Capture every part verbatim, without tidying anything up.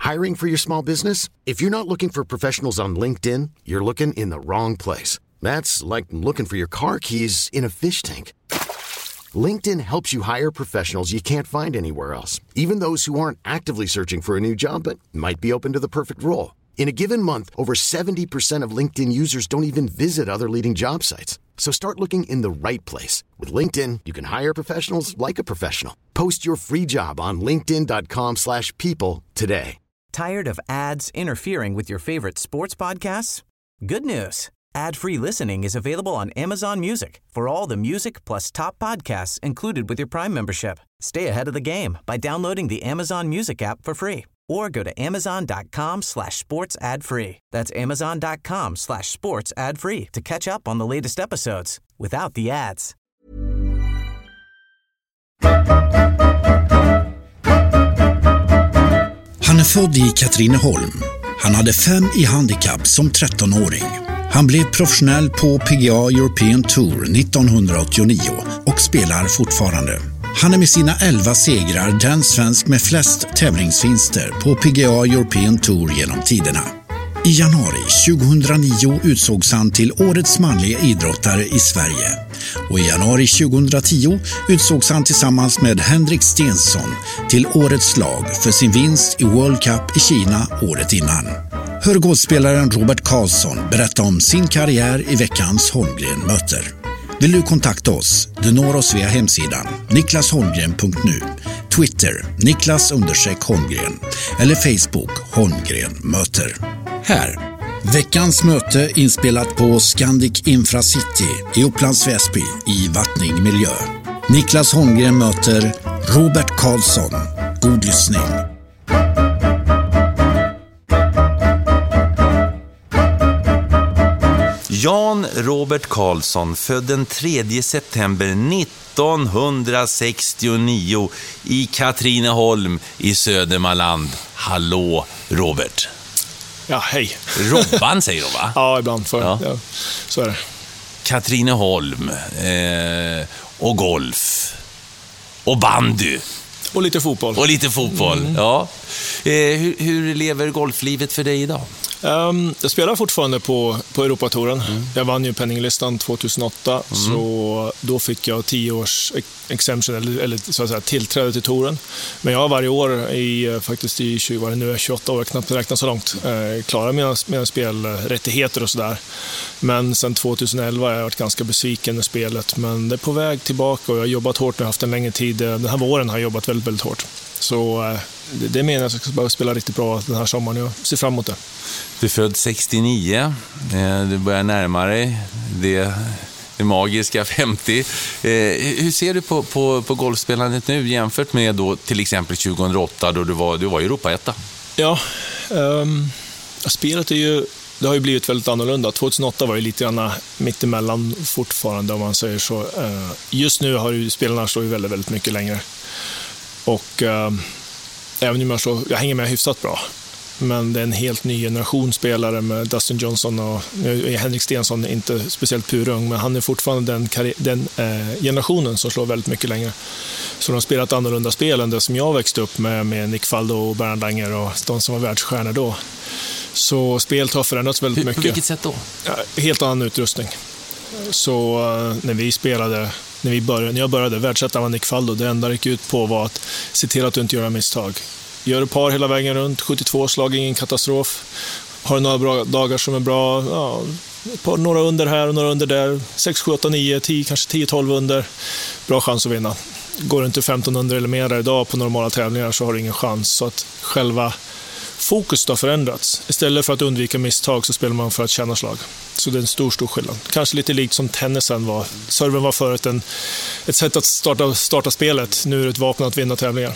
Hiring for your small business? If you're not looking for professionals on LinkedIn, you're looking in the wrong place. That's like looking for your car keys in a fish tank. LinkedIn helps you hire professionals you can't find anywhere else, even those who aren't actively searching for a new job but might be open to the perfect role. In a given month, over seventy percent of LinkedIn users don't even visit other leading job sites. So start looking in the right place. With LinkedIn, you can hire professionals like a professional. Post your free job on linkedin dot com slash people today. Tired of ads interfering with your favorite sports podcasts? Good news. Ad-free listening is available on Amazon Music for all the music plus top podcasts included with your Prime membership. Stay ahead of the game by downloading the Amazon Music app for free or go to amazon dot com slash sports ad free. That's amazon dot com slash sports ad free to catch up on the latest episodes without the ads. Han är född i Katrineholm. Han hade fem i handikapp som trettonåring. Han blev professionell på P G A European Tour nittonhundraåttionio och spelar fortfarande. Han är med sina elva segrar den svensk med flest tävlingsvinster på P G A European Tour genom tiderna. I januari tjugohundranio utsågs han till årets manliga idrottare i Sverige. Och i januari tjugohundratio utsågs han tillsammans med Henrik Stenson till årets lag för sin vinst i World Cup i Kina året innan. Hör golfspelaren Robert Karlsson berätta om sin karriär i veckans Holmgren möter. Vill du kontakta oss? Du når oss via hemsidan niklas holmgren punkt nu, Twitter Niklas understreck Holmgren eller Facebook Holmgren möter. Här, veckans möte inspelat på Scandic Infracity i Upplands Väsby i vattnig miljö. Niklas Holmgren möter Robert Karlsson. God lyssning. Jan Robert Karlsson, född den tredje september nittonhundrasextionio i Katrineholm i Södermanland. Hallå Robert. Ja, hej. Robban säger de, va? Ja, ibland för. Ja. Ja, så är det. Katrineholm eh, och golf och bandy. Och lite fotboll. Och lite fotboll, mm. ja. Eh, hur, hur lever golflivet för dig idag? Um, jag spelar fortfarande på, på Europatouren. Mm. Jag vann ju penninglistan tjugohundraåtta, mm. så då fick jag tio års exemption, eller, eller så att säga, tillträde till touren. Men jag har varje år, i, faktiskt i tjugo, var det nu är tjugoåtta år, knappt räknat så långt, eh, klarar mina, mina spelrättigheter och sådär. Men sen tjugoelva har jag varit ganska besviken med spelet, men det är på väg tillbaka och jag har jobbat hårt nu, haft en längre tid. Den här våren har jag jobbat väldigt, väldigt hårt. Så eh, det, det menar jag att jag ska bara spela riktigt bra den här sommaren. Jag ser fram emot det. Du är född sextionio, du börjar närma dig det, det magiska femtio. Hur ser du på, på, på golfspelandet nu jämfört med då till exempel tjugohundraåtta då du var, du var Europaetta? Ja, um, spelet är ju, det har ju blivit väldigt annorlunda. tjugohundraåtta var ju lite grann mittemellan fortfarande, om man säger så. Uh, just nu har ju spelarna slår ju väldigt, väldigt mycket längre. Och uh, även om jag, slår, jag hänger med hyfsat bra. Men det är en helt ny generation spelare med Dustin Johnson och Henrik Stenson, inte speciellt purung, men han är fortfarande den, den eh, generationen som slår väldigt mycket längre. Så de har spelat annorlunda spel än det som jag växte upp med, med Nick Faldo och Bernhard Langer och de som var världsstjärnor då. Så spelet har förändrats väldigt mycket. På vilket sätt då? Ja, helt annan utrustning. Så uh, när vi spelade, när, vi började, när jag började, världsettan var Nick Faldo, det enda det gick ut på var att se till att du inte gör misstag. Gör ett par hela vägen runt, sjuttiotvå slag, ingen katastrof. Har du några bra dagar som är bra, ja, ett par, några under här och några under där. sex, sju, åtta, nio, tio, kanske tio tolv under. Bra chans att vinna. Går du inte femton under eller mer där idag på normala tävlingar så har du ingen chans. Så att själva fokus har förändrats. Istället för att undvika misstag så spelar man för att tjäna slag. Så det är en stor, stor skillnad. Kanske lite likt som tennisen var. Serven var förut en, ett sätt att starta, starta spelet. Nu är det ett vapen att vinna tävlingar.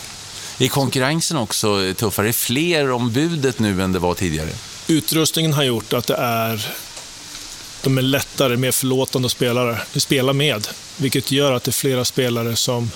Är konkurrensen också tuffare? Fler om budet nu än det var tidigare? Utrustningen har gjort att det är, de är lättare, mer förlåtande spelare att spela med. Vilket gör att det är flera spelare som,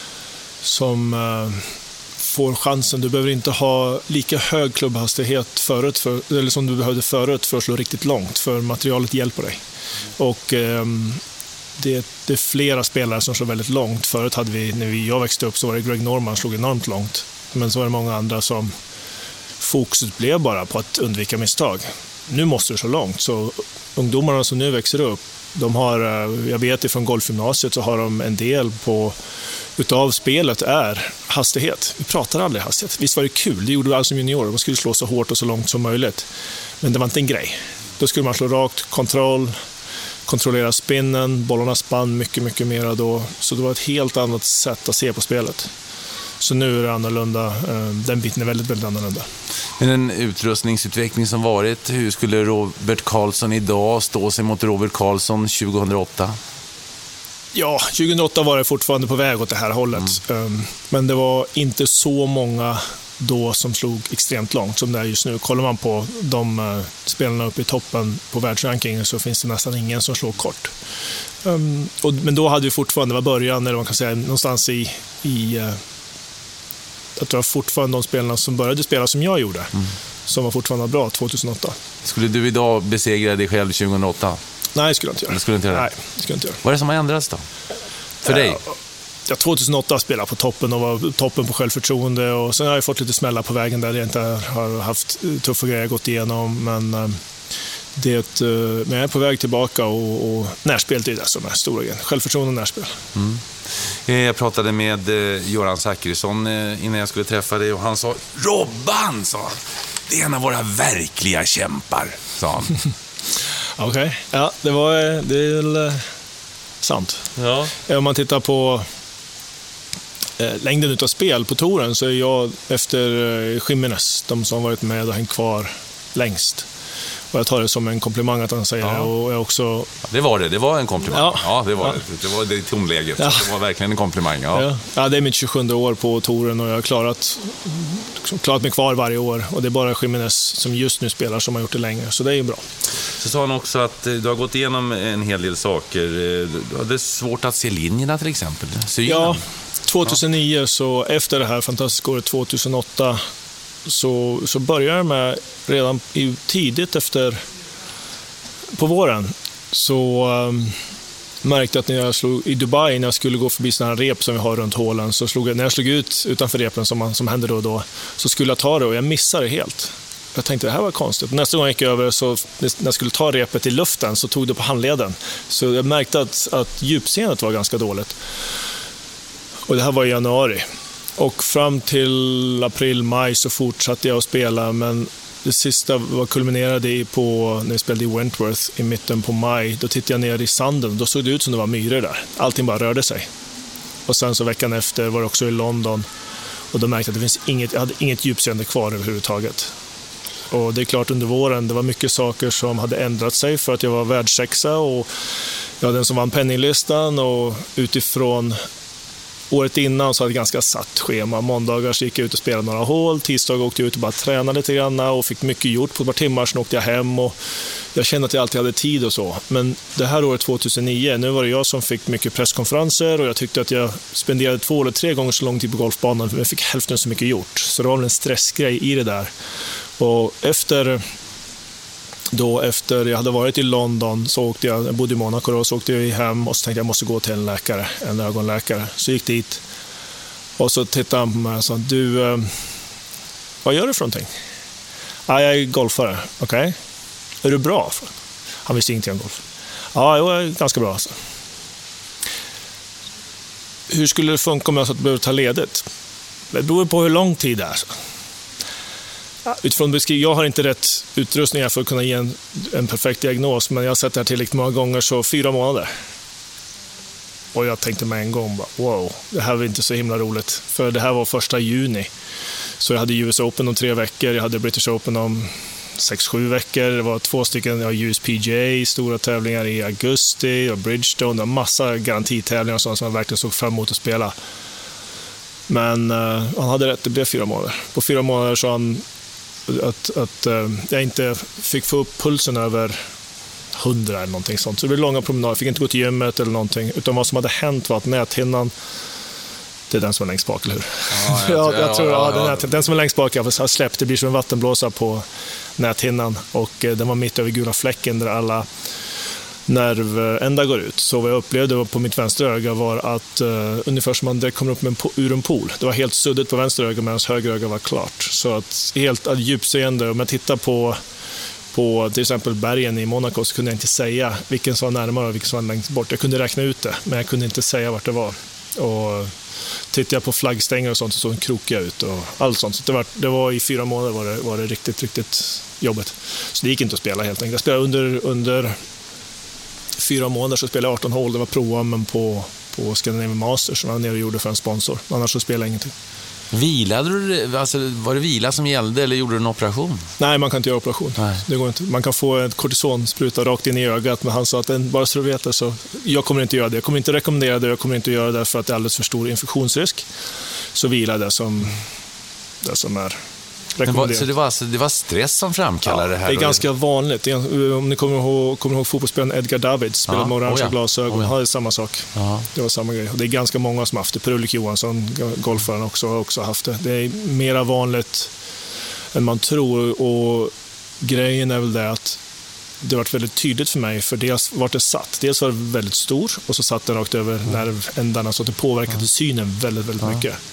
som uh, får chansen. Du behöver inte ha lika hög klubbhastighet förut för, eller som du behövde förut för att slå riktigt långt. För materialet hjälper dig. Och um, Det, det är flera spelare som slår väldigt långt. Förut hade vi, när vi, jag växte upp så var det Greg Norman slog enormt långt. Men så var det många andra som fokuset blev bara på att undvika misstag. Nu måste det så långt, så ungdomarna som nu växer upp, de har, jag vet ifrån golfgymnasiet så har de en del på utav spelet är hastighet. Vi pratar aldrig hastighet. Visst var det kul, det gjorde vi alla som juniorer. Man skulle slå så hårt och så långt som möjligt. Men det var inte en grej. Då skulle man slå rakt, kontroll, kontrollera spinnen, bollarna spann mycket, mycket mer då. Så det var ett helt annat sätt att se på spelet. Så nu är det annorlunda. Den biten är väldigt, väldigt annorlunda. Men den utrustningsutveckling som varit, hur skulle Robert Karlsson idag stå sig mot Robert Karlsson tjugohundraåtta? Ja, tjugohundraåtta var det fortfarande på väg åt det här hållet. Mm. Men det var inte så många då som slog extremt långt som det är just nu. Kollar man på de uh, spelarna uppe i toppen på världsrankingen så finns det nästan ingen som slår kort. Um, och, men då hade vi fortfarande, det var början, eller man kan säga någonstans i, i uh, att det var fortfarande de spelarna som började spela som jag gjorde, mm. som var fortfarande bra tjugohundraåtta. Skulle du idag besegra dig själv tjugohundraåtta? Nej, det skulle jag inte göra. Det skulle inte göra. Nej, det skulle jag inte göra. Vad är det som har ändrats då? För dig? Ja, tjugohundraåtta spelade på toppen och var toppen på självförtroende, och sen har jag fått lite smällar på vägen där jag inte har haft tuffa grejer gått igenom, men det, men jag är på väg tillbaka, och, och närspelet är det som är stora grejen. Självförtroende och närspel. Mm. Jag pratade med Göran Zachrisson innan jag skulle träffa dig, och han sa, Robban, sa han, det är en av våra verkliga kämpar, sa han. Okej, okay. Ja, det var det är väl sant. Ja. Om man tittar på eh, längden utav spel på touren, så är jag efter eh, Jimenez, de som varit med och hängt kvar längst. Och jag tar det som en komplimang att han säger ja. det. Och jag också... ja, det var det, det var en komplimang. Ja, ja det var ja. det. Det var det tonläget. Ja. Det var verkligen en komplimang. Ja. Ja. Ja, det är mitt tjugosjunde år på touren, och jag har klarat, klarat mig kvar varje år. Och det är bara Jimenez som just nu spelar som har gjort det längre. Så det är ju bra. Så sa han också att du har gått igenom en hel del saker. Du hade svårt att se linjerna till exempel. Synen. Ja, tjugohundranio, ja. Så efter det här fantastiska året tjugohundraåtta så, så började jag med redan tidigt efter på våren så um, märkte jag att när jag slog i Dubai, när jag skulle gå förbi sådana här rep som vi har runt hålen, så slog jag, när jag slog ut utanför repen som, man, som hände då och då, så skulle jag ta det och jag missade det helt. Jag tänkte det här var konstigt. Nästa gång jag gick över, så när jag skulle ta repet i luften, så tog det på handleden. Så jag märkte att, att djupseendet var ganska dåligt. Och det här var i januari. Och fram till april, maj så fortsatte jag att spela, men det sista var kulminerade i på när jag spelade i Wentworth i mitten på maj. Då tittade jag ner i sanden, då såg det ut som det var myror där. Allting bara rörde sig. Och sen så veckan efter var det också i London, och då märkte jag att det finns inget, jag hade inget djupseende kvar överhuvudtaget. Och det är klart, under våren, det var mycket saker som hade ändrat sig för att jag var världssexa, och jag var den som vann penninglistan, och utifrån året innan så hade jag ganska satt schema. Måndagar så gick jag ut och spelade några hål, tisdagar åkte jag ut och bara tränade lite grann och fick mycket gjort. På ett par timmar så åkte jag hem, och jag kände att jag alltid hade tid och så. Men det här året tjugohundranio, nu var det jag som fick mycket presskonferenser, och jag tyckte att jag spenderade två eller tre gånger så lång tid på golfbanan, för jag fick hälften så mycket gjort. Så det var en stressgrej i det där. Och efter då efter jag hade varit i London så åkte jag, jag bodde i Monaco då, så åkte jag hem och så tänkte jag måste gå till en läkare, en ögonläkare. Så gick dit och så tittade han på mig och sa, du, eh, vad gör du för någonting? Ja, jag är golfare. Okej. Okay. Är du bra? Han visste ingenting om golf. Ja, jag är ganska bra alltså. Hur skulle det funka om jag så att du behöver ta ledigt? Det beror på hur lång tid det är. Så. Utifrån beskrivning, jag har inte rätt utrustning för att kunna ge en, en perfekt diagnos, men jag har sett det här tillräckligt många gånger, så fyra månader. Och jag tänkte med en gång, bara, wow, det här var inte så himla roligt. För det här var första juni. Så jag hade U S Open om tre veckor, jag hade British Open om sex, sju veckor. Det var två stycken, jag har U S P G A, stora tävlingar i augusti, och Bridgestone, det var massa garantitävlingar och sånt som jag verkligen såg fram emot att spela. Men uh, han hade rätt, det blev fyra månader. På fyra månader så han att, att uh, jag inte fick få upp pulsen över hundra eller någonting sånt. Så det blev långa promenader, jag fick inte gå till gymmet eller någonting. Utan vad som hade hänt var att näthinnan, det är den som är längst bak, eller hur? Ja, jag, jag, jag tror ja, ja, den, den som är längst bak har släppt, det blir som en vattenblåsa på näthinnan. Och uh, den var mitt över gula fläcken där alla nervända går ut. Så vad jag upplevde på mitt vänstra öga var att uh, ungefär som man direkt kommer upp med en po- ur en pool. Det var helt suddigt på vänstra öga medan höger öga var klart. Så att helt uh, djupseende. Om jag tittar på, på till exempel bergen i Monaco så kunde jag inte säga vilken som var närmare och vilken som var längst bort. Jag kunde räkna ut det, men jag kunde inte säga vart det var. Och tittade jag på flaggstänger och sånt så såg en krokiga ut och allt sånt. Så det var, det var i fyra månader var det, var det riktigt, riktigt jobbigt. Så det gick inte att spela helt enkelt. Jag spelade under, under fyra månader så spelade jag arton hål. Det var pro-ammen på, på Scandinavian Masters som jag var nere och gjorde för en sponsor. Annars så spelade jag ingenting. Vilade du, alltså, var det vila som gällde eller gjorde du en operation? Nej, man kan inte göra operation. Nej. Det går inte. Man kan få ett kortisonspruta rakt in i ögat, men han sa att den, bara så du vet det, så jag kommer inte göra det. Jag kommer inte rekommendera det, jag kommer inte göra det för att det är alldeles för stor infektionsrisk. Så vila det som, det som är rekommenderat. Så det var, alltså, det var stress som framkallade ja, det här? Det är ganska vanligt. Om ni kommer ihåg, kommer ihåg fotbollsspelaren Edgar Davids, spelade ja, med orange oh ja. glasögon. Oh ja. Det är samma sak. Ja. Det var samma grej. Det är ganska många som haft det. Per-Ulrik Johansson, golfaren, också har också haft det. Det är mera vanligt än man tror. Och grejen är väl det att det var väldigt tydligt för mig, för dels vart det satt. Dels var det väldigt stor och så satt den rakt över mm. nervändarna så att det påverkade ja. synen väldigt, väldigt ja. mycket.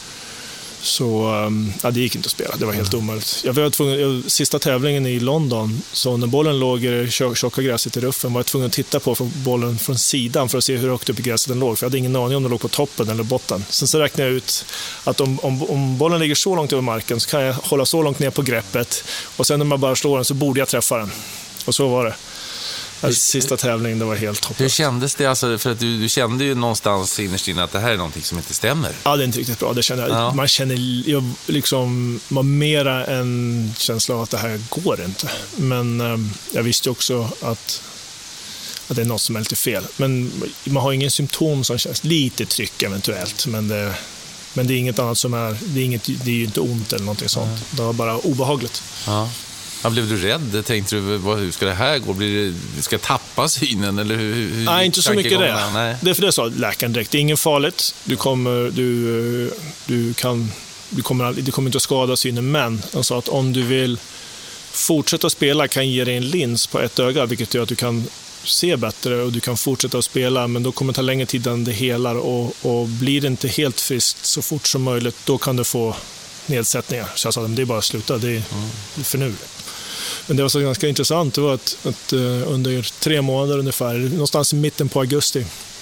Så ja, det gick inte att spela. Det var helt mm. omöjligt. Jag var tvungen, sista tävlingen i London, så när bollen låg i det tjocka gräset i ruffen var jag tvungen att titta på bollen från sidan för att se hur högt upp i gräset den låg. För jag hade ingen aning om den låg på toppen eller botten. Sen så räknade jag ut att om, om, om bollen ligger så långt över marken så kan jag hålla så långt ner på greppet. Och sen när man bara slår den så borde jag träffa den. Och så var det. Alltså, sista tävlingen, det var helt hopplöst. Hur kändes det? Alltså, för att du, du kände ju någonstans innerst inne att det här är någonting som inte stämmer. Ja, det är inte riktigt bra. Det känner jag. Ja. Man känner jag, liksom, man mera en känsla av att det här går inte. Men eh, jag visste också att, att det är något som är lite fel. Men man har ingen symptom som känns. Lite tryck eventuellt, men det, men det är inget annat som är... Det är, inget, det är ju inte ont eller någonting sånt. Ja. Det var bara obehagligt. Ja. Ja, blev du rädd? Tänkte du, vad, hur ska det här gå? Blir det, ska jag tappa synen? Eller hur, hur, Nej, inte så mycket det. Nej. Det är för det sa läkaren direkt. Det är inget farligt. Du kommer, du, du kan, du kommer, du kommer inte att skada synen, men han sa att om du vill fortsätta spela kan ge dig en lins på ett öga, vilket gör att du kan se bättre och du kan fortsätta att spela, men då kommer det ta längre tid än det helar, och, och blir det inte helt friskt så fort som möjligt, då kan du få nedsättningar. Så jag sa att det är bara att sluta, det är mm. för nu. Men det var så ganska intressant. Det var att, att uh, under tre månader ungefär, någonstans i mitten på augusti,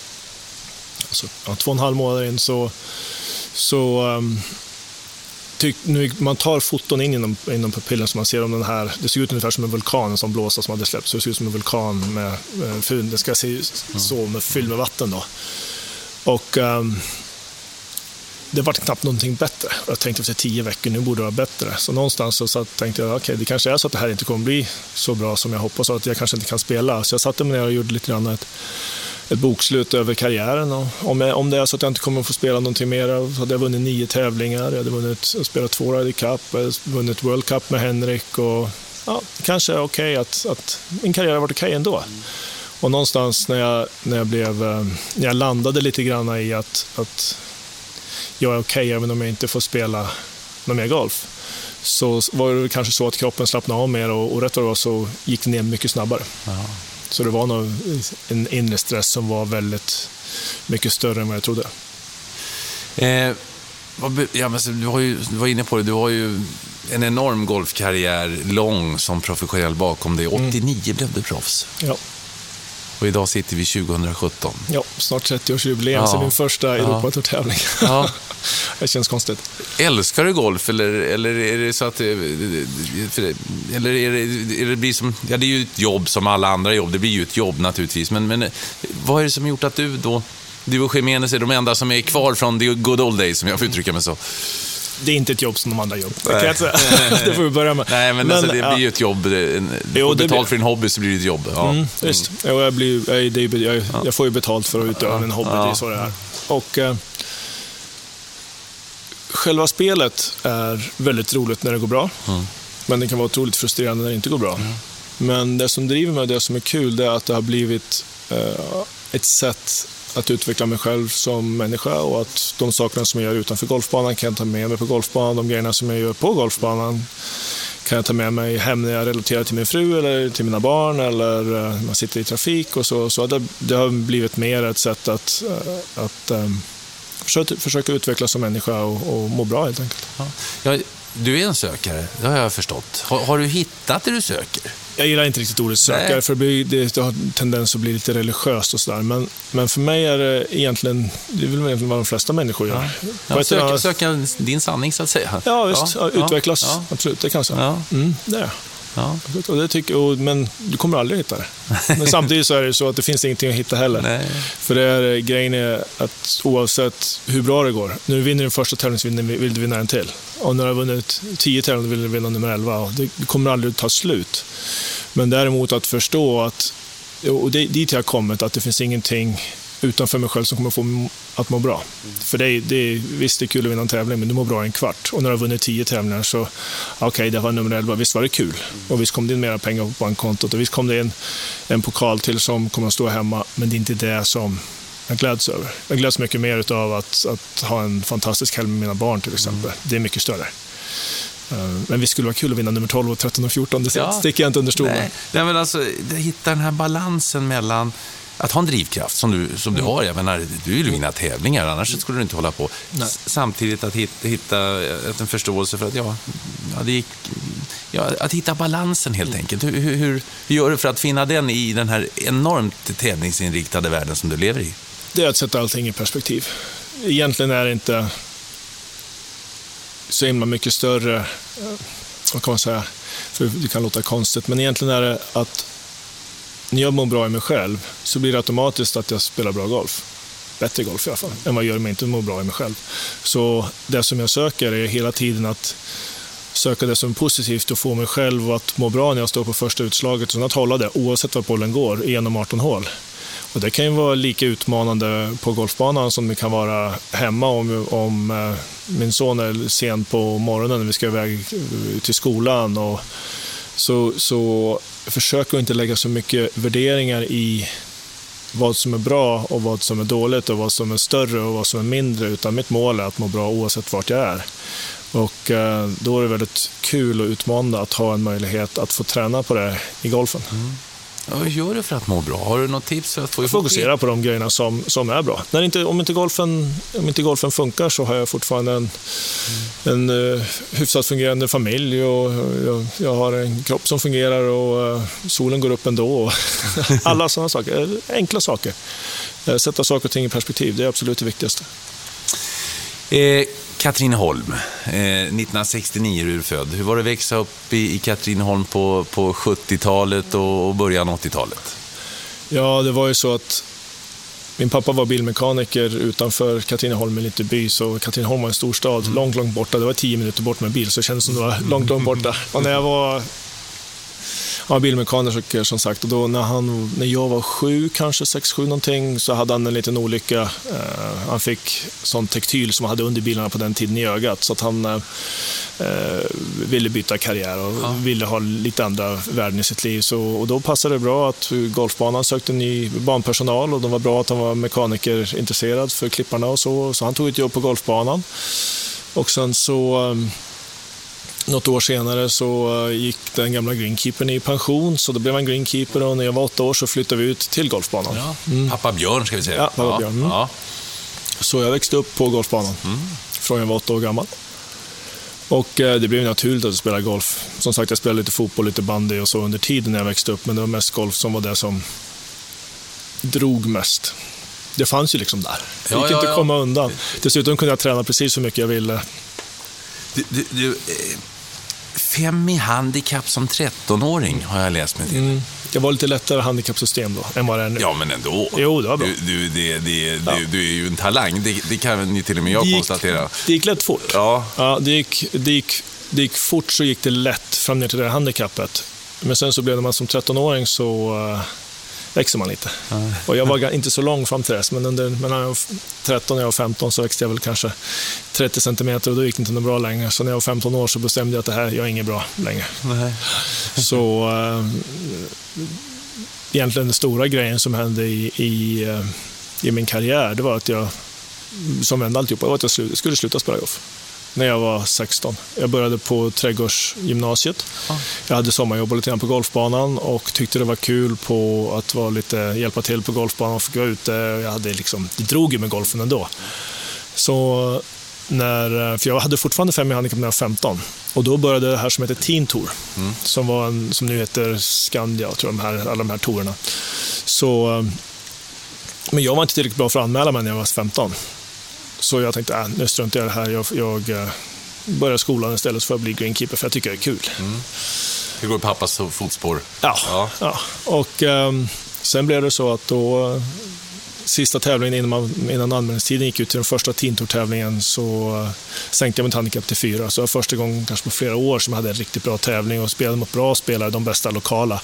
alltså ja, två och en halv månader in, så, så um, tyck, nu, man tar foton in inom, inom pupillen så man ser om den här, det ser ut ungefär som en vulkan som blåser som hade släppts, så det ser ut som en vulkan med, med fyll, det ska se så med fyll med vatten då. Och um, det var knappt någonting bättre. Jag tänkte efter tio veckor, nu borde det vara bättre. Så någonstans så satt, tänkte jag, okej, okay, det kanske är så att det här inte kommer bli så bra som jag hoppas, och att jag kanske inte kan spela. Så jag satte mig ner och gjorde lite grann ett, ett bokslut över karriären. Och om, jag, om det är så att jag inte kommer att få spela någonting mer, så hade jag vunnit nio tävlingar. Jag hade vunnit, jag spelat två Ryder Cup, jag hade vunnit World Cup med Henrik. Och ja, kanske är okej okay att, att min karriär har varit okej okay ändå. Och någonstans när jag, när jag blev, när jag landade lite grann i att, att jag är okej okay, även om jag inte får spela någon mer golf, så var det kanske så att kroppen slappnade av mer, och, och rätt och då så gick det ner mycket snabbare. Aha. Så det var nog en inre stress som var väldigt mycket större än vad jag trodde. Eh, ja, men du, har ju, du var inne på det, du har ju en enorm golfkarriär, lång som professionell bakom dig. åttionio mm. blev du proffs. Ja. Och idag sitter vi tjugohundrasjutton. Ja, snart trettio-årsjubileum, ja. Så min första ja. Europatour-tävling. Ja. Det känns konstigt. Älskar du golf, eller, eller är det så att eller är det, är det blir som, ja, det är ju ett jobb som alla andra jobb, det blir ju ett jobb naturligtvis, men, men vad är det som gjort att du då, du och Jiménez är de enda som är kvar från the good old days, som jag får uttrycka mig så? Det är inte ett jobb som de andra jobb. Det, kan jag säga. Det får vi börja med. Nej, men, men alltså, det ja. blir ju ett jobb. Du får betalt för din hobby, så blir det ett jobb. Ja. Mm, just. Mm. Jag, blir, jag, det, jag, jag får ju betalt för att utöva ja. en hobby. Ja. Det är så det är. Och eh, själva spelet är väldigt roligt när det går bra. Mm. Men det kan vara otroligt frustrerande när det inte går bra. Mm. Men det som driver mig, det som är kul, det är att det har blivit eh, ett sätt att utveckla mig själv som människa, och att de sakerna som jag gör utanför golfbanan kan jag ta med mig på golfbanan. De grejerna som jag gör på golfbanan kan jag ta med mig hem när jag relaterar till min fru eller till mina barn eller man sitter i trafik och så. Så det, det har blivit mer ett sätt att, att um, försöka, försöka utvecklas som människa och, och må bra helt enkelt. Ja. Ja, du är en sökare, det har jag förstått. Har, har du hittat det du söker? Jag gillar inte riktigt ordet sökare. Nej. För det, blir, det, det har tendens att bli lite religiöst och sådär. Men, men för mig är det egentligen, det är väl egentligen vad de flesta människor gör. Ja. Ja, söka, annan... söka din sanning så att säga. Ja, visst. Ja, ja, utvecklas. Ja. Absolut, det kan jag säga. Ja. Mm, det är ja. Och det tycker, och, men du kommer aldrig hitta det. Men samtidigt så är det så att det finns ingenting att hitta heller. Nej. För det är, grejen är att oavsett hur bra det går, när du vinner den första tävlingen vill du vinna en till. Och när du har vunnit tio tävlingar vill du vinna nummer elva. Och det kommer aldrig att ta slut. Men däremot att förstå att, och det, dit jag har kommit, att det finns ingenting utanför mig själv som kommer få att må bra. Mm. För det, det, visst det är kul att vinna en tävling, men du mår bra i en kvart. Och när du har vunnit tio tävlingar så, okej, okay, det var nummer elva, visst var det kul. Mm. Och visst kom det in mera pengar på bankkontot. Och visst kom det in en pokal till som kommer att stå hemma, men det är inte det som jag gläds över. Jag gläds mycket mer av att, att ha en fantastisk helg med mina barn till exempel. Mm. Det är mycket större. Men vi skulle vara kul att vinna nummer tolv och tretton och fjorton. Det ja. sticker jag inte under stolen. Nej. Nej, men alltså, hitta den här balansen mellan att ha en drivkraft som du, som du mm. har. Jag menar, du vill vinna tävlingar, annars skulle du inte hålla på. Nej. Samtidigt att hitta, hitta en förståelse för att ja, ja, det gick, ja, att hitta balansen helt mm. enkelt. Hur, hur, hur gör du för att finna den i den här enormt tävlingsinriktade världen som du lever i? Det är att sätta allting i perspektiv. Egentligen är det inte så himla mycket större, vad kan man säga, för det kan låta konstigt, men egentligen är det att när jag mår bra i mig själv så blir det automatiskt att jag spelar bra golf. Bättre golf i alla fall, än vad jag gör om jag inte mår bra i mig själv. Så det som jag söker är hela tiden att söka det som är positivt och få mig själv att må bra när jag står på första utslaget, så att hålla det oavsett var bollen går, genom arton hål. Och det kan ju vara lika utmanande på golfbanan som det kan vara hemma om, om eh, min son är sen på morgonen när vi ska iväg till skolan. Och så, så försöker jag inte lägga så mycket värderingar i vad som är bra och vad som är dåligt och vad som är större och vad som är mindre, utan mitt mål är att må bra oavsett vart jag är. Och eh, då är det väldigt kul och utmanande att ha en möjlighet att få träna på det i golfen. Mm. Ja, vad gör du för att må bra? Har du något tips för att få fokusera på de grejerna som, som är bra? När inte, om, inte golfen, om inte golfen funkar så har jag fortfarande en, mm. en uh, hyfsat fungerande familj och jag, jag har en kropp som fungerar och uh, solen går upp ändå. Alla sådana saker, enkla saker. Uh, sätta saker och ting i perspektiv, det är absolut det viktigaste. Eh, Katrineholm, eh, nittonhundrasextionio är du född. Hur var det att växa upp i, i Katrineholm på, på sjuttiotalet och, och början åttiotalet? Ja, det var ju så att min pappa var bilmekaniker utanför Katrineholm, en liten by, så Katrineholm var en stor stad, mm. långt, långt borta. Det var tio minuter bort med bil, så det kändes som det var långt, långt borta. Och när jag var ja, bilmekaniker som sagt, och då när, han, när jag var sju, kanske sex, sju någonting, så hade han en liten olycka. Uh, han fick sån tektyl som han hade under bilarna på den tiden i ögat, så att han uh, ville byta karriär och ja. ville ha lite andra värden i sitt liv. Så, och då passade det bra att golfbanan sökte ny banpersonal, och det var bra att han var mekanikerintresserad för klipparna och så, så han tog ett jobb på golfbanan. Och sen så um, något år senare så gick den gamla greenkeepern i pension, så då blev han greenkeeper, och när jag var åtta år så flyttade vi ut till golfbanan. Ja. Mm. Pappa Björn ska vi säga. Ja, pappa ja. Björn. Mm. Ja. Så jag växte upp på golfbanan mm. från jag var åtta år gammal. Och eh, det blev naturligt att spela golf. Som sagt, jag spelade lite fotboll, lite bandy och så under tiden när jag växte upp, men det var mest golf som var det som drog mest. Det fanns ju liksom där. Det gick ja, ja, inte att komma ja. undan. Dessutom kunde jag träna precis så mycket jag ville. Du, du, du, eh, fem i handikapp som trettonåring har jag läst mig till. Mm. Det var lite lättare handikappsystem då än vad det är nu. Ja, men ändå. Jo, det var bra. Du, du, det, det, ja. du, du är ju en talang, det, det kan ni till och med jag det gick, konstatera. Det gick lätt fort. Ja. Ja, det, gick, det, gick, det gick fort, så gick det lätt fram ner till det här handikappet. Men sen så blev det man som trettonåring så uh, växer man lite. Ja. Och jag var inte så lång fram till dess, men under, mellan jag var tretton och jag var femton så växte jag väl kanske trettio centimeter, och då gick det inte något bra längre. Så när jag var femton år så bestämde jag att det här jag är inget bra längre. Nej. Så uh, egentligen den stora grejen som hände i, i, uh, i min karriär, det var att jag, som vände alltihop, var att jag slu, skulle sluta spela golf. när jag var sexton. Jag började på trädgårdsgymnasiet. Ah. Jag hade sommarjobb lite grann på golfbanan och tyckte det var kul på att vara lite, hjälpa till på golfbanan och få gå ute. Jag hade liksom, det drog ju med golfen ändå. Så när, för jag hade fortfarande fem i handikapp när jag var femton. Och då började det här som heter Teen Tour. Mm. Som, var en, som nu heter Skandia, tror jag, de här, alla de här tourerna. Så, men jag var inte tillräckligt bra för att anmäla mig när jag var femton. Så jag tänkte, äh, nu struntar jag det här. Jag, jag börjar skolan istället för att bli greenkeeper, för jag tycker det är kul. Mm. Hur går pappas fotspår? Ja, ja. ja. Och um, sen blev det så att då sista tävlingen innan, man, innan anmälningstiden gick ut till den första Teen Tour-tävlingen, så uh, sänkte jag mitt handikapp till fyra. Så det var första gången kanske på flera år som jag hade en riktigt bra tävling och spelade mot bra spelare, de bästa lokala.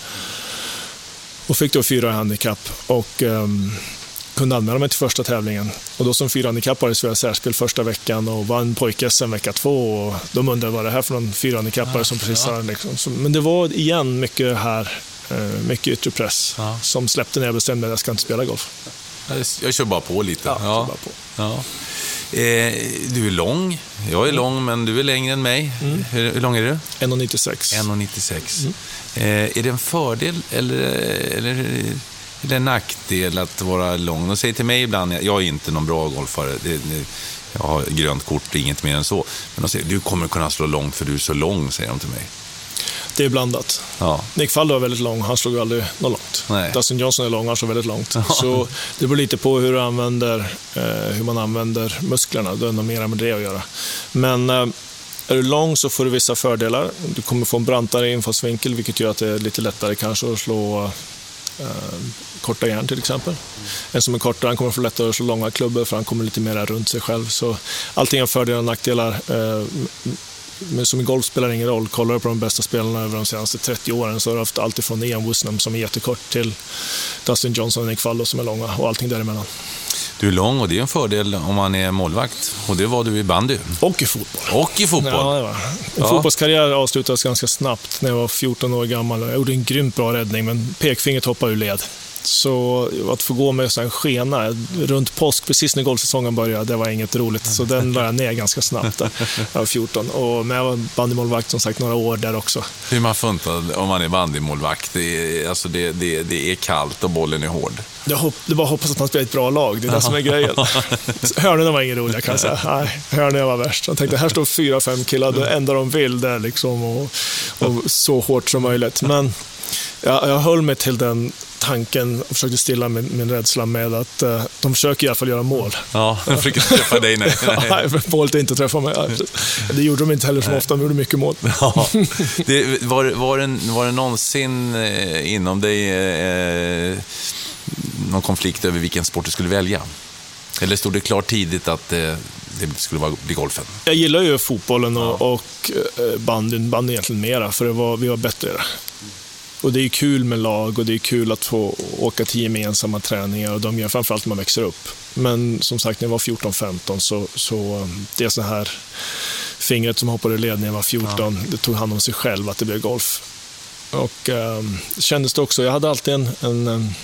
Och fick då fyra i handikapp och um, kunde anmäla mig till första tävlingen. Och då som fyra handikappare så var jag särspel första veckan och vann pojk-S M vecka två. Och de undrade vad det här för någon fyra handikappare ja, som precis ja. har liksom. Så, men det var igen mycket här, mycket yttre press ja. som släppte när jag bestämde att jag ska inte spela golf. Jag, jag kör bara på lite. Ja, ja. Bara på. Ja. Eh, du är lång. Jag är mm. lång, men du är längre än mig. Mm. Hur, hur lång är du? ett komma nittiosex. ett komma nittiosex. Mm. Eh, är det en fördel eller... eller det är en nackdel att vara lång. De säger till mig ibland, jag är inte någon bra golfare, det, det, jag har grönt kort, inget mer än så. Men de säger, du kommer kunna slå långt för du är så lång, säger de till mig. Det är blandat. Ja. Nick Faldo är väldigt lång, han slog aldrig något långt. Nej. Dustin Johnson är lång, han slår väldigt långt. Ja. Så det beror lite på hur, du använder, eh, hur man använder musklerna, det är nog mer med det att göra. Men eh, är du lång så får du vissa fördelar. Du kommer få en brantare infallsvinkel, vilket gör att det är lite lättare kanske att slå Uh, korta järn till exempel. Mm. En som är kortare, han kommer få lättare att slå långa klubbor för han kommer lite mer runt sig själv. Så allting har fördelar och nackdelar. Uh, men som i golf spelar ingen roll. Kollar du på de bästa spelarna över de senaste trettio åren så har du haft allt ifrån Ian Woosnam som är jättekort till Dustin Johnson och Nick Faldo som är långa och allting däremellan. Du är lång och det är en fördel om man är målvakt. Och det var du i bandy. Och i fotboll. Och i fotboll. Ja, det var. En ja. fotbollskarriär avslutades ganska snabbt när jag var fjorton år gammal. Jag gjorde en grymt bra räddning, men pekfingret hoppade ur led. Så att få gå med en skena runt påsk, precis när golfsäsongen började, det var inget roligt. Så den la jag ner ganska snabbt där. Jag var fjorton. Och, men jag var bandymålvakt som sagt några år där också. Hur man funtad om man är bandymålvakt? Det är, alltså det, det, det är kallt och bollen är hård. Jag hopp, det bara hoppas att man spelar ett bra lag. Det är det som är grejen. Hörnorna var ingen roliga, kan jag säga. Nej, hörnorna var värst. Jag tänkte, här står fyra, fem killar. Det enda de vill där liksom. Och, och så hårt som möjligt. Men jag, jag höll mig till den tanken och försökte stilla min, min rädsla med att uh, de försöker i alla fall göra mål. Ja, de försöker träffa dig. Nej, nej. Målet är inte att träffa mig. Det gjorde de inte heller som ofta, de gjorde mycket mål. Ja. Det, var, var, det, var det någonsin eh, inom dig eh, någon konflikt över vilken sport du skulle välja? Eller stod det klart tidigt att eh, det skulle vara, bli golfen? Jag gillar ju fotbollen och, ja. och eh, bandyn, bandyn egentligen mera, för det var, vi var bättre. Och det är kul med lag och det är kul att få åka till gemensamma träningar och de gör framförallt när man växer upp. Men som sagt, när jag var fjorton femton så, så det är så här fingret som hoppade i led när jag var fjorton, ja. Det tog hand om sig själv att det blev golf. Och eh, kändes det också, jag hade alltid en, en, en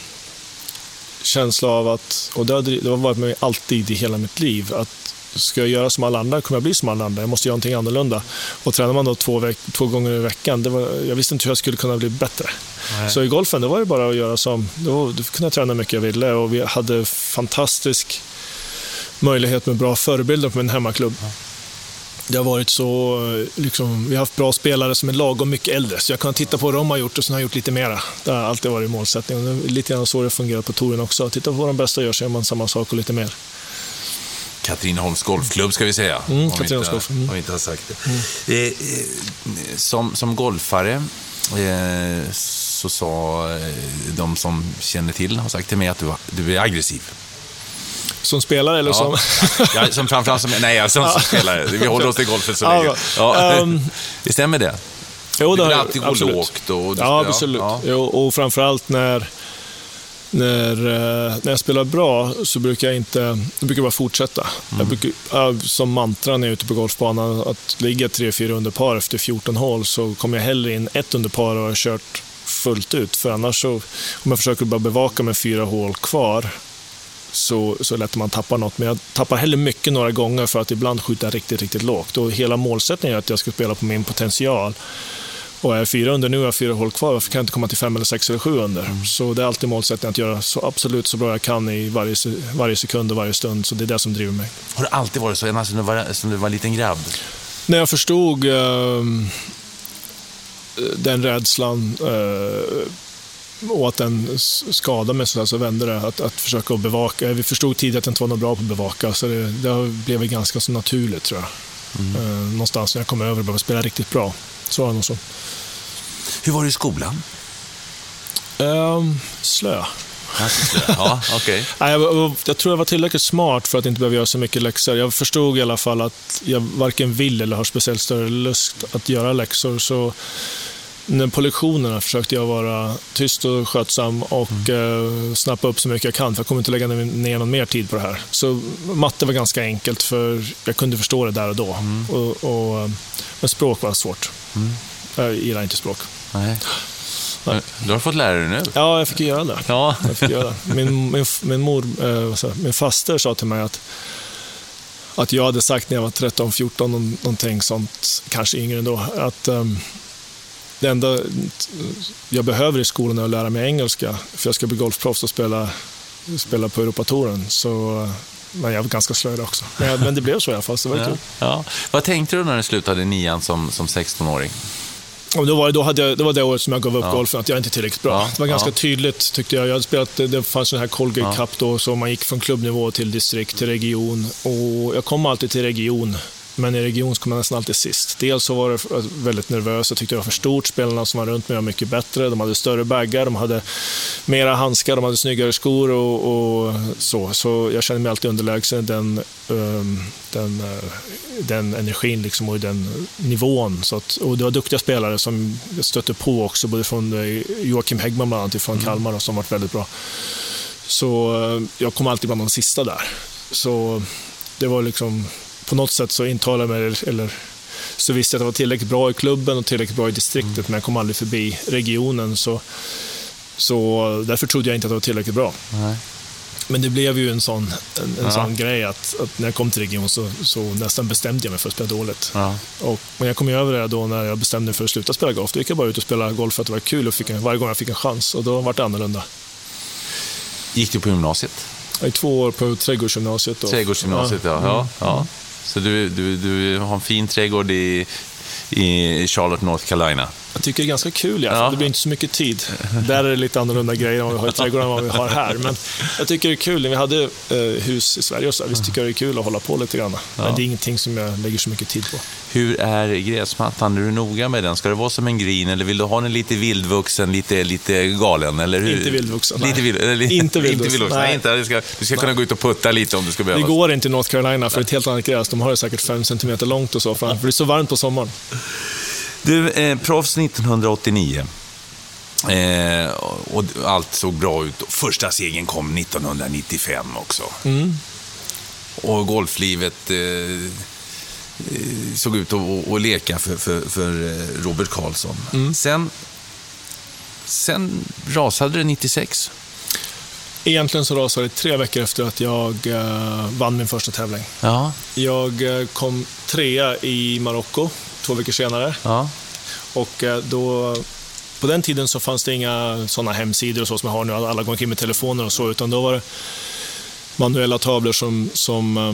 känsla av att, och det har, det har varit med alltid i hela mitt liv, att ska jag göra som alla andra kommer jag bli som alla andra. Jag måste göra någonting annorlunda. Och tränar man då två, veck- två gånger i veckan, det var, jag visste inte hur jag skulle kunna bli bättre. Nej. Så i golfen, det var det bara att göra som, då, då kunde jag träna mycket jag ville och vi hade fantastisk möjlighet med bra förebilder på min hemmaklubb. Ja. Det har varit så, liksom, vi har haft bra spelare som är lagom mycket äldre, så jag kan titta på vad de har gjort och sen har jag gjort lite mera. Det har alltid varit målsättningen. Lite grann så det fungerar på touren också. Titta på vad de bästa gör så gör man samma sak och lite mer. Katrineholms golfklubb ska vi säga. Mm, Katrineholms golf. Mm. Om vi inte har sagt det. Mm. Eh, som, som golfare eh, så sa eh, de som känner till har sagt till mig att du, du är aggressiv. Som spelare eller ja. som... ja, som framförallt som... Nej, som, som spelare. Vi håller oss till golfen så länge. Ja. Um, det stämmer det? Jo, det du vill har alltid gå absolut. lågt. Och, ja, ja, absolut. Ja. Jo, och framförallt när... När, när jag spelar bra så brukar jag inte jag brukar bara fortsätta. Mm. Jag brukar, som mantra när jag är ute på golfbanan att ligga tre fyra under par efter fjorton hål så kommer jag hellre in ett under par och har kört fullt ut. För annars så, om jag försöker bara bevaka med fyra hål kvar så, så lätt man tappar något. Men jag tappar heller mycket några gånger för att ibland skjuta riktigt, riktigt lågt. Och hela målsättningen är att jag ska spela på min potential. Och är jag fyra under nu och jag fyra hål kvar, varför kan jag inte komma till fem eller sex eller sju under? Mm. Så det är alltid målsättningen att göra så absolut så bra jag kan i varje, varje sekund och varje stund. Så det är det som driver mig. Har det alltid varit så, ända sedan du var, sedan du var en liten grabb? När jag förstod uh, den rädslan uh, och att den skadade mig så, så vände det. Att, att försöka att bevaka. Vi förstod tidigt att jag inte var något bra på att bevaka. Så det, det blev ganska så naturligt, tror jag. Mm. Uh, någonstans när jag kom över och började spela riktigt bra. Så var det nog så. Hur var det i skolan? Um, slö. slö. Ja, okej. Okay. jag, jag tror jag var tillräckligt smart för att inte behöva göra så mycket läxor. Jag förstod i alla fall att jag varken vill eller har speciellt större lust att göra läxor. Så när på lektionerna försökte jag vara tyst och skötsam och mm. eh, snappa upp så mycket jag kan, för jag kommer inte lägga ner någon mer tid på det här. Så matte var ganska enkelt, för jag kunde förstå det där och då. Mm. Och, och, men språk var svårt. Mm. Jag gillar inte språk. Nej. Nej. Du har fått lära dig nu. Ja, jag fick göra det. Ja. Jag fick göra det. Min, min, min mor, eh, så, min faster sa till mig att att jag hade sagt när jag var tretton fjorton någonting sånt, kanske yngre ändå, att um, det enda jag behöver i skolan är att lära mig engelska, för jag ska bli golfproffs och spela, spela på Europatouren. Så, men jag var ganska slöjd också. Men, men det blev så i alla fall, så det var ja. kul. Ja. Vad tänkte du när du slutade nian som, som sexton-åring? Och då var det, då hade jag, det var det året som jag gav upp ja. golfen, att jag inte är tillräckligt bra. Ja. Det var ganska ja. tydligt, tyckte jag. Jag hade spelat, det fanns den här Colgate ja. Cup då, så man gick från klubbnivå till distrikt, till region. Och jag kom alltid till region. Men i region kom jag nästan alltid sist. Dels så var jag väldigt nervös. Jag tyckte det var för stort. Spelarna som var runt mig var mycket bättre. De hade större baggar, de hade mera handskar, de hade snyggare skor och, och så. Så jag kände mig alltid underlägsen den, um, den, uh, den energin liksom, och den nivån. Så att, och det var duktiga spelare som jag stötte på också, både från uh, Joakim Häggman bland annat, från mm. Kalmar, och som varit väldigt bra. Så uh, jag kom alltid bland de sista där. Så det var liksom... På något sätt så intalade jag mig, eller så visste jag att jag var tillräckligt bra i klubben och tillräckligt bra i distriktet, mm. men jag kom aldrig förbi regionen, så, så därför trodde jag inte att jag var tillräckligt bra. Nej. Men det blev ju en sån, en, en ja. sån grej att, att när jag kom till regionen så, så nästan bestämde jag mig för att spela dåligt. Ja. Och, men jag kom ju över det då när jag bestämde mig för att sluta spela golf. Då gick jag bara ut och spela golf för att det var kul och fick en, varje gång jag fick en chans, och då var det annorlunda. Gick du på gymnasiet? I två år på trädgårdsgymnasiet. Då. Trädgårdsgymnasiet, ja. ja. Mm. ja. Så du, du, du har en fin trädgård i, i Charlotte, North Carolina. Jag tycker det är ganska kul, ja. Ja. Det blir inte så mycket tid. Där är det lite annorlunda grejer om vi har i trädgården än vad vi har här. Men jag tycker det är kul. När vi hade eh, hus i Sverige och så, visst tycker jag det är kul att hålla på lite grann. Ja. Men det är ingenting som jag lägger så mycket tid på. Hur är gräsmattan? Är du noga med den? Ska det vara som en green, eller vill du ha den lite vildvuxen, lite, lite galen? Eller hur? Inte vildvuxen, lite vild, eller, inte vildvuxen. Inte vildvuxen. Nej. Nej, inte. Du ska, du ska kunna gå ut och putta lite om du ska behöva. Det går inte i North Carolina för ett helt annat gräs. De har det säkert fem centimeter långt och så, för det är så varmt på sommaren. Du, eh, proffs nittonhundraåttionio. Eh, och allt såg bra ut. Första segern kom nittonhundranittiofem också. Mm. Och golflivet eh, såg ut att, att leka för, för, för Robert Karlsson. Mm. Sen, sen rasade det nittiosex. Egentligen så rasade det tre veckor efter att jag eh, vann min första tävling. Ja. Jag eh, kom trea i Marocko två veckor senare. Ja. Och eh, då... På den tiden så fanns det inga sådana hemsidor och så som jag har nu, alla går omkring med telefoner och så, utan då var det manuella tavlor som, som eh,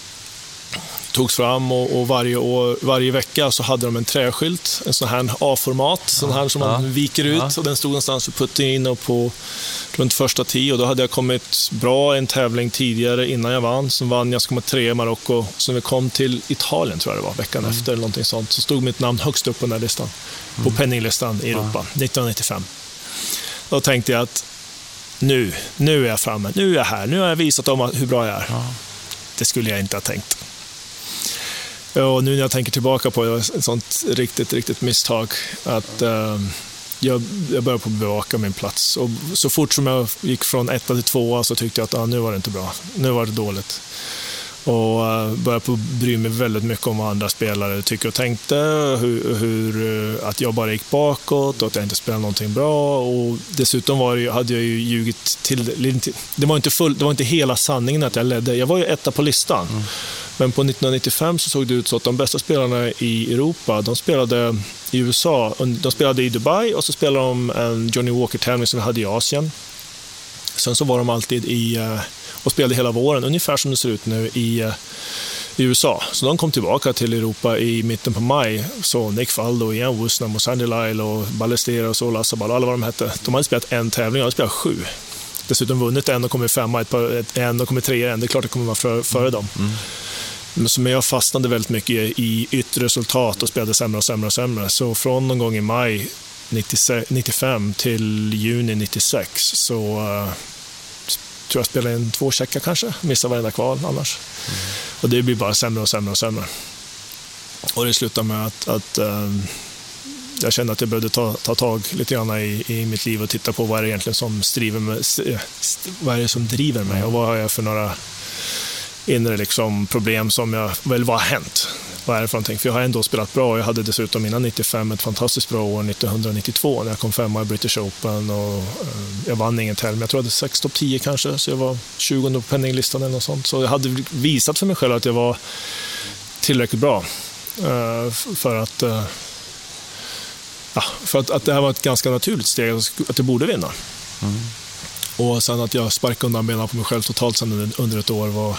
togs fram, och, och varje, år, varje vecka så hade de en träskylt, en sån här A-format, ja. sån här som man ja. viker ut, ja. och den stod någonstans för putten in och på runt första tio, och då hade jag kommit bra en tävling tidigare innan jag vann, som vann jag som kom tre i Marocko, som vi kom till Italien tror jag det var, veckan mm. efter eller någonting sånt, så stod mitt namn högst upp på den här listan, mm. på penninglistan i Europa, ja. nittonhundranittiofem. Då tänkte jag att nu, nu är jag framme, nu är jag här, nu har jag visat dem hur bra jag är. Ja. Det skulle jag inte ha tänkt. Och nu när jag tänker tillbaka på det, ett sånt riktigt, riktigt misstag, att uh, jag, jag började på att bevaka min plats. Och så fort som jag gick från etta till tvåa så tyckte jag att ah, nu var det inte bra, nu var det dåligt. Och började på bry mig väldigt mycket om vad andra spelare tycker och tänkte. Hur, hur, att jag bara gick bakåt och att jag inte spelade någonting bra. Och dessutom var det, hade jag ju ljugit till... Det var inte, full, det var inte hela sanningen att jag ledde. Jag var ju etta på listan. Mm. Men på nittonhundranittiofem så såg det ut så att de bästa spelarna i Europa, de spelade i U S A. De spelade i Dubai och så spelade de en Johnny Walker-tävling som vi hade i Asien. Sen så var de alltid i... och spelade hela våren, ungefär som det ser ut nu i, i U S A. Så de kom tillbaka till Europa i mitten på maj. Så Nick Faldo, Ian Woosnam och Sandy Lyle och Ballesteros och Lassabal och alla vad de hette. De hade spelat en tävling, jag hade spelat sju. Dessutom vunnit en och kommit femma, ett par, en och kommit trea en. Det är klart att det kommer vara för, före dem. Mm. Men jag fastnade väldigt mycket i yttre resultat och spelade sämre och sämre och sämre. Så från någon gång i maj nittiofem till juni nittiosex så... tror jag spelade en två checkar kanske, missade varenda kval annars. Mm. Och det blir bara sämre och sämre och sämre. Och det slutar med att, att um, jag kände att jag behövde ta, ta tag lite grann i, i mitt liv och titta på vad är det egentligen som driver mig, vad är det som driver mig och vad har jag för några inre liksom, problem som jag väl vad har hänt. Vad är det för någonting? För jag har ändå spelat bra. Jag hade dessutom innan nittiofem ett fantastiskt bra år nittonhundranittiotvå när jag kom femma i British Open och eh, jag vann ingen tävling. Jag tror jag hade sex topp tio kanske, så jag var tjugonde på penninglistan eller något sånt. Så jag hade visat för mig själv att jag var tillräckligt bra eh, för att eh, ja, för att, att det här var ett ganska naturligt steg att jag borde vinna. Mm. Och sen att jag sparkade undan benen på mig själv totalt sen under ett år var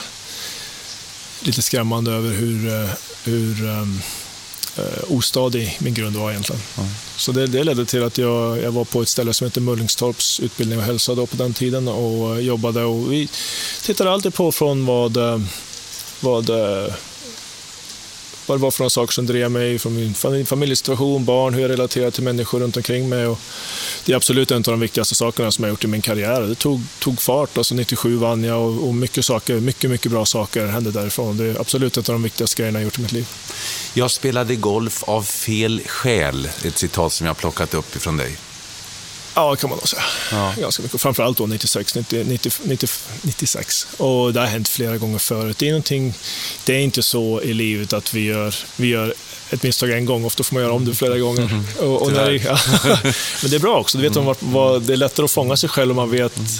lite skrämmande över hur, hur um, uh, ostadig min grund var egentligen. Mm. Så det, det ledde till att jag, jag var på ett ställe som heter Mullingstorps utbildning och hälsa då på den tiden och jobbade och vi tittade alltid på från vad, vad, vad det var för några saker som drev mig från min familjesituation, barn, hur jag relaterar till människor runt omkring mig och det är absolut en av de viktigaste sakerna som jag gjort i min karriär. Det tog, tog fart, alltså nittiosju vann jag och, och mycket saker, mycket, mycket bra saker hände därifrån. Det är absolut en av de viktigaste grejerna jag gjort i mitt liv. Jag spelade golf av fel skäl, ett citat som jag plockat upp ifrån dig. Ja, kan man nog säga. Ja. Ganska mycket. Framförallt då nittiosex, nittio, nittio, nittio, nittiosex. Och det har hänt flera gånger förut. Det är, någonting, det är inte så i livet att vi gör, vi gör ett misstag en gång. Ofta får man göra om det flera gånger. Mm. Och, och när det, ja. Men det är bra också. Du vet, mm. vad, det är lättare att fånga sig själv om man vet mm.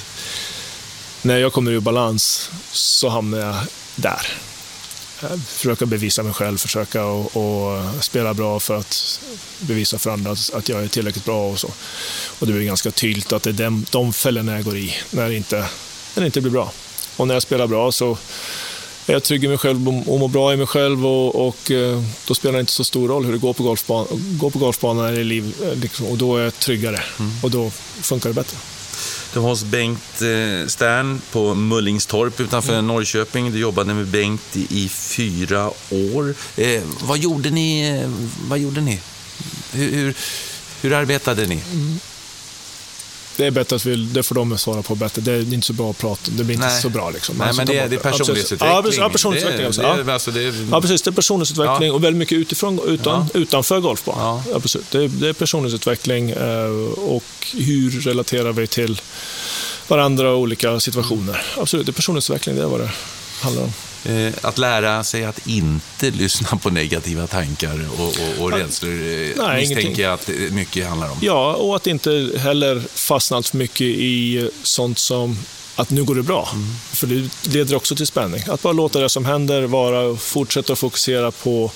när jag kommer ur balans så hamnar jag där. Försöka bevisa mig själv, försöka och, och spela bra för att bevisa för andra att, att jag är tillräckligt bra och så. Och det blir ganska tydligt att det är de, de fällorna jag går i när det, inte, när det inte blir bra. Och när jag spelar bra så är jag trygg i mig själv och mår bra i mig själv och, och då spelar det inte så stor roll hur det går på golfbanan, går på golfbanan i liv liksom, och då är jag tryggare mm. och då funkar det bättre. Du var hos Bengt Stern på Mullingstorp utanför mm. Norrköping. Du jobbade med Bengt i, i fyra år. Eh, vad gjorde ni? Vad gjorde ni? Hur, hur, hur arbetade ni? Mm. Det är bättre att vi, det får de svara på bättre. Det är inte så bra att prata. Det blir inte Nej. så bra liksom. Nej, men det är, det är personlighetsutveckling. Ja, personlighetsutveckling. Det är, det är, alltså det är... Ja, precis. Det är personlighetsutveckling ja. och väldigt mycket utifrån, utan, ja. utanför golfbanan. Ja. Ja, precis. Det är, det är personlighetsutveckling och hur relaterar vi till varandra och olika situationer. Absolut, det är personlighetsutveckling. Det är vad det handlar om. Att lära sig att inte lyssna på negativa tankar och, och, och rädslor Nej, misstänker ingenting. Jag att mycket handlar om. Ja, och att inte heller fastna för mycket i sånt som att nu går det bra. Mm. För det leder också till spänning. Att bara låta det som händer vara och fortsätta att fokusera på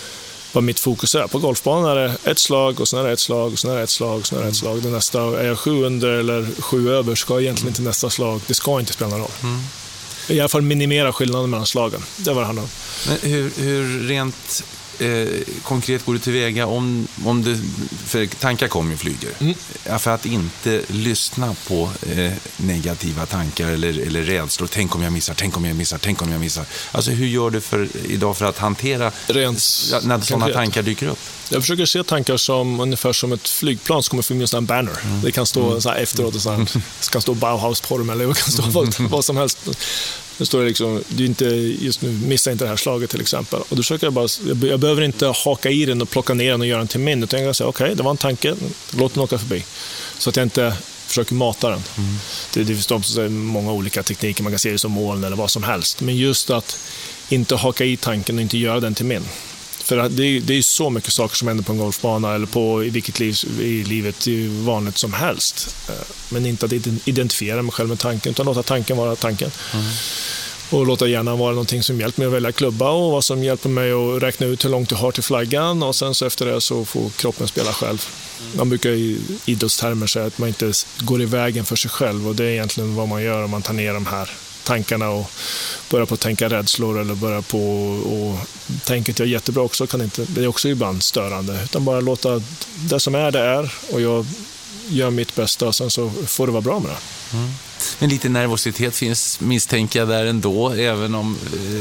vad mitt fokus är. På golfbanan är det ett slag och sen är det ett slag och sen är det ett slag och sen är det ett slag. Det nästa, är jag sju under eller sju över ska egentligen inte nästa slag. Det ska inte spela någon roll. Mm. I alla fall minimera skillnaden mellan slagen. Det var det handlar om. Men hur, hur rent eh, konkret går du tillväga om, om det, för tankar kommer och flyger. Mm. Ja, för att inte lyssna på eh, negativa tankar eller, eller rädslor. Tänk om jag missar, tänk om jag missar, tänk om jag missar. Alltså hur gör du för idag för att hantera rent, när sådana tankar dyker upp? Jag försöker se tankar som ungefär som ett flygplan som kommer förbi en sån här banner. Mm. Det kan stå mm. så här efteråt och så här, det kan stå Bauhaus på dem eller det kan stå vad, vad som helst. Det står liksom, du inte just nu missar inte det här slaget till exempel. Och då försöker jag bara, jag behöver inte haka i den och plocka ner den och göra den till min. Utan jag kan säga, okej, okay, det var en tanke, låt den åka förbi. Så att jag inte försöker mata den. Mm. Det, det finns många olika tekniker, man kan se det som moln eller vad som helst. Men just att inte haka i tanken och inte göra den till min. För det är, det är så mycket saker som händer på en golfbana eller på i vilket liv i livet är vanligt som helst. Men inte att identifiera mig själv med tanken, utan låta tanken vara tanken. Mm. Och låta hjärnan vara någonting som hjälper mig att välja klubba och vad som hjälper mig att räkna ut hur långt jag har till flaggan, och sen så efter det så får kroppen spela själv. Man brukar i idrottstermer säga att man inte går i vägen för sig själv, och det är egentligen vad man gör om man tar ner de här tankarna och börjar på att tänka rädslor eller börjar på och tänka att jag är jättebra också, kan inte, det är också ibland störande, utan bara låta det som är det är, och jag gör mitt bästa och sen så får det vara bra med det. Mm. Men lite nervositet finns, misstänker jag, där ändå, även om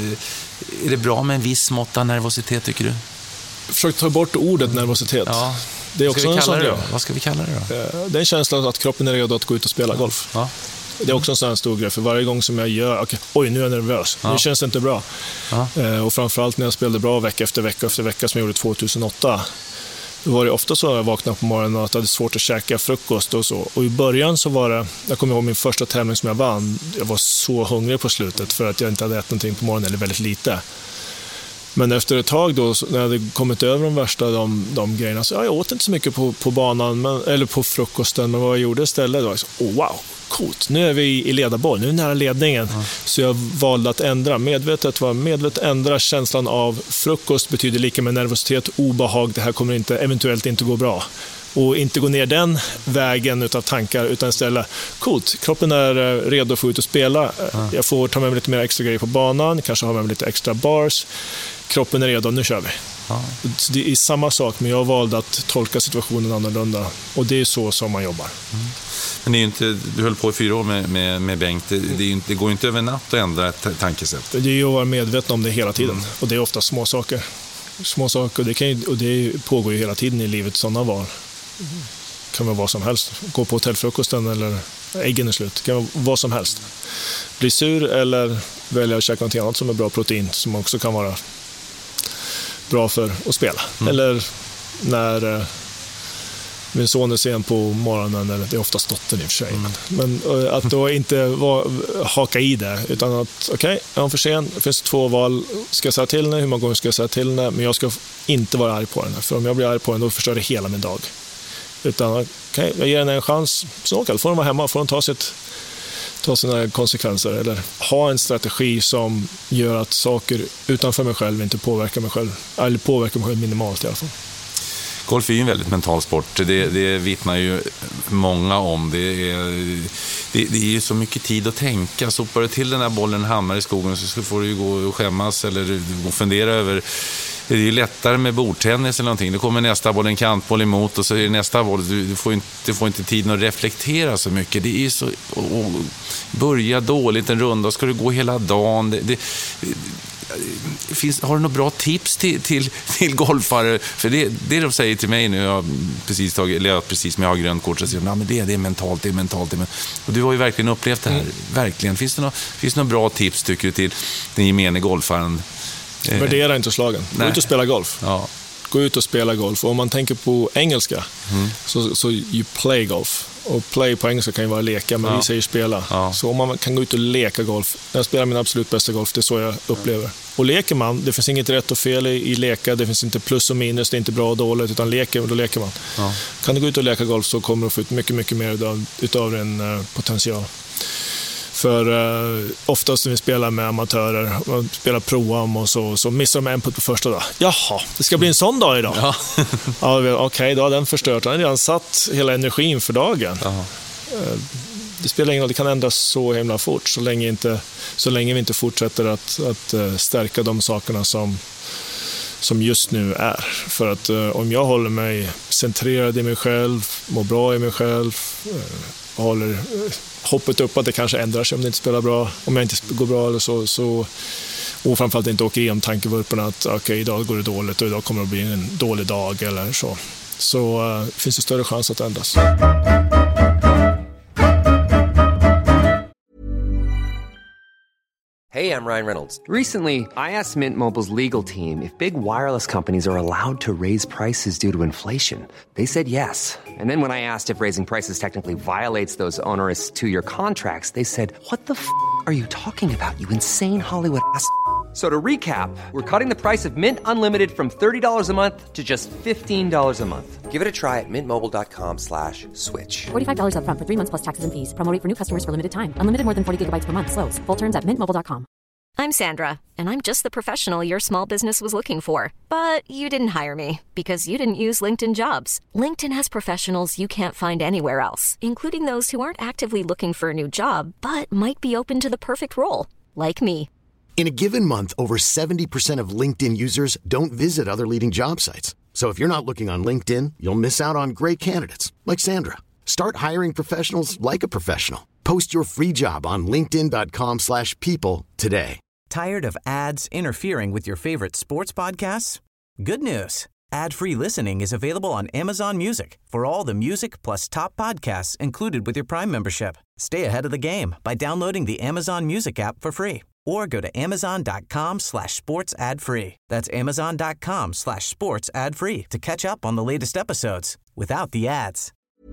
eh, är det bra med en viss mått av nervositet, tycker du? Försök ta bort ordet nervositet. Ja. Det är också en sån grej. Vad ska vi kalla det då? Det är en känsla att kroppen är redo att gå ut och spela golf. Ja. Det är också en sån här stor grej, för varje gång som jag gör, okay, oj, nu är jag nervös, ja. Nu känns det inte bra. Ja. Eh, och framförallt när jag spelade bra vecka efter vecka efter vecka som jag gjorde tjugohundraåtta, då var det ofta så att jag vaknade på morgonen och att jag hade svårt att käka frukost och så. Och i början så var det, jag kommer ihåg min första tävling som jag vann, jag var så hungrig på slutet för att jag inte hade ätit någonting på morgonen, eller väldigt lite. Men efter ett tag då, när jag hade kommit över de värsta de, de grejerna, så ja, jag åt inte så mycket på, på banan men, eller på frukosten, men vad jag gjorde istället var så, oh, wow, coolt, nu är vi i ledarboll, nu är vi nära ledningen. Mm. Så jag valde att ändra, medvetet var medvetet ändra känslan av frukost betyder lika med nervositet, obehag, det här kommer inte, eventuellt inte gå bra. Och inte gå ner den vägen utav tankar, utan istället, coolt, kroppen är redo att få ut och spela. Mm. Jag får ta med mig lite mer extra grejer på banan, kanske ha med mig lite extra bars. Kroppen är redo, nu kör vi. Mm. Det är samma sak, men jag valde att tolka situationen annorlunda. Och det är så som man jobbar. Mm. Men det är inte, du höll på i fyra år med, med, med Bengt. Det, det, är inte, det går inte över natt att ändra ett tankesätt. Det är ju att vara medveten om det hela tiden. Mm. Och det är ofta små saker. Små saker, och det, kan ju, och det pågår ju hela tiden i livet, sådana val. Det kan vara vad som helst. Gå på hotellfrukosten eller äggen är slut. Det kan vara vad som helst. Bli sur eller välja att käka något annat som är bra protein, som också kan vara bra för att spela. Mm. Eller när eh, min son är sen på morgonen, eller det är oftast dottern i och för sig. Mm. Men eh, att då inte var, haka i det, utan att okej, okay, jag är för sen, det finns två val, ska jag säga till henne, hur många gånger ska jag säga till henne, men jag ska inte vara arg på henne, för om jag blir arg på henne då förstör det hela min dag. Utan okej, okay, jag ger henne en chans, så okej, får hon vara hemma, får hon ta sitt ta sina konsekvenser, eller ha en strategi som gör att saker utanför mig själv inte påverkar mig själv, eller påverkar mig själv minimalt i alla fall. Golf är ju en väldigt mental sport, det, det vittnar ju många om. Det är, det, det är ju så mycket tid att tänka. Sopar du till den här bollen hamnar i skogen, så får du ju gå och skämmas eller fundera över. Det är ju lättare med bordtennis eller någonting. Då kommer nästa boll, en kantboll emot, och så är det nästa boll. Du, du, får, inte, du får inte tiden att reflektera så mycket. Det är ju så... Och, och börja dåligt en runda, och ska du gå hela dagen. Det, det, det finns, har du några bra tips till, till, till golfare? För det, det de säger till mig nu, jag har precis tagit, eller precis med jag har grönt kort, så säger de, ja, men det, det är mentalt, det är mentalt. Det är, och du har ju verkligen upplevt det här. Mm. Verkligen. Finns det några, finns det några bra tips, tycker du, till den gemene golfaren? Värdera inte slagen. Gå Nej. ut och spela golf. Ja. Gå ut och spela golf. Och om man tänker på engelska, mm. så, så you play golf. Och play på engelska kan ju vara leka, men ja. vi säger spela. Ja. Så om man kan gå ut och leka golf. När jag spelar min absolut bästa golf, det är så jag upplever. Ja. Och leker man, det finns inget rätt och fel i, i leka. Det finns inte plus och minus, det är inte bra och dåligt, utan leker, då leker man. Ja. Kan du gå ut och leka golf, så kommer du få ut mycket, mycket mer utav, utav en uh, potential. För uh, oftast när vi spelar med amatörer och spelar pro-am och så, så missar de en putt på första dag. Jaha, det ska bli en sån dag idag. Ja. ja, Okej, okay, då har den förstört. Den har redan satt hela energin för dagen. Uh, det spelar ingen roll, det kan ändras så himla fort så länge, inte, så länge vi inte fortsätter att, att uh, stärka de sakerna som, som just nu är. För att uh, om jag håller mig centrerad i mig själv, mår bra i mig själv, uh, håller uh, hoppet upp att det kanske ändrar sig om det inte spelar bra, om jag inte går bra eller så, så och framförallt inte åker igenom tankevurporna att okej, okay, idag går det dåligt och idag kommer det bli en dålig dag eller så, så uh, finns det större chans att ändras. Hey, I'm Ryan Reynolds. Recently, I asked Mint Mobile's legal team if big wireless companies are allowed to raise prices due to inflation. They said yes. And then when I asked if raising prices technically violates those onerous two-year contracts, they said, what the f*** are you talking about, you insane Hollywood ass f- So to recap, we're cutting the price of Mint Unlimited from thirty dollars a month to just fifteen dollars a month. Give it a try at mintmobile.com slash switch. forty-five dollars up front for three months plus taxes and fees. Promo rate for new customers for limited time. Unlimited more than forty gigabytes per month. Slows full terms at mint mobile dot com. I'm Sandra, and I'm just the professional your small business was looking for. But you didn't hire me because you didn't use LinkedIn Jobs. LinkedIn has professionals you can't find anywhere else, including those who aren't actively looking for a new job, but might be open to the perfect role, like me. In a given month, over seventy percent of LinkedIn users don't visit other leading job sites. So if you're not looking on LinkedIn, you'll miss out on great candidates like Sandra. Start hiring professionals like a professional. Post your free job on linkedin.com slash people today. Tired of ads interfering with your favorite sports podcasts? Good news. Ad-free listening is available on Amazon Music for all the music plus top podcasts included with your Prime membership. Stay ahead of the game by downloading the Amazon Music app for free or go to amazon.com slash sports ad free. That's amazon.com slash sports ad free to catch up on the latest episodes without the ads.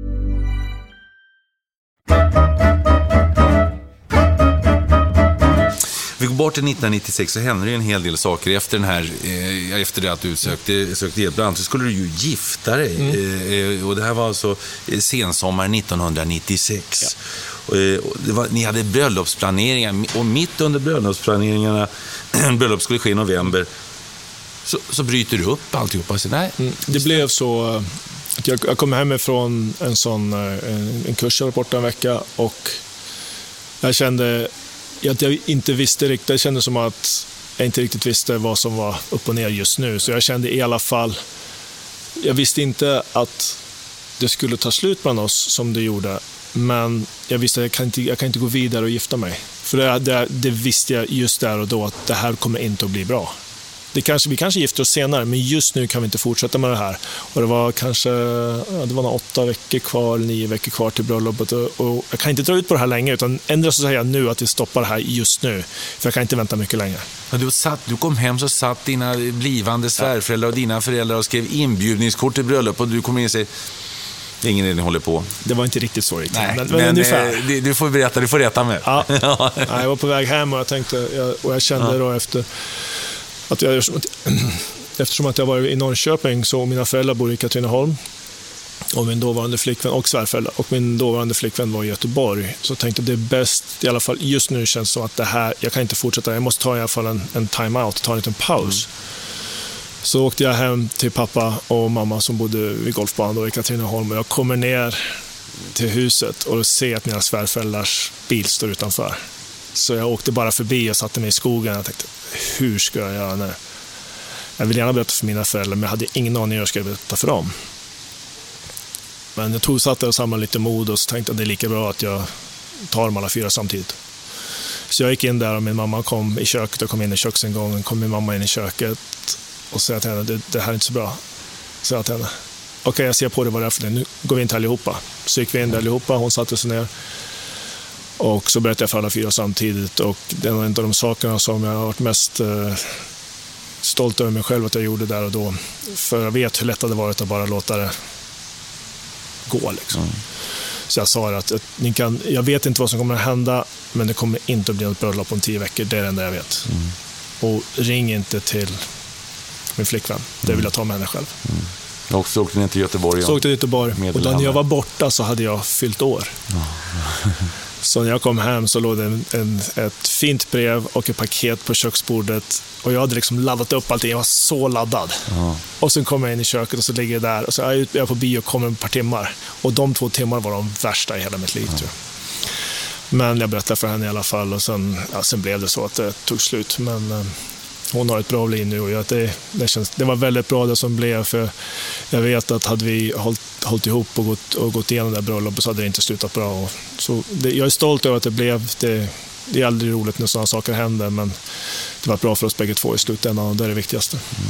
Vi går bort till nittonhundranittiosex, så hände det en hel del saker efter den här, eh, efter det att du sökte, sökte hjälp. Bland annat så skulle du ju gifta dig. Mm. Eh, och det här var alltså sensommar nittonhundranittiosex. Ja. Och, eh, det var, ni hade bröllopsplaneringar, och mitt under bröllopsplaneringarna, bröllop skulle ske i november, så, så bryter du upp alltihopa. Så nej. Mm. Det blev så att jag, jag kom hem ifrån en sån en, en kurs jag var borta en vecka, och jag kände att jag inte visste riktigt. Det kändes som att jag inte riktigt visste vad som var upp och ner just nu. Så jag kände i alla fall, jag visste inte att det skulle ta slut bland oss som det gjorde. Men jag visste att jag kan inte, jag kan inte gå vidare och gifta mig. För det, det, det visste jag just där och då, att det här kommer inte att bli bra. Det kanske, vi kanske gifter oss senare, men just nu kan vi inte fortsätta med det här. Och det var kanske ja, det var åtta veckor kvar, nio veckor kvar till bröllopet. Och, och jag kan inte dra ut på det här länge, utan ändå så säger jag nu att vi stoppar det här just nu. För jag kan inte vänta mycket längre. Du, satt, du kom hem, så satt dina blivande svärföräldrar och dina föräldrar och skrev inbjudningskort till bröllop, och du kom in och säger, det är ingen idé håller på. Det var inte riktigt så riktigt. Nej, men, men, men ungefär. Du, du får berätta, du får rätta mig. Ja. Ja, jag var på väg hem och jag tänkte, jag, och jag kände ja. då efter att jag, eftersom att jag var i Norrköping, så mina föräldrar bor i Katrineholm, och min dåvarande flickvän och svärföräldrar, och min dåvarande flickvän var i Göteborg, så tänkte jag det är bäst, i alla fall just nu känns det som att det här, jag kan inte fortsätta, jag måste ta i alla fall en, en time-out, ta en liten paus. Mm. Så åkte jag hem till pappa och mamma som bodde vid golfbanan i Katrineholm, och jag kommer ner till huset och ser att mina svärföräldrars bil står utanför. Så jag åkte bara förbi och satte mig i skogen, och jag tänkte, hur ska jag göra nu? Jag vill gärna berätta för mina föräldrar, men jag hade ingen aning hur jag skulle berätta för dem. Men jag tog satt där och samlade lite mod, och så tänkte att det är lika bra att jag tar dem alla fyra samtidigt. Så jag gick in där, och min mamma kom i köket och kom in i köksingången. Kom min mamma in i köket och sa till henne, det, det här är inte så bra. Så jag till henne, okej okay, jag ser på det, vad det är för det. Nu går vi in till allihopa. Så gick vi in där allihopa, hon satte sig ner. Och så berättade jag för alla fyra samtidigt, och det var en av de sakerna som jag har varit mest eh, stolt över mig själv att jag gjorde där och då. För jag vet hur lätt det varit att bara låta det gå liksom. Mm. Så jag sa att, att ni kan, jag vet inte vad som kommer att hända, men det kommer inte att bli ett bröllop om tio veckor, det är det enda jag vet. Mm. Och ring inte till min flickvän, det vill jag ta med henne själv. Mm. Och så åkte ni till Göteborg? Så åkte till Göteborg, och när jag var borta så hade jag fyllt år. Mm. Så när jag kom hem så låg det en, en, ett fint brev och ett paket på köksbordet, och jag hade liksom laddat upp allting, jag var så laddad. Mm. Och sen kom jag in i köket och så ligger jag där, och så är jag ute på bio och kommer ett par timmar, och de två timmar var de värsta i hela mitt liv. Mm. Tror jag. Men jag berättade för henne i alla fall, och sen, ja, sen blev det så att det tog slut. Men eh, hon har ett bra liv nu, och jag, det, det, känns, det var väldigt bra det som blev, för jag vet att hade vi hållit, hållit ihop och gått, och gått igenom det där bröllopet, så hade det inte slutat bra. Och så det, jag är stolt över att det blev det, det är aldrig roligt när sådana saker händer, men det var bra för oss bägge två i slutändan och det är det viktigaste. Mm.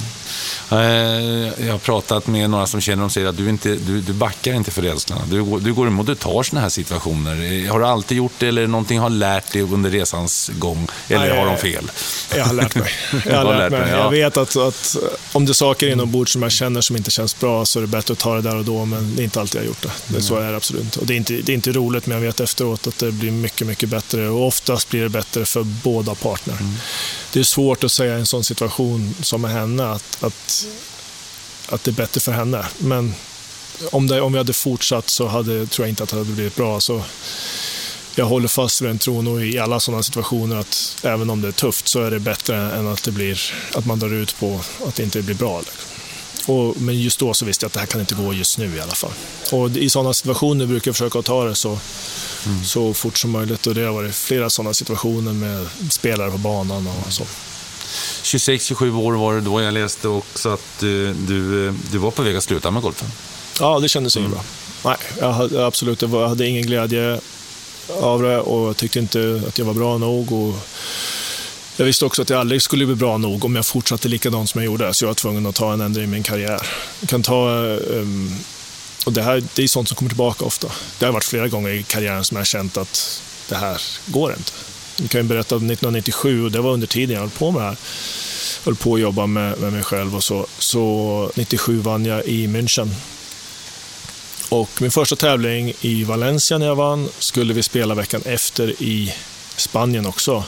Jag har pratat med några som känner och säger att du, inte, du, du backar inte för rädslorna. Du, du går emot, du tar sådana här situationer. Har du alltid gjort det eller någonting har lärt dig under resans gång? Eller Nej, har de fel? Jag har lärt mig. Jag, har lärt lärt mig. mig ja. Jag vet att, att om det är saker inombords som jag känner som inte känns bra så är det bättre att ta det där och då, men det är inte alltid jag har gjort det. Det är så är det absolut. Och det är, inte, det är inte roligt, men jag vet efteråt att det blir mycket, mycket bättre och oftast blir det bättre för båda partner. Mm. Det är svårt att säga i en sån situation som är henne att, att, att det är bättre för henne. Men om, det, om vi hade fortsatt så hade, tror jag inte att det hade blivit bra. Så jag håller fast vid den tron och i alla sådana situationer att även om det är tufft så är det bättre än att, det blir, att man drar ut på att det inte blir bra. Och, men just då så visste jag att det här kan inte gå just nu i alla fall. Och i sådana situationer brukar jag försöka ta det så Mm. så fort som möjligt och det har varit flera sådana situationer med spelare på banan och så. tjugosex tjugosju år var det då. Jag läste också att du, du, du var på väg att sluta med golfen. Ja, det kändes mm. inget bra. Nej, jag hade, absolut, jag hade ingen glädje av det och jag tyckte inte att jag var bra nog och jag visste också att jag aldrig skulle bli bra nog om jag fortsatte likadant som jag gjorde, så jag var tvungen att ta en ändring i min karriär. Jag kan ta um, Och det, här, det är sånt som kommer tillbaka ofta. Det har varit flera gånger i karriären som jag har känt att det här går inte. Jag kan ju berätta om nittonhundranittiosju och det var under tiden jag höll på med det här. Jag höll på att jobba med, med mig själv och så. Så nittiosju vann jag i München. Och min första tävling i Valencia när jag vann skulle vi spela veckan efter i Spanien också.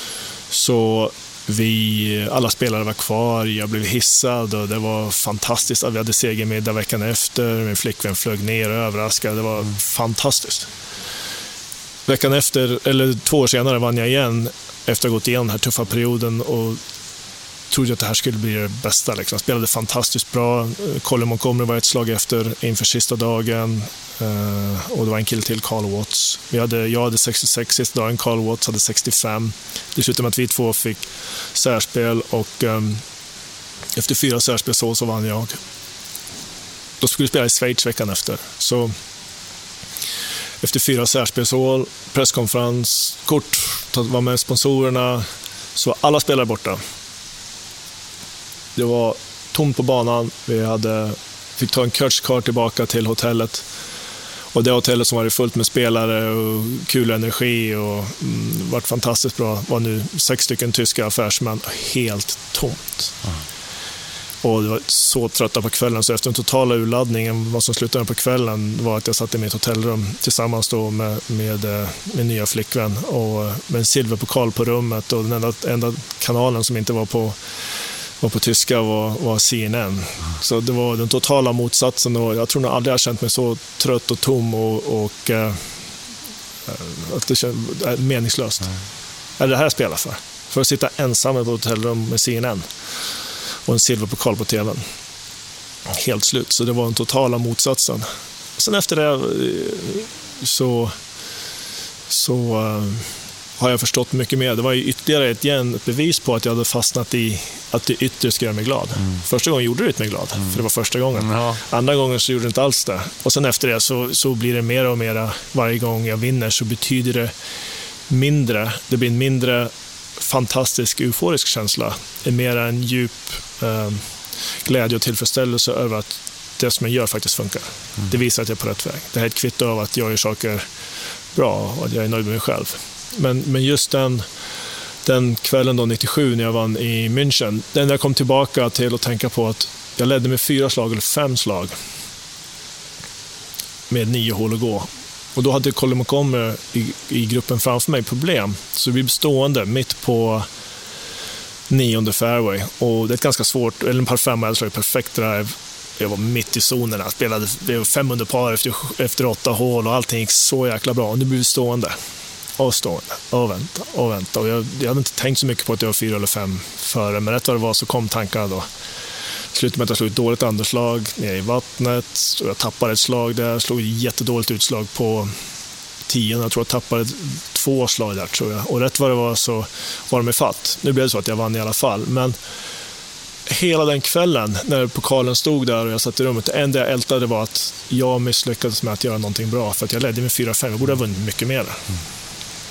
Så vi, alla spelare var kvar, jag blev hissad och det var fantastiskt. Vi hade segermiddag veckan efter, min flickvän flög ner och överraskade, det var mm. fantastiskt. Veckan efter, eller två år senare vann jag igen efter att ha gått igenom den här tuffa perioden och trodde att det här skulle bli det bästa. Liksom. Jag spelade fantastiskt bra, Colin Montgomery var ett slag efter inför sista dagen och det var en kille till, Carl Watts. Vi hade, jag hade sextiosex sista dagen, Carl Watts hade sextiofem. Det slutade med att vi två fick särspel och um, efter fyra särspel så, så vann jag. Då skulle vi spela i Schweiz veckan efter. Så efter fyra särspelsål, presskonferens, kort, var med sponsorerna, så alla spelare borta. Det var tomt på banan. Vi hade, fick ta en coachcar tillbaka till hotellet. Och det hotellet som var fullt med spelare och kul energi och mm, varit fantastiskt bra var nu sex stycken tyska affärsmän, helt tomt. Mm. Och det var så trötta på kvällen, så efter den totala urladdningen, vad som slutade på kvällen var att jag satt i mitt hotellrum tillsammans då med, med min nya flickvän och med en silverpokal på rummet och den enda, enda kanalen som inte var på var på tyska var, var C N N. Så det var den totala motsatsen och jag tror nog aldrig jag har känt mig så trött och tom och, och äh, att det känns äh, meningslöst. Mm. Är det här jag spelar för? För att sitta ensam på ett hotellrum med C N N och en silverpokal på tvn. Helt slut. Så det var den totala motsatsen. Sen efter det så så äh, har jag förstått mycket mer. Det var ju ytterligare ett, igen, ett bevis på att jag hade fastnat i att det yttre ska göra mig glad. Mm. Första gången gjorde det mig glad, mm. för det var första gången. Mm. Andra gången så gjorde det inte alls det. Och sen efter det så, så blir det mer och mer, varje gång jag vinner så betyder det mindre, det blir en mindre fantastisk euforisk känsla. Det är mer en djup eh, glädje och tillfredsställelse över att det som jag gör faktiskt funkar. Mm. Det visar att jag är på rätt väg. Det här är ett kvitto av att jag gör saker bra och att jag är nöjd med mig själv. Men, men just den, den kvällen då nittiosju när jag vann i München, den jag kom tillbaka till att tänka på att jag ledde med fyra slag eller fem slag med nio hål att gå. Och då hade Colin Montgomery i, i gruppen framför mig problem. Så vi blev stående mitt på nionde fairway. Och det är ett ganska svårt, eller en par fem, jag slog perfekt drive. Jag var mitt i zonerna, spelade fem under par efter, efter åtta hål och allting gick så jäkla bra. Och nu blev vi stående. Och stående, och vänta, och vänta. Och jag, jag hade inte tänkt så mycket på att jag var fyra eller fem före, men rätt vad det var så kom tankarna då. Slutet med att jag slog ett dåligt andra ner i vattnet, och jag tappade ett slag där, slog ett jättedåligt utslag på tio. Jag tror jag tappade två slag där, tror jag. Och rätt vad det var så var de i fatt. Nu blev det så att jag vann i alla fall, men hela den kvällen när pokalen stod där och jag satt i rummet, det enda jag ältade var att jag misslyckades med att göra någonting bra, för att jag ledde med fyra fem. Jag borde ha vunnit mycket mer. Mm.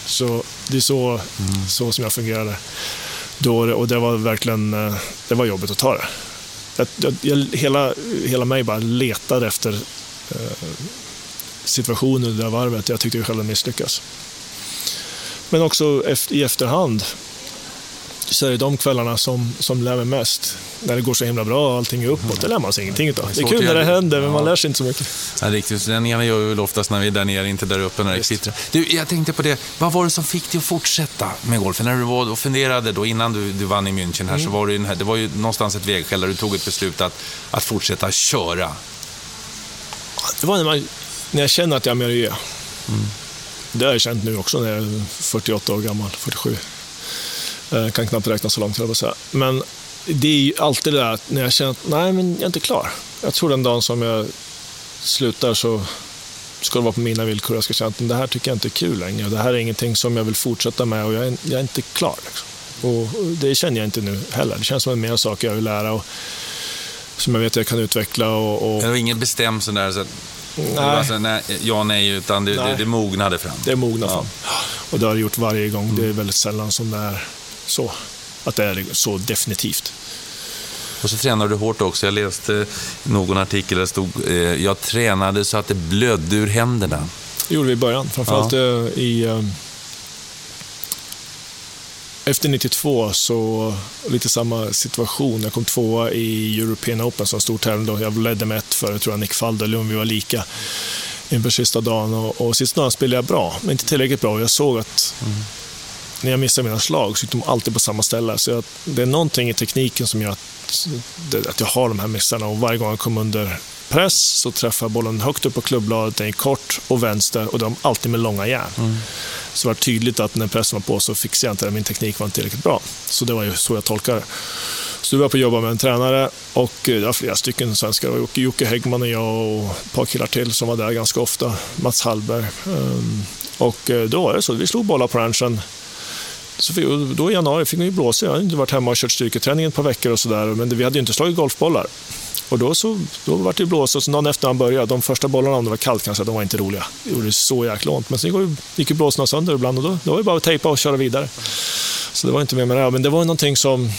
Så det är så, mm. så som jag fungerade då, och det var verkligen det var jobbigt att ta det. Jag, jag, jag, hela, hela mig bara letade efter eh, situationen i det där varvet. Jag tyckte jag själv misslyckas. Men också efter, i efterhand så är det de kvällarna som, som lär mig mest. När det går så himla bra och allting är uppåt, det lär man sig ingenting utav. Det är kul när det händer, men man lär sig inte så mycket. Ja, riktigt. Den ena gör vi väl oftast när vi är där nere, inte där uppe när det kvittrar. Du, jag tänkte på det. Vad var det som fick dig att fortsätta med golfen? När du var och funderade då, innan du, du vann i München här, mm. så var det, här, det var ju någonstans ett vägskäl där du tog ett beslut att, att fortsätta köra. Det var när, man, när jag känner att jag är med att ge. Mm. Det har jag känt nu också när jag är fyrtioåtta år gammal, fyrtiosju. Jag kan knappt räkna så långt, jag vill säga. Men det är ju alltid det där att när jag känner att nej, men jag är inte klar. Jag tror den dagen som jag slutar så ska det vara på mina villkor. Jag ska känna att det här tycker jag inte är kul längre. Det här är ingenting som jag vill fortsätta med och jag är, jag är inte klar. Liksom. Och det känner jag inte nu heller. Det känns som en mer sak jag vill lära och som jag vet att jag kan utveckla. Och, och... Det var ingen bestämd sån där så att... Nej. Alltså, nej, ja, nej, utan det, nej. Det, det mognade fram. Det mognade fram. Ja. Och det har det gjort varje gång. Mm. Det är väldigt sällan som det är så. Att det är så definitivt. Och så tränar du hårt också. Jag läste någon artikel där det stod eh, jag tränade så att det blödde ur händerna. Det gjorde vi i början. Framförallt ja. i... Eh, efter nittiotvå så lite samma situation. Jag kom tvåa i European Open som stor tävling då. Jag ledde med ett för, jag tror jag Nick Faldo eller om vi var lika inför sista dagen. Och, och sista dagen spelade jag bra, men inte tillräckligt bra. Och jag såg att mm. när jag missade mina slag så gick de alltid på samma ställe. Så jag, det är någonting i tekniken som gör att, att jag har de här missarna. Och varje gång jag kom under press så träffar jag bollen högt upp på klubbbladet, den är kort och vänster och de alltid med långa järn. Mm. Så det var tydligt att när pressen var på så fixade jag inte det. Min teknik var inte tillräckligt bra. Så det var ju så jag tolkar det. Så jag började på att jobba med en tränare och det var flera stycken svenskar. Jocke Häggman och jag och ett par killar till som var där ganska ofta. Mats Hallberg. Och då var det så. Vi slog bollar på ranchen. Så då i januari fick vi blåsa. Jag hade inte varit hemma och kört styrketräning ett par veckor och sådär. Men vi hade ju inte slagit golfbollar. Och då, så, då var det blåsa. Och så någon efter han började, de första bollarna, om det var kallt kanske, de var inte roliga. Det gjorde så jäkla ont. Men sen gick ju blåsarna sönder ibland och då, då var det bara att tejpa och köra vidare. Så det var inte mer med det här. Men det var någonting som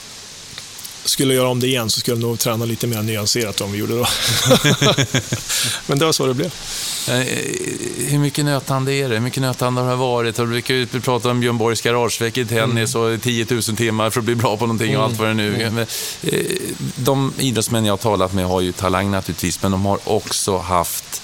skulle jag göra om det igen så skulle jag nog träna lite mer nyanserat om vi gjorde då. Men det var så det blev. Hur mycket nötande är det? Hur mycket nötande har det varit? Du brukar ju prata om Björn Borgs garageveck i tennis mm. och tio tusen timmar för att bli bra på någonting och mm. allt vad det nu är. Mm. De idrottsmän jag har talat med har ju talang naturligtvis, men de har också haft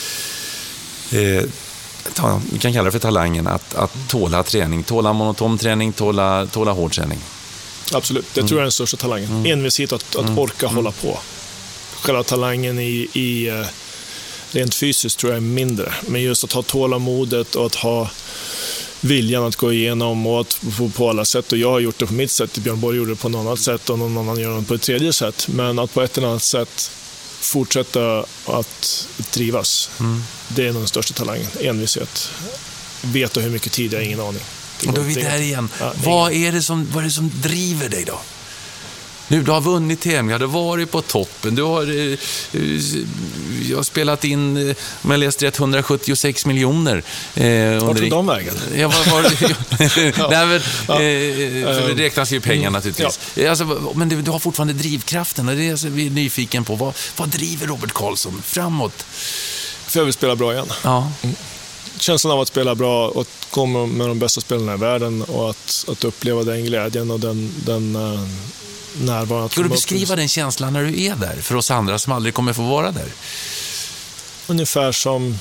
eh, ta, vi kan kalla det för talangen att, att tåla träning, tåla monoton träning, tåla, tåla hård träning. Absolut, det mm. tror jag är den största talangen. Mm. Envishet att, att mm. orka mm. hålla på. Själva talangen i, i rent fysiskt tror jag är mindre. Men just att ha tålamodet och att ha viljan att gå igenom och att på, på alla sätt. Och jag har gjort det på mitt sätt, Björn Borg gjorde det på något annat sätt och någon annan gör det på ett tredje sätt. Men att på ett eller annat sätt fortsätta att trivas. Mm. Det är nog den största talangen. Envishet. Veta hur mycket tid jag har ingen aning. Och då är vi där igen. Ja, vad, är det som, vad är det som driver dig då? Nu, du har vunnit tävlingar, du har varit på toppen, du har, eh, jag har spelat in, eh, om jag läste rätt, hundrasjuttiosex miljoner. Eh, Vart tog de vägen? Ja, var, var, ja. Nej, men, eh, för det räknas ju pengar naturligtvis. Ja. Alltså, men du, du har fortfarande drivkraften och det är alltså, vi är nyfiken på. Vad, vad driver Robert Karlsson framåt? För jag vill spela bra igen. Ja. Mm. Känslan av att spela bra och att komma med de bästa spelarna i världen och att, att uppleva den glädjen och den, den uh, närvaron. Ska du beskriva den känslan när du är där för oss andra som aldrig kommer få vara där? Ungefär som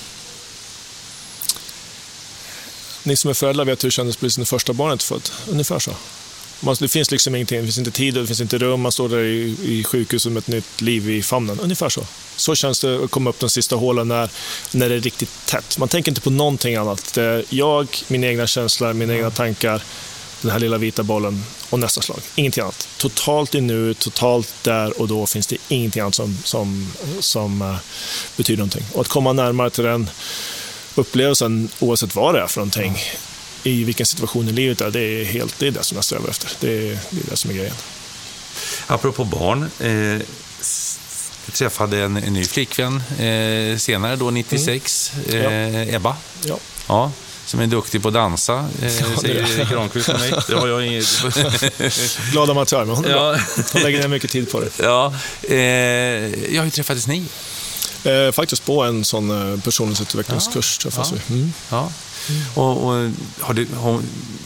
ni som är föräldrar vet hur det kändes precis när första barnet född. Ungefär så. Man, det finns liksom ingenting, det finns inte tid, det finns inte rum, man står där i, i sjukhuset med ett nytt liv i famnen. Ungefär så. Så känns det att komma upp den sista hålen när, när det är riktigt tätt. Man tänker inte på någonting annat. Det är jag, mina egna känslor, mina mm. egna tankar, den här lilla vita bollen och nästa slag. Ingenting annat. Totalt i nu, totalt där och då finns det ingenting annat som, som, som uh, betyder någonting. Och att komma närmare till den upplevelsen, oavsett vad det är för någonting, mm. i vilken situation i livet är, det är helt det, är det som jag strävar efter. Det är, det är det som är grejen. Apropå barn, eh, jag träffade en, en ny flickvän eh, senare då, nittiosex, mm. ja. eh, Ebba. Ja. Ja. som är duktig på att dansa, eh, säger Erik Granqvist till mig. Det har jag inget... Glad amatör, men hon, ja. hon lägger ner mycket tid på det. Ja, eh, jag har ju träffats ni. Eh, faktiskt på en sån eh, personlighetsutvecklingskurs ja. träffas ja. vi. Mm. Ja. Och, och har du... Har,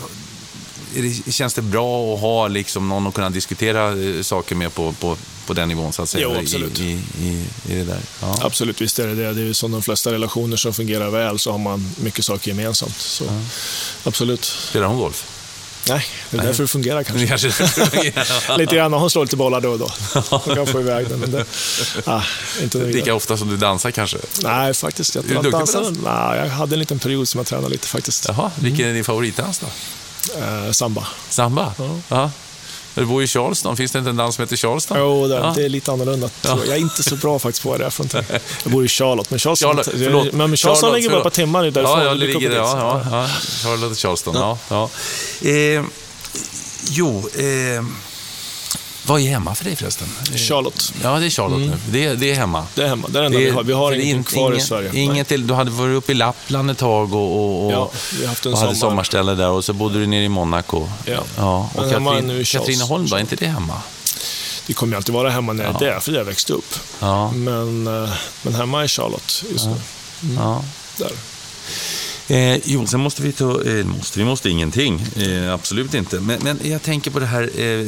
det, känns det bra att ha liksom någon att kunna diskutera saker med på, på, på den nivån så att säga? Jo, absolut. I, i, i, i det där. Ja. Absolut, visst är det det. Det är ju som de flesta relationer som fungerar väl, så har man mycket saker gemensamt. Så, ja. Absolut. Spelar hon golf? Nej, det är Nej. därför det fungerar kanske. Det kanske fungerar. Lite grann, hon slår lite bollar då och då. Hon kan få iväg den, men det... Ah, inte lika ofta som du dansar kanske? Nej, faktiskt. Jag, är du dansar, nej, jag hade en liten period som jag tränade lite faktiskt. Jaha, vilken är din favoritdans då? Eh, samba. Samba? Ja. Ja. Du bor i Charleston. Finns det inte en dans som heter Charleston? Jo, det, ja. det är lite annorlunda. Ja. Jag är inte så bra faktiskt på det. Jag, jag bor i Charlotte. Men Charleston, Charlotte, förlåt. men Charleston ligger bara på timmar därifrån. Ja, jag ligger där. Ja, ja, ja. Charlotte och Charleston. Ja. Ja, ja. Eh, jo, eh, vad är hemma för dig förresten? Charlotte. Ja, det är Charlotte mm. nu. Det, det är hemma. Det är hemma. Det är enda vi har. Vi har ingenting in, kvar ingen, i Sverige. Inget till, du hade varit uppe i Lappland ett tag och, och, och, ja, vi har haft en och hade sommar. sommarställe där och så bodde du nere i Monaco. Ja. Ja. Och Katrin, Katrineholm, Charles. var inte det hemma? Det kommer alltid vara hemma när ja. jag är där, för jag växte upp. Ja. Men, men hemma är Charlotte just ja. nu. Mm. Ja. Där. Eh, jo, sen måste vi ta... Eh, måste, vi måste ingenting. Eh, absolut inte. Men, men jag tänker på det här... Eh,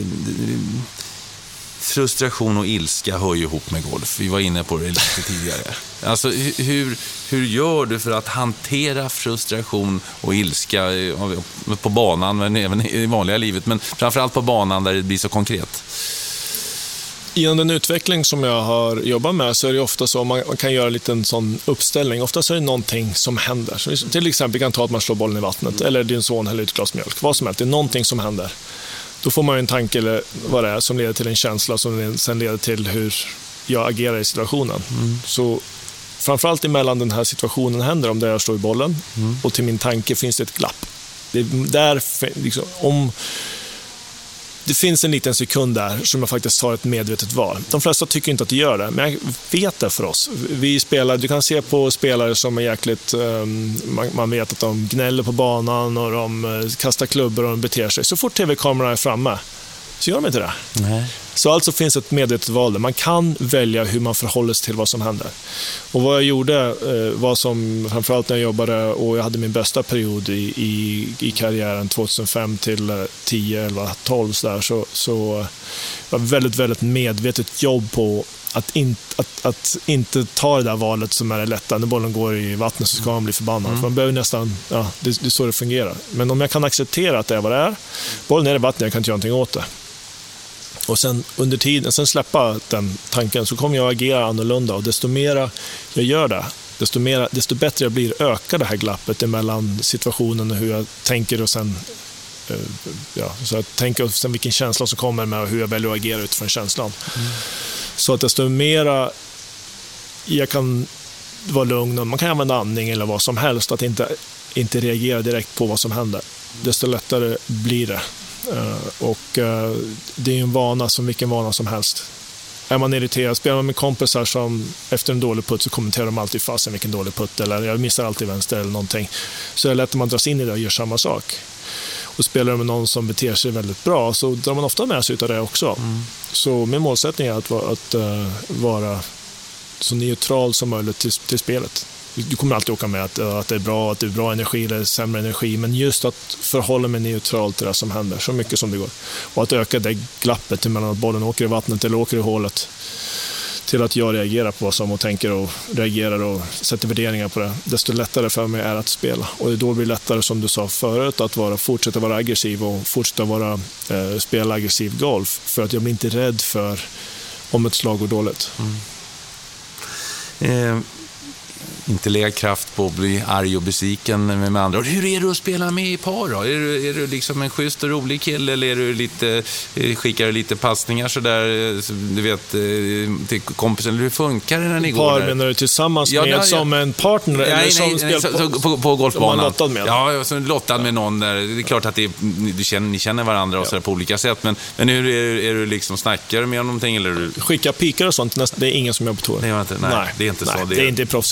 frustration och ilska hör ju ihop med golf. Vi var inne på det lite tidigare. Alltså, hur, hur gör du för att hantera frustration och ilska på banan, men även i vanliga livet, men framförallt på banan där det blir så konkret? Genom den utveckling som jag har jobbat med så är det ofta så att man kan göra en liten sån uppställning. Ofta så är det någonting som händer. Så till exempel kan ta att man slår bollen i vattnet eller din son häller ut ett glas mjölk. Vad som helst, det är någonting som händer. Då får man en tanke eller vad det är som leder till en känsla som sen leder till hur jag agerar i situationen. Mm. Så framförallt emellan den här situationen händer, om där jag slår i bollen mm. och till min tanke finns det ett glapp. Det är där, liksom, om det finns en liten sekund där som jag faktiskt tar ett medvetet val. De flesta tycker inte att det gör det, men jag vet det för oss. Vi spelar, du kan se på spelare som är jäkligt, um, man, man vet att de gnäller på banan och de uh, kastar klubbor och de beter sig. Så fort tv-kameran är framme så gör de inte det. Nej. Så alltså finns ett medvetet val där. Man kan välja hur man förhåller sig till vad som händer. Och vad jag gjorde eh, var som, framförallt när jag jobbade och jag hade min bästa period i, i, i karriären tjugohundrafem till tio, elva, tolv så, där, så, så var väldigt, väldigt medvetet jobb på att, in, att, att inte ta det där valet som är det lätta. När bollen går i vattnet så ska man bli förbannad. Mm. För man behöver nästan, ja, det, det är så det fungerar. Men om jag kan acceptera att det är vad det är, bollen är i vattnet, jag kan inte göra någonting åt det. Och sen under tiden, sen släppa den tanken, så kommer jag agera annorlunda. Och desto mer jag gör det, desto, mera, desto bättre jag blir, ökar det här glappet mellan situationen och hur jag tänker och sen, ja, så jag tänker och sen vilken känsla som kommer med och hur jag väljer att agera utifrån känslan. Mm. Så att desto mera jag kan vara lugn och man kan använda andning eller vad som helst, att inte, inte reagera direkt på vad som händer, desto lättare blir det. Uh, och uh, det är en vana som vilken vana som helst. Är man irriterad, spelar man med kompisar som efter en dålig putt så kommenterar de alltid fast en vilken dålig putt eller jag missar alltid vänster eller någonting, så är det lätt att man dras in i det och gör samma sak. Och spelar med någon som beter sig väldigt bra så drar man ofta med sig av det också. Mm. Så min målsättning är att, att uh, vara så neutral som möjligt till, till spelet. Du kommer alltid åka med att, att det är bra, att det är bra energi eller sämre energi, men just att förhålla mig neutral till det som händer så mycket som det går. Och att öka det glappet mellan att bollen åker i vattnet eller åker i hålet till att jag reagerar på vad som och tänker och reagerar och sätter värderingar på det. Desto lättare för mig är att spela. Och då blir det lättare, som du sa förut, att vara, fortsätta vara aggressiv och fortsätta vara, eh, spela aggressiv golf. För att jag blir inte rädd för om ett slag går dåligt. Mm. Eh. Inte lägga kraft på att bli arg och besviken med andra. Och hur är du att spela med i par då? Är du, är du liksom en schysst och rolig kille eller är du lite, skickar du lite passningar så där, du vet, till kompisen? Eller hur funkar det när ni par, går där? Menar du tillsammans ja, med ja, som en partner? Nej, eller nej, som nej, spel på, på, på golfbanan. Man lottad med? Ja, som lottad med någon där. Det är klart att det är, du känner, ni känner varandra och ja. Så där på olika sätt. Men, men hur är, är du liksom, snackar med någonting? Eller du... Skicka pikar och sånt, det är ingen som gör på tour. Nej, inte, nej, nej, det är inte nej, så. Det är, det är inte proffsigt, det gör det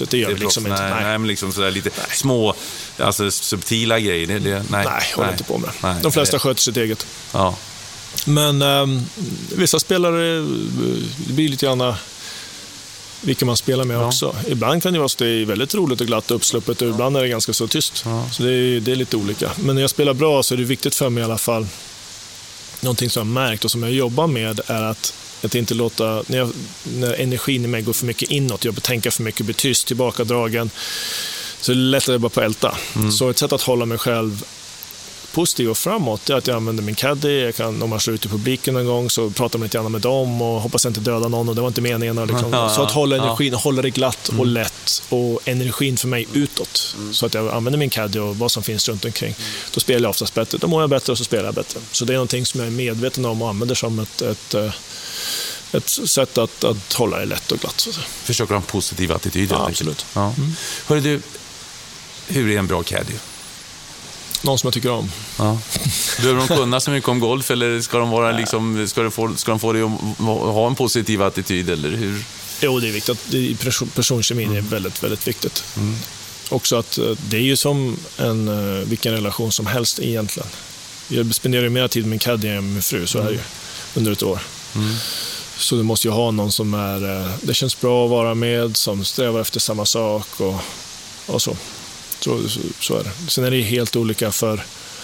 liksom nej, inte. Nej. nej, men liksom sådär lite nej. små, alltså subtila grejer. Det, det, nej, nej, håller nej. inte på med. Nej, De flesta det. sköter sitt eget. Ja. Men um, vissa spelare, det blir lite grann vilka man spelar med ja. också. Ibland kan det vara så det är väldigt roligt och glatt uppsluppet och ibland är det ganska så tyst. Ja. Så det är, det är lite olika. Men när jag spelar bra så är det viktigt för mig i alla fall. Någonting som jag har märkt och som jag jobbar med är att, att inte låta, när, jag, när energin i mig går för mycket inåt, jag tänker för mycket, blir tyst, tillbakadragen, så är det lättare bara på älta. Mm. Så ett sätt att hålla mig själv positiv och framåt är att jag använder min caddy. Jag kan, om man slår ut i publiken en gång så pratar man lite grann med dem och hoppas inte döda någon och det var inte meningen. Liksom. Ja, så att hålla energin, ja. hålla det glatt och lätt och energin för mig utåt. Mm. Så att jag använder min caddy och vad som finns runt omkring. Då spelar jag oftast bättre. Då mår jag bättre och så spelar jag bättre. Så det är någonting som jag är medveten om och använder som ett, ett, ett sätt att, att hålla det lätt och glatt. Så. Försöker ha en positiv attityd. Ja, absolut. Ja. Mm. Hörru du, hur är en bra caddy? Någon som jag tycker om. Ja. Behöver de kunna så mycket om golf eller ska de vara liksom, ska de få, ska de få dig att ha en positiv attityd eller hur? Jo, det är viktigt. Det är personkemin är väldigt, väldigt viktigt. Mm. Också att det är ju som en vilken relation som helst egentligen. Jag spenderar ju mer tid med min caddy än med min fru, så är det ju under ett år. Mm. Så du måste ju ha någon som är, det känns bra att vara med, som strävar efter samma sak och, och så. Så, så är det. Sen är det helt olika för,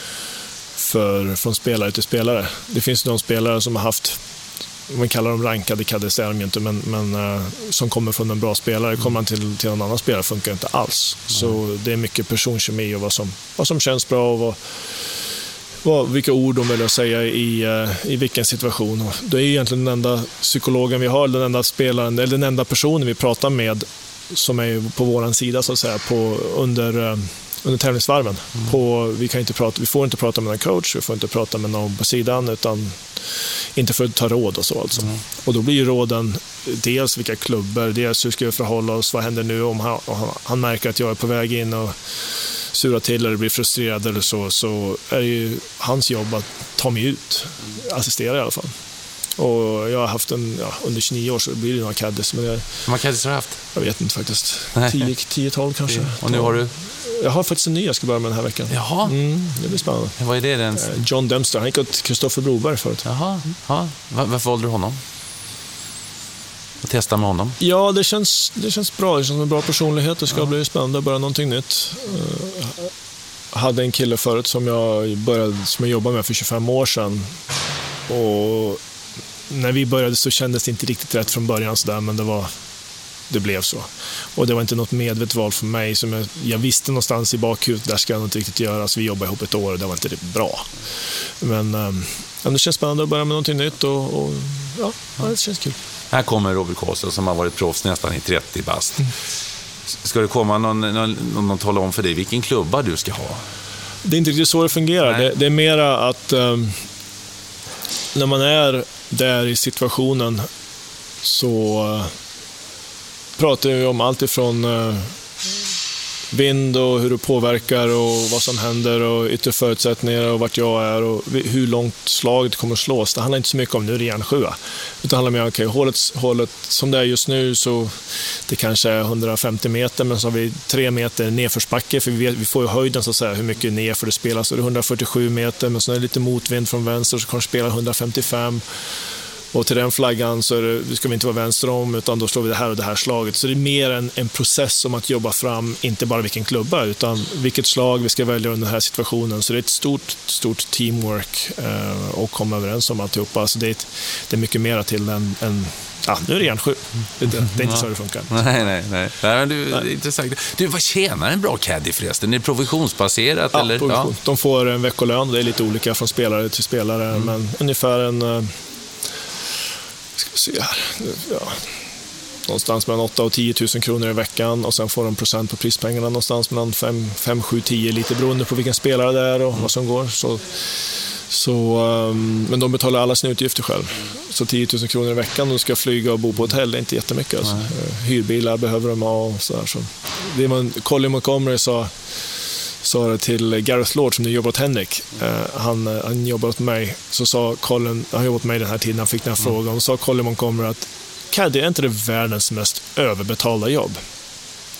för, från spelare till spelare. Det finns någon spelare som har haft, man kallar dem rankade caddies, är de inte, men, men uh, som kommer från en bra spelare. Kommer man till, till en annan spelare funkar inte alls. Mm. Så det är mycket personkemi och vad som, vad som känns bra och vad, vad, vilka ord de vill säga i, uh, i vilken situation. Och det är egentligen den enda psykologen vi har, den enda spelaren, eller den enda personen vi pratar med som är på våran sida så att säga på under under tävlingsvarven. Mm. På vi kan inte prata, vi får inte prata med en coach, vi får inte prata med någon på sidan utan inte för att ta råd och så alltså. Mm. Och då blir ju råden dels vilka klubbar, dels hur ska vi förhålla oss, vad händer nu om han, han, han märker att jag är på väg in och sura till eller blir frustrerad eller så, så är det ju hans jobb att ta mig ut, assistera i alla fall. Och jag har haft en, ja, under tjugonio år så blir det några caddies. Men jag, Hur många caddies har du haft? Jag vet inte faktiskt. tio tolv kanske. Och nu har du? Jag har faktiskt en ny jag ska börja med den här veckan. Jaha. Mm, det blir spännande. Vad är det den? John Dempster, han gick åt Kristoffer Broberg förut. Jaha, ja. Varför valde du honom? Och testa med honom? Ja, det känns, det känns bra. Det känns som en bra personlighet. Det ska ja. bli spännande att börja någonting nytt. Jag hade en kille förut som jag, började, som jag jobbade med för tjugofem år sedan. Och när vi började så kändes det inte riktigt rätt från början så där, men det var det blev så. Och det var inte något medvetet val för mig som jag, jag visste någonstans i bakhuvudet, där ska jag inte riktigt göra. Så vi jobbade ihop ett år och det var inte det bra. Men um, det känns spännande att börja med någonting nytt och, och ja, ja, det känns kul. Här kommer Robert Karlsson som har varit proffs nästan i trettio bast. Mm. Ska det komma någon, någon, någon tala om för dig vilken klubba du ska ha? Det är inte riktigt så det fungerar. Det, det är mera att um, när man är där i situationen så uh, pratar vi om allt ifrån uh, vind och hur det påverkar och vad som händer och yttre förutsättningar och vart jag är och hur långt slaget kommer att slås. Det handlar inte så mycket om nu är det järnsjua. Det handlar mer om okay, hålet, hålet som det är just nu så det kanske är hundrafemtio meter men så har vi tre meter nedförsbacke för vi, vet, vi får ju höjden så att säga hur mycket nerför det spelas. Så det är hundrafyrtiosju meter men så är det lite motvind från vänster så kanske spela hundrafemtiofem. Och till den flaggan så är det, ska vi inte vara vänster om utan då slår vi det här och det här slaget. Så det är mer en, en process om att jobba fram inte bara vilken klubba utan vilket slag vi ska välja under den här situationen. Så det är ett stort, stort teamwork eh, och komma överens om alltihopa. Så det är, ett, det är mycket mer till än, än ja, nu är det järnsju. Det, det, det är inte så det funkar. Nej, nej, nej. nej men du, nej. Det är intressant. Du, vad tjänar en bra caddy förresten? Är det provisionsbaserat? Ja, eller? Provision. Ja, de får en veckolön. Det är lite olika från spelare till spelare mm. men ungefär en ska se här. Ja. Någonstans mellan åtta och tio tusen kronor i veckan och sen får de procent på prispengarna någonstans mellan fem, sju, tio lite beroende på vilken spelare det är och mm. vad som går. Så, så, um, men de betalar alla sina utgifter själv. Så tio tusen kronor i veckan och ska flyga och bo på hotell, det är inte jättemycket. Alltså. Hyrbilar behöver de ha och så där. Så. Det man, Colin Montgomery sa sa det till Gareth Lord som nu jobbar åt Henrik. Uh, han, han jobbar åt mig. Så sa Colin, han jobbar åt mig den här tiden, han fick den här mm. frågan. Och sa Colin Montgomery att caddy är inte det världens mest överbetalda jobb.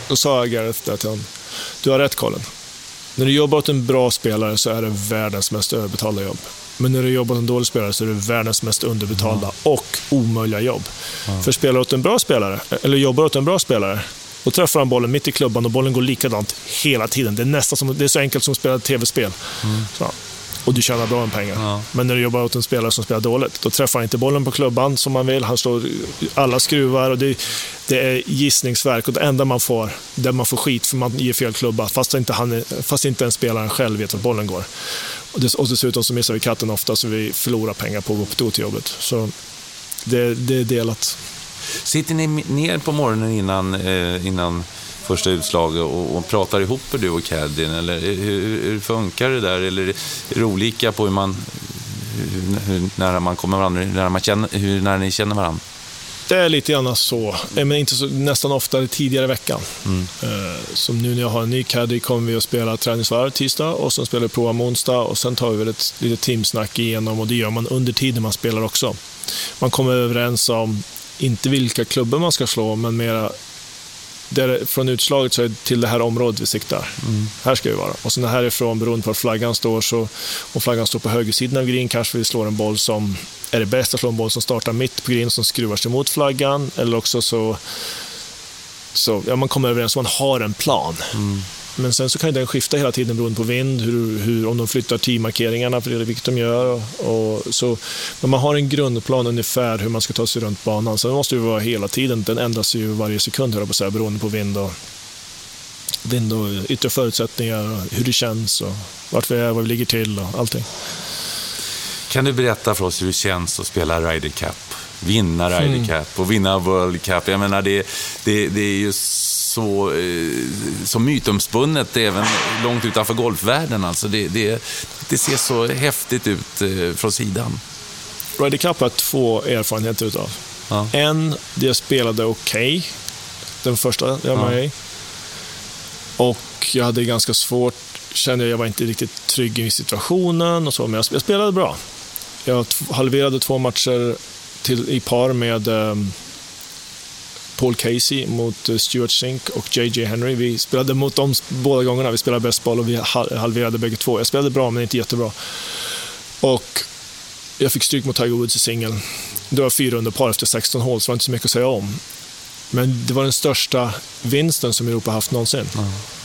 Då sa Gareth där till honom: du har rätt, Colin. När du jobbar åt en bra spelare så är det världens mest överbetalda jobb. Men när du jobbar åt en dålig spelare så är det världens mest underbetalda mm. och omöjliga jobb. Mm. För spelar åt en bra spelare, eller jobbar åt en bra spelare, och träffar han bollen mitt i klubban och bollen går likadant hela tiden. Det är nästan som, det är så enkelt som att spela tv-spel. Mm. Så. Och du tjänar bra med pengar. Ja. Men när du jobbar åt en spelare som spelar dåligt, då träffar han inte bollen på klubban som man vill. Han slår alla skruvar och det, det är gissningsverk. Och det enda man får, där man får skit för man ger fel klubba, fast inte, han, fast inte en spelaren själv vet att bollen går. Och, det, och dessutom så missar vi katten ofta, så vi förlorar pengar på att gå på då till jobbet. Så det, det är delat. Sitter ni ner på morgonen innan, eh, innan första utslag och, och pratar ihop du och caddien, eller hur, hur funkar det där, eller är det olika på hur man hur, hur nära man kommer varandra, hur nära, man känner, hur nära ni känner varandra? Det är lite grann så, men inte så, nästan oftare tidigare i veckan. Mm. Eh, som nu när jag har en ny caddie kommer vi att spela träningsvarv tisdag och sen spelar vi prova onsdag och sen tar vi väl ett litet teamsnack igenom, och det gör man under tiden man spelar också. Man kommer överens om inte vilka klubbar man ska slå, men mera där, från utslaget så är det till det här området vi siktar. Mm. Här ska vi vara. Och sen härifrån, beroende på att flaggan står, så om flaggan står på högersidan av green kanske vi slår en boll som är det bästa, slå en boll som startar mitt på green som skruvar sig mot flaggan, eller också så, så ja, man kommer överens om man har en plan. Mm. Men sen så kan den skifta hela tiden beroende på vind, hur, hur, om de flyttar teammarkeringarna, för det är vilket de gör. Och, och, så, men man har en grundplan ungefär hur man ska ta sig runt banan. Så det måste ju vara hela tiden, den ändras ju varje sekund på så här, beroende på vind och, vind och yttre förutsättningar, och hur det känns och vart vi är, var vi ligger till och allting. Kan du berätta för oss hur det känns att spela Ryder Cup? Vinna Ryder mm. Cup och vinna World Cup. Jag menar, det, det, det är ju så, så mytomspunnet även långt utanför golfvärlden. Alltså det, det, det ser så häftigt ut från sidan. Ryder Cup har två erfarenheter utav. Ja. En, det jag spelade okej. Okay, den första jag var med i. Och jag hade ganska svårt, kände jag var inte riktigt trygg i situationen och så, men jag spelade bra. Jag halverade två matcher till, i par med um, Paul Casey mot uh, Stuart Sink och J J Henry. Vi spelade mot dem båda gångerna. Vi spelade bäst boll och vi halverade bägge två. Jag spelade bra men inte jättebra. Och jag fick stryk mot Tiger Woods i singel. Det var fyra under par efter sexton hål, så det var inte så mycket att säga om. Men det var den största vinsten som Europa haft någonsin. Mm.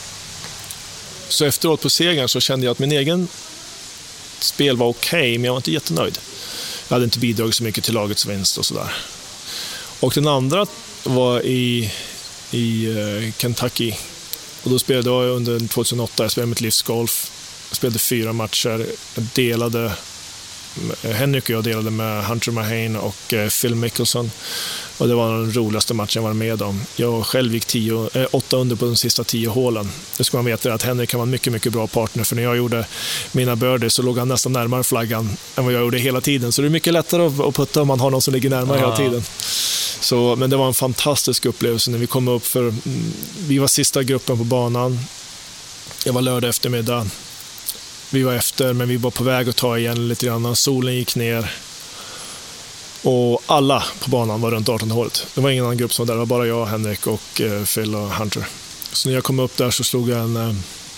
Så efteråt på segern så kände jag att min egen spel var okej, okay, men jag var inte jättenöjd. Jag hade inte bidragit så mycket till lagets vinst och sådär. Och den andra var i, i uh, Kentucky. Och då spelade jag under tjugohundraåtta, jag spelade mitt livsgolf. Jag spelade fyra matcher. Jag delade, Henrik och jag delade med Hunter Mahane och uh, Phil Mickelson. Och det var den roligaste matchen jag var med om. Jag själv gick tio, äh, åtta under på de sista tio hålen. Det ska man veta att Henrik kan vara en mycket, mycket bra partner. För när jag gjorde mina birdies så låg han nästan närmare flaggan än vad jag gjorde hela tiden. Så det är mycket lättare att, att putta om man har någon som ligger närmare ah. hela tiden. Så, men det var en fantastisk upplevelse när vi kom upp för... Vi var sista gruppen på banan. Jag var lördag eftermiddag. Vi var efter, men vi var på väg att ta igen lite grann. Solen gick ner. Och alla på banan var runt artonde hålet. Det var ingen annan grupp som var där. Det var bara jag, Henrik och eh, Phil och Hunter. Så när jag kom upp där så slog jag en... Eh,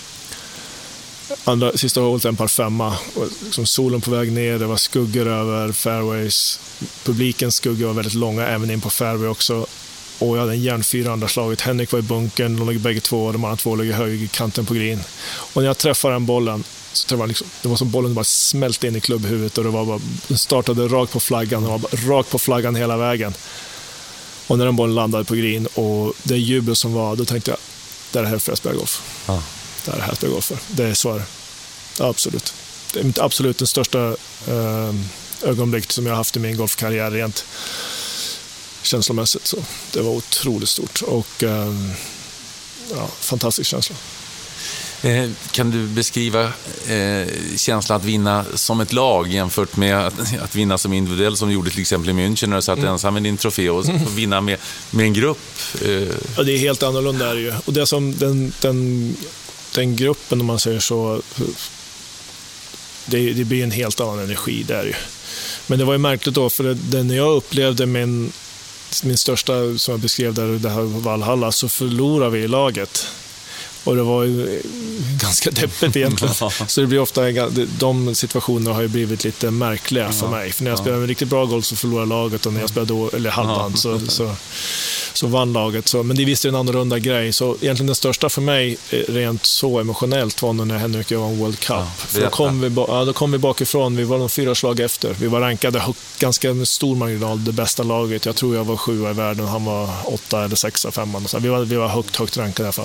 andra, sista hålet en par femma. Och liksom solen på väg ner. Det var skuggor över fairways. Publikens skuggor var väldigt långa, även in på fairway också. Och jag hade en järnfyra andra slaget. Henrik var i bunkern. De låg bägge två. De andra två låg i högerkanten på green. Och när jag träffade den bollen, så det var, liksom, det var som bollen bara smälte in i klubbhuvudet, och det var bara, den startade rakt på flaggan. Den var bara rakt på flaggan hela vägen. Och när den bollen landade på green och det jubel som var, då tänkte jag, det är det här för att spela golf. Ah. Det är det här att spela golf för. Det är svar. Absolut. Det är absolut den största eh, ögonblick som jag har haft i min golfkarriär rent känslomässigt. Så det var otroligt stort och eh, ja, fantastisk känsla. Eh, kan du beskriva eh, känslan att vinna som ett lag jämfört med att, att vinna som individuell, som du gjorde till exempel i München när du satt mm. ensam med din trofé, och mm. vinna med, med en grupp? Eh. Ja, det är helt annorlunda är det ju. Och det som den, den, den gruppen, om man säger så, det, det blir en helt annan energi där ju. Men det var ju märkligt då, för det, det, när jag upplevde min min största, som jag beskrev där, det här Valhalla, så förlorar vi i laget. Och det var ju ganska deppigt egentligen. Så det blir ofta, de situationerna har ju blivit lite märkliga för mig. För när jag spelar en riktigt bra golf så förlorar laget, och när jag spelar då, eller halvband så, så, så vann laget. Så, men det visste en annorlunda grej. Så egentligen den största för mig, rent så emotionellt, var när Henrik och jag vann World Cup. Ja, för då kom, vi, ja, då kom vi bakifrån, vi var de fyra slag efter. Vi var rankade ganska med stor marginal, det bästa laget. Jag tror jag var sjua i världen, han var åtta eller sexa, femman. Så vi var, vi var högt, högt rankade i alla fall.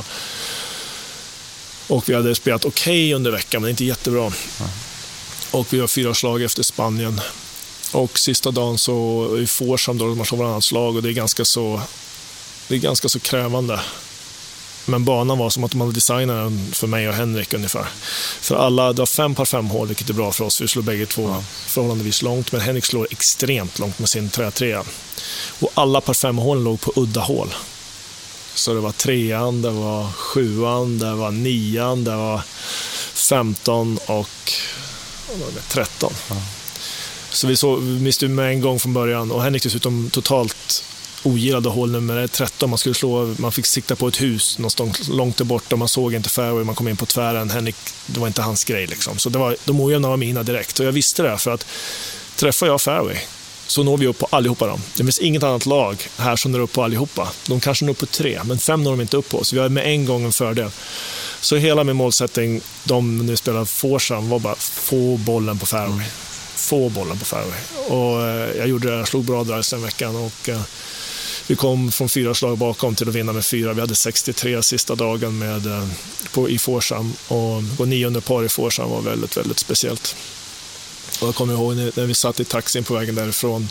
Och vi hade spelat okej okay under veckan, men inte jättebra. Mm. Och vi var fyra slag efter Spanien. Och sista dagen så vi får samtidigt man slår varannat slag, och det är ganska så det är ganska så krävande. Men banan var som att man designade den för mig och Henrik ungefär. För alla, det var fem par fem hål, vilket är bra för oss. Vi slår bägge två mm. förhållandevis långt, men Henrik slår extremt långt med sin trätrea. Och alla par fem hålen låg på udda hål. Så det var trean, det var sjuan, det var nian, det var femton och tretton. Ja. Så vi, så, vi miste med en gång från början. Och Henrik dessutom totalt ogillade hål nummer tretton. Man skulle slå, man fick sikta på ett hus någonstans långt där borta. Man såg inte fairway, man kom in på tvären. Henrik, det var inte hans grej liksom. Så det var, de ojämna var mina direkt. Och jag visste det, för att träffar jag fairway så når vi upp på allihopa dem. Det finns inget annat lag här som når upp på allihopa. De kanske når upp på tre, men fem når de inte upp på. Så vi har med en gång en fördel. Så hela min målsättning, de nu spelar foursome, var bara få bollen på fairway. Mm. Få bollen på fairway. Och eh, jag gjorde det, jag slog bra drives den veckan, och eh, vi kom från fyra slag bakom till att vinna med fyra. Vi hade sextiotre sista dagen med, eh, på, i foursome, och gå nionde par i foursome var väldigt, väldigt speciellt. Och jag kommer ihåg när vi satt i taxin på vägen därifrån.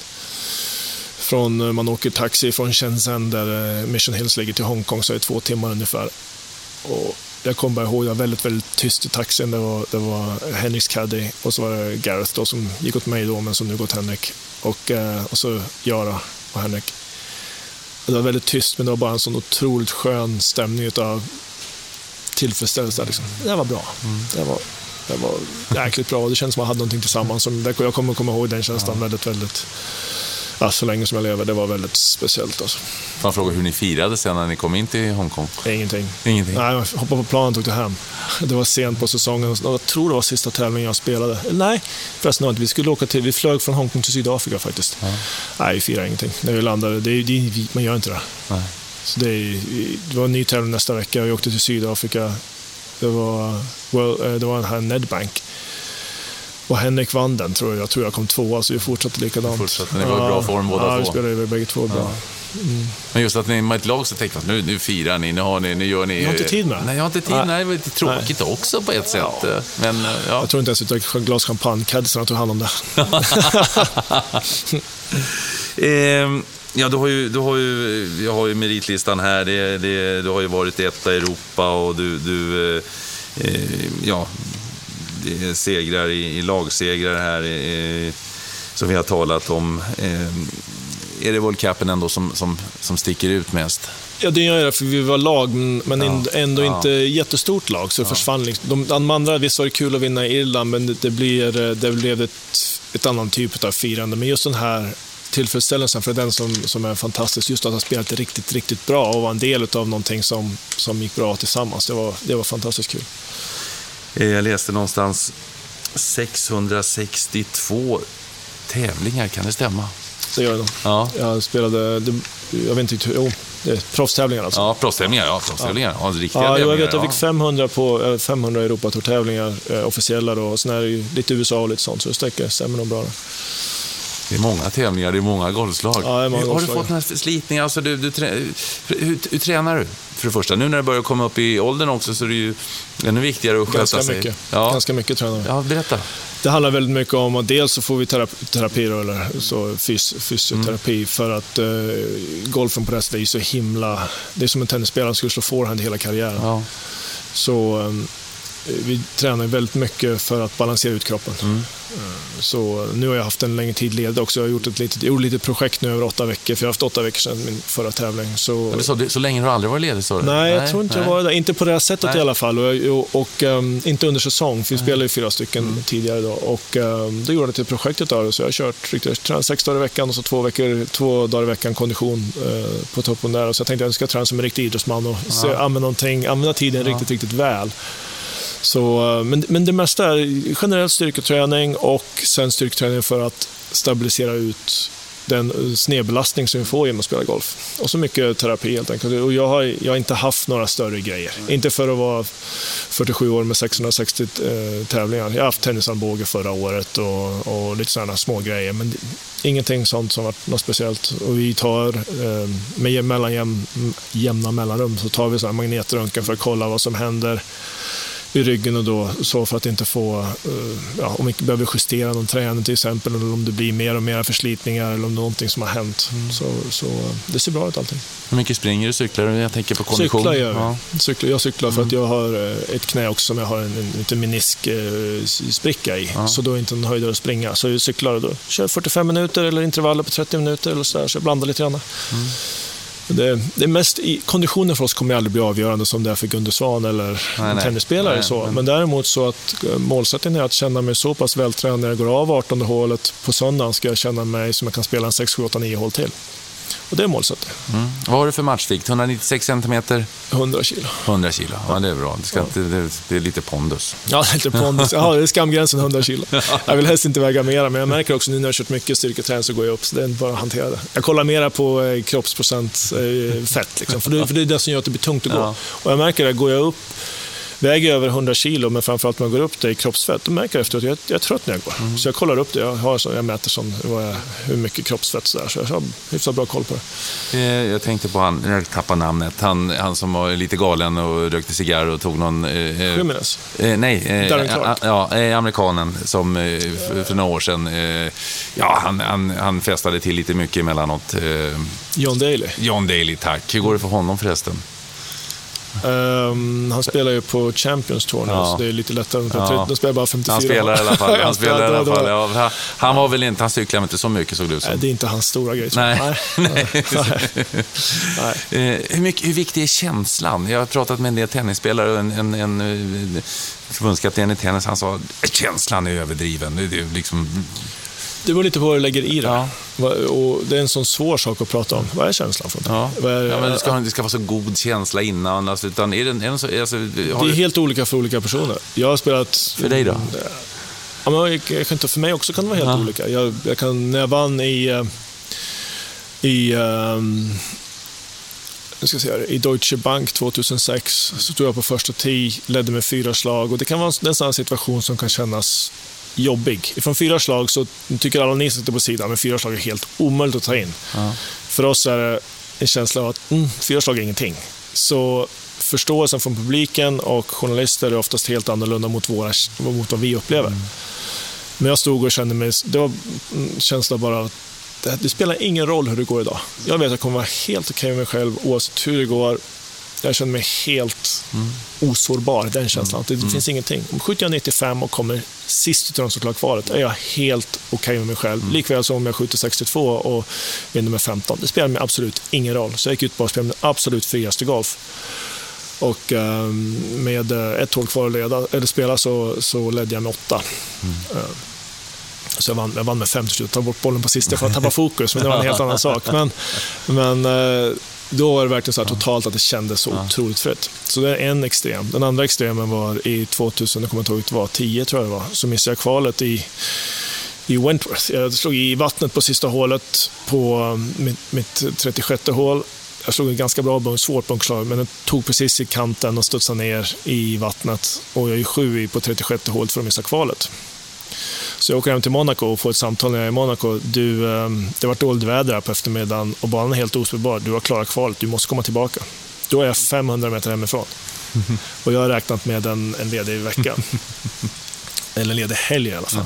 Från, man åker taxi från Shenzhen, där Mission Hills ligger, till Hongkong, så är det två timmar ungefär. Och jag kommer bara ihåg, jag var väldigt, väldigt tyst i taxin. Det var, det var Henriks caddy, och så var det Gareth då, som gick åt mig då, men som nu gått Henrik. Och, och så Jara och Henrik. Det var väldigt tyst, men det var bara en sån otroligt skön stämning av tillfredsställelse. Liksom. Det var bra. Mm. Det var... Det var jäkligt bra, och det känns som att man hade någonting tillsammans. Jag kommer komma ihåg den känslan väldigt, väldigt, ja, så länge som jag lever. Det var väldigt speciellt alltså. Får jag fråga hur ni firade sen när ni kom in till Hongkong? Ingenting. Ingenting? Nej, jag hoppade på planen och tog det hem. Det var sent på säsongen. Jag tror det var sista tävlingen jag spelade. Nej, förresten, vi skulle åka till, vi flög från Hongkong till Sydafrika faktiskt. Ja. Nej, vi firade ingenting. När vi landade, det, det, man gör inte det. Nej. Så det, det var en ny tävling nästa vecka, och jag åkte till Sydafrika. Det var, well, det var en här Nedbank. Och Henrik vann den, tror jag. Jag tror jag kom tvåa, så vi fortsatte likadant. Fortsatte, ni var i bra form båda ja, två. Ja, vi spelade över bägge två bra. Ja. Mm. Men just att ni med ett lag så tänkte att nu, nu firar ni, nu har ni, nu gör ni... Jag har inte tid med. Nej, jag har inte tid. Nej, nej, det var lite tråkigt nej. också på ett sätt. Ja. Men, ja. Jag tror inte ens att jag tog glas champagne. Cadsen tog hand om det. ehm, ja, du har ju, du har ju, jag har ju meritlistan här. Det, det, du har ju varit etta i Europa, och du... du eh, ja... segrar i, i lagsegrar här eh, som vi har talat om. Eh, är det World Cupen ändå som, som, som sticker ut mest? Ja, det gör det, för vi var lag, men ja, ändå ja. inte jättestort lag, så det ja. försvann liksom. De, de andra, visst var det kul att vinna i Irland, men det, det, blir, det blev ett, ett annan typ av firande. Men just den här tillfredsställelsen för den som, som är fantastisk, just att ha spelat riktigt, riktigt bra och vara en del av någonting som, som gick bra tillsammans, det var, det var fantastiskt kul. Jag läste någonstans sexhundrasextiotvå tävlingar, kan det stämma? Det gör det. Ja. Jag spelade, jag vet inte hur, jo, det är proffstävlingar alltså. Ja, proffstävlingar, ja, proffstävlingar. Ja, riktiga ja, tävlingar. Jag vet att jag ja. fick femhundra på femhundra Europatourtävlingar eh, officiella då, och sen är det ju lite U S A och lite sånt, så det stäcker, stämmer nog bra då. Det är många tävlingar, det är många golfslag. Ja, det är många har golfslag. du fått några slitningar? Alltså, du, du, hur, hur, hur tränar du? För det första, nu när det börjar komma upp i åldern också, så är det ju ännu viktigare att sköta Ganska sig. Mycket. Ja. Ganska mycket tränar vi. Ja, berätta. Det handlar väldigt mycket om att dels så får vi terapi, terapi då, eller så fys, fysioterapi mm. för att eh, golfen på det sättet är ju så himla... Det är som en tennisspelare som skulle slå forehand hela karriären. Ja. Så... Um, vi tränar väldigt mycket för att balansera ut kroppen. Mm. Så nu har jag haft en längre tid ledig också. Jag har gjort ett litet, gjort ett litet projekt nu över åtta veckor, för jag har haft åtta veckor sedan min förra tävling. Så, så, så länge har du aldrig varit ledig? Så nej, jag nej, tror inte nej. jag var där. Inte på det här sättet nej. i alla fall. Och, och, och um, inte under säsong, för vi spelade ju fyra stycken mm. tidigare då. Och um, då gjorde jag till projektet där. Så jag har kört riktigt, jag sex dagar i veckan och så två, veckor, två dagar i veckan kondition uh, på toppen där. Så jag tänkte att jag ska träna som en riktig idrottsman och ja. se, använda, använda tiden ja. riktigt, riktigt väl. Så, men, men det mesta är generell styrketräning och sen styrketräning för att stabilisera ut den snedbelastning som vi får genom att spela golf. Och så mycket terapi helt enkelt. Och jag har, jag har inte haft några större grejer. Mm. Inte för att vara fyrtiosju år med sexhundrasextio eh, tävlingar. Jag har haft tennisarmbåge förra året och, och lite sådana små grejer. Men ingenting sånt som varit något speciellt. Och vi tar eh, med mellan jäm, jämna mellanrum så tar vi sådana magnetröntgen för att kolla vad som händer i ryggen och då så för att inte få ja, om vi behöver justera någon träning till exempel, eller om det blir mer och mer förslitningar eller om någonting som har hänt. Mm. Så, så det ser bra ut allting. Hur mycket springer du, cyklar du? Jag tänker på kondition. Cyklar gör ja. cyklar, jag cyklar för mm. att jag har ett knä också som jag har en, en liten meniskspricka i. Ja. Så då är inte en höjdare att springa. Så jag cyklar och då kör fyrtiofem minuter eller intervaller på trettio minuter eller så, där, så jag blandar lite grann. Mm. Det, det mest i, konditionen för oss kommer aldrig bli avgörande som det är för Gunde Svan eller nej, en tennisspelare. Nej, så. Men... men däremot så att målsättningen är att känna mig så pass vältränad när jag går av artonde hålet på söndagen ska jag känna mig som jag kan spela en sex, sju, åtta, nio hål till. Och det är målsättningen. Mm. Vad har du för matchvikt? etthundranittiosex centimeter? hundra kilo. hundra kilo, ja det är bra. Det, ska ja. inte, det, det är lite pondus. Ja, lite pondus. Ja, det är skamgränsen hundra kilo. Jag vill helst inte väga mera, men jag märker också nu när jag har kört mycket styrketräning så går jag upp. Så det är bara att hantera det. Jag kollar mera på eh, kroppsprocent eh, fett. Liksom, för, det, för det är det som gör att det blir tungt att gå. Ja. Och jag märker att går jag upp väger över hundra kilo, men framförallt när man går upp det i kroppsfett, då märker jag efter att jag, jag är trött när jag går. Mm. Så jag kollar upp det, jag, har så, jag mäter som, vad jag, hur mycket kroppsfett så, där, så jag har hyfsat bra koll på det. Jag tänkte på han, jag tappade namnet, han, han som var lite galen och rökte cigarr och tog någon... Eh, Jimenez? Eh, nej, eh, ja, amerikanen som eh, för, för några år sedan, eh, ja, han, han, han festade till lite mycket emellanåt. Eh, John Daly. John Daly, tack. Hur går det för honom förresten? Um, han spelar ju på Champions Tour nu, ja. Så det är lite lättare. Ja. De spelar bara femtiofyra. Han spelar i alla fall. Han, spelar i alla fall. Ja, han var väl inte, han cyklade inte så mycket såg det ut som. Nej, det är inte hans stora grej. Nej. Nej. Nej. hur, mycket, hur viktig är känslan? Jag har pratat med en del tennisspelare och en, en, en förbundskapten i tennis, han sa att känslan är överdriven. Det är liksom... Det var lite på vad du lägger i det. Ja. Och det är en sån svår sak att prata om. Vad är känslan för ja. är, ja, men det ska, det ska vara så god känsla innan. Alltså, utan är det, är det, så, alltså, det är du... helt olika för olika personer. Jag har spelat... För dig då? Ja, men jag, jag kan inte, för mig också kan det vara helt ja. olika. Jag, jag kan, när jag vann i... i um, jag ska säga, i Deutsche Bank tjugohundrasex så stod jag på första tee, ledde med fyra slag. Och det kan vara en sån situation som kan kännas... jobbig. Från fyra slag så tycker alla ni som sitter på sidan, men fyra slag är helt omöjligt att ta in. Ja. För oss är det en känsla av att mm, fyra slag är ingenting. Så förståelsen från publiken och journalister är oftast helt annorlunda mot, våra, mot vad vi upplever. Mm. Men jag stod och kände mig, det var en känsla bara att det, det spelar ingen roll hur det går idag. Jag vet att jag kommer vara helt okej med mig själv oavsett hur det går. Jag känner mig helt mm. osårbar, den känslan. Mm. Det, det mm. finns ingenting. Om skjuter jag nittiofem och kommer sist ut i de som klarar kvaret är jag helt okej med mig själv. Mm. Likväl som om jag skjuter sextiotvå och vinner med femton. Det spelar mig absolut ingen roll. Så jag gick ut på att spela med absolut friaste golf. Och um, med ett hål kvar att leda, eller spela så, så ledde jag med åtta. Mm. Uh, så jag vann, jag vann med femtio. Jag tar bort bollen på sista för att tappa fokus. Men det var en helt annan sak. Men... men uh, då var det verkligen så här totalt att det kändes så ja. otroligt fritt. Så det är en extrem. Den andra extremen var i tvåtusen, jag kommer inte ihåg att det var tio tror jag det var. Så missade jag kvalet i, i Wentworth. Jag slog i vattnet på sista hålet på mitt, mitt trettiosjätte hål. Jag slog en ganska bra bunk, svårt bunkslag, men den tog precis i kanten och studsade ner i vattnet. Och jag är sju på trettiosjätte hålet för att missa kvalet. Så jag åker hem till Monaco och får ett samtal när jag är i Monaco. Du, det var dåligt väder här på eftermiddagen och banan är helt ospelbar. Du har klarat kvalet, du måste komma tillbaka. Då är jag femhundra meter hemifrån. Och jag har räknat med en, en ledig vecka. Eller en ledig helg i alla fall.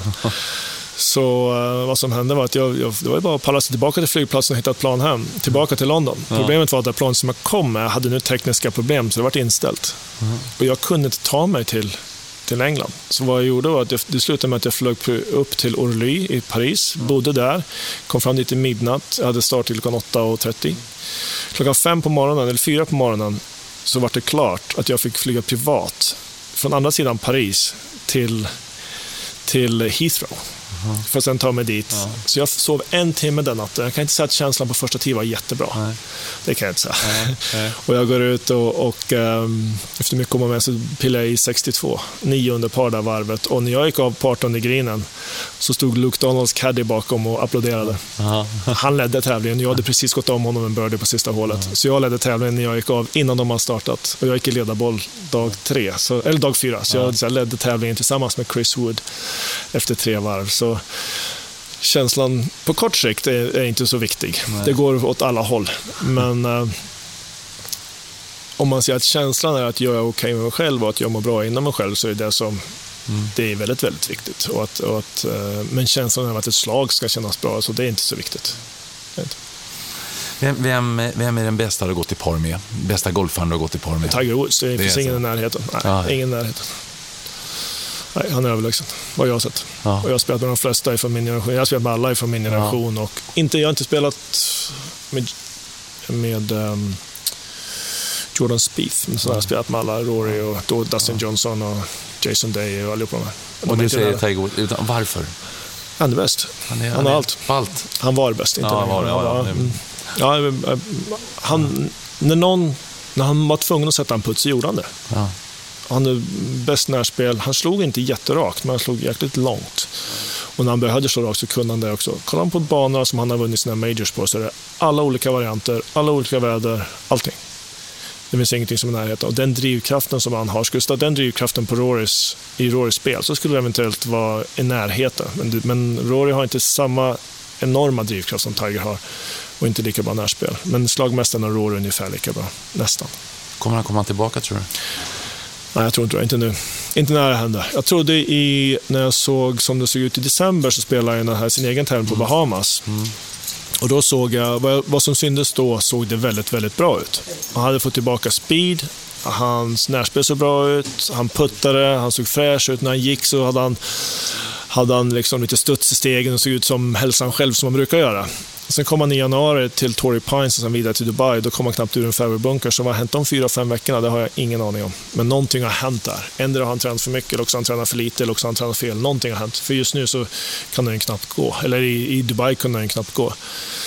Så uh, vad som hände var att jag, jag, det var bara att palla sig tillbaka till flygplatsen och hitta ett plan hem. Tillbaka till London. Ja. Problemet var att det plan som jag kom med hade nu tekniska problem så det var inställt. Mm. Och jag kunde inte ta mig till till England. Så vad jag gjorde var att jag, det slutade med att jag flög upp till Orly i Paris, bodde där, kom fram dit i midnatt, jag hade start till klockan åtta och trettio. Klockan fem på morgonen, eller fyra på morgonen, så var det klart att jag fick flyga privat från andra sidan Paris till, till Heathrow. Mm. För att sen ta mig dit. Ja. Så jag sov en timme den natten. Jag kan inte säga att känslan på första tid var jättebra. Nej. Det kan jag inte säga. Nej. Nej. Och jag går ut och, och um, efter mycket komma med så pillade jag i sextiotvå. Nio under par där varvet. Och när jag gick av på artonde grinen så stod Luke Donalds caddy bakom och applåderade. Aha. Han ledde tävlingen. Jag hade precis gått om honom en birdie på sista hålet. Aha. Så jag ledde tävlingen när jag gick av innan de hade startat. Och jag gick i ledarboll dag tre. Så, eller dag fyra. Så jag, så jag ledde tävlingen tillsammans med Chris Wood efter tre varv. Så känslan på kort sikt är, är inte så viktig. Nej. Det går åt alla håll. Men eh, om man säger att känslan är att jag är okej med mig själv och att jag mår bra inom mig själv, så är det som mm. det är väldigt, väldigt viktigt. Och att, och att, eh, men känslan av att ett slag ska kännas bra, så det är inte så viktigt. Vem, vem, vem är den bästa du har gått i par med? Bästa golfaren du har gått i par med? Tiger Woods, det, det finns ingen i närheten. Nej, ja. ingen i närheten. Nej, han är överlägsen, vad jag har sett. Ja. Och jag har spelat med de flesta från min generation. Jag har spelat med alla från min generation. Ja. Och inte, jag har inte spelat med, med um, Jordan Spieth. Men så har jag spelat med alla, Rory och då Dustin ja. Johnson och Jason Day och allihopa. De och du säger Tiger Woods, utan varför? Han är bäst. Han, är, han, han har allt. allt. Han var bäst. Inte ja, var det, ja, ja. ja, han, när, någon, när han var tvungen att sätta en puts så gjorde han det. Ja. Han är bäst närspel. Han slog inte jätterakt, men han slog jäkligt långt. Och när han behövde slå rakt så kunde han det också. Kollar han på banorna som han har vunnit sina majors på, så är det alla olika varianter, alla olika väder, allting. Det finns ingenting som är närheten. Och den drivkraften som han har, skulle stå den drivkraften på Rorys, i Rorys spel, så skulle det eventuellt vara i närheten. Men, men Rory har inte samma enorma drivkraft som Tiger har och inte lika bra närspel. Men slagmästaren och Rory är ungefär lika bra, nästan. Kommer han komma tillbaka, tror du? Nej, jag tror inte, inte nu. Inte när det hände. Jag trodde i, när jag såg som det såg ut i december, så spelade han här sin egen tävling på Bahamas. Mm. Och då såg jag, vad, vad som syntes då, såg det väldigt, väldigt bra ut. Han hade fått tillbaka speed, hans närspel såg bra ut, han puttade, han såg fräsch ut. När han gick så hade han, hade han liksom lite studs i stegen och såg ut som hälsan själv som man brukar göra. Sen kom han i januari till Torrey Pines och sen vidare till Dubai. Då kom han knappt ur en fairway-bunker. Så vad har hänt de fyra, fem veckorna? Det har jag ingen aning om. Men någonting har hänt där. Ändå har han tränat för mycket, eller också har han tränat för lite, eller också har han tränat fel. Någonting har hänt. För just nu så kan den knappt gå. Eller i, i Dubai kunde den knappt gå.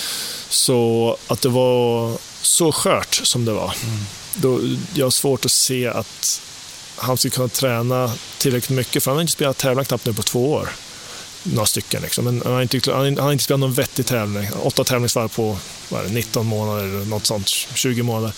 Så att det var så skört som det var. Mm. Då, jag har svårt att se att han skulle kunna träna tillräckligt mycket. För han har inte spelat tävlan knappt nu på två år. Några stycken liksom. Men han har inte, han har inte spelat någon vettig tävling. Åtta tävlingsvarv på vad är det, nitton månader eller något sånt, tjugo månader.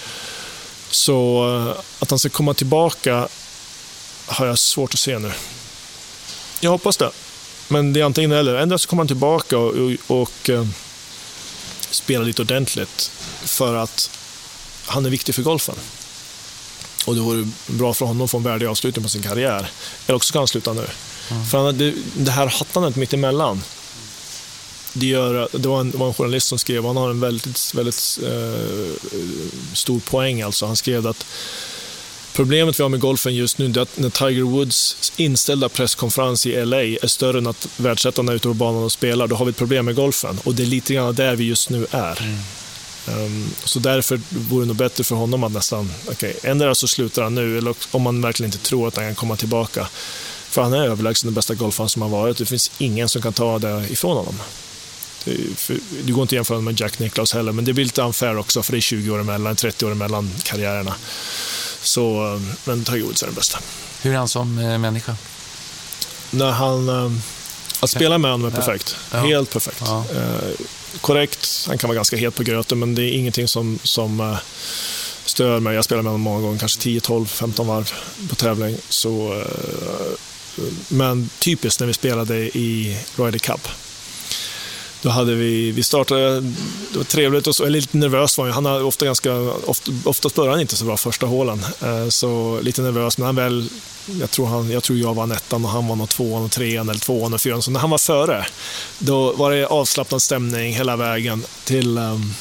Så att han ska komma tillbaka har jag svårt att se nu. Jag hoppas det. Men det är antingen eller. Ändå så kommer han tillbaka och, och, och uh, spela lite ordentligt, för att han är viktig för golfen. Och det vore bra för honom att få en värdig avslutning på sin karriär. Eller också ska han sluta nu. Mm. För han, det, det här hattandet mitt emellan, det, gör, det var, en, det var en journalist som skrev, han har en väldigt, väldigt eh, stor poäng alltså. Han skrev att problemet vi har med golfen just nu är att när Tiger Woods inställda presskonferens i L A är större än att världsettarna är ute på banan och spelar, då har vi ett problem med golfen. Och det är lite grann där vi just nu är. Mm. Um, så därför vore det nog bättre för honom att nästan, okej, okay, ändå så slutar han nu, eller om man verkligen inte tror att han kan komma tillbaka. För han är överlägsen den bästa golfaren som har varit. Det finns ingen som kan ta det ifrån honom. Det, för, det går inte att jämföra med Jack Nicklaus heller, men det blir lite unfair också, för det är tjugo år emellan, trettio år emellan karriärerna. Så, men Tiger Woods är den bästa. Hur är han som eh, människa? När han, eh, att spela med honom är perfekt. Ja. Ja. Helt perfekt. Ja. Eh, korrekt, han kan vara ganska het på gröten, men det är ingenting som, som eh, stör mig. Jag spelar med honom många gånger, kanske tio, tolv, femton varv på tävling. Så, eh, men typiskt när vi spelade i Ryder Cup. Då hade vi, vi startade, det var trevligt och så, eller lite nervös var han. Han har ofta ganska, ofta, oftast började han inte så bra första hålen. Eh, så lite nervös, men han väl, jag tror, han, jag tror jag var ettan och han var nog tvåan och trean eller tvåan och fyran. Så när han var före, då var det avslappnad stämning hela vägen till, um,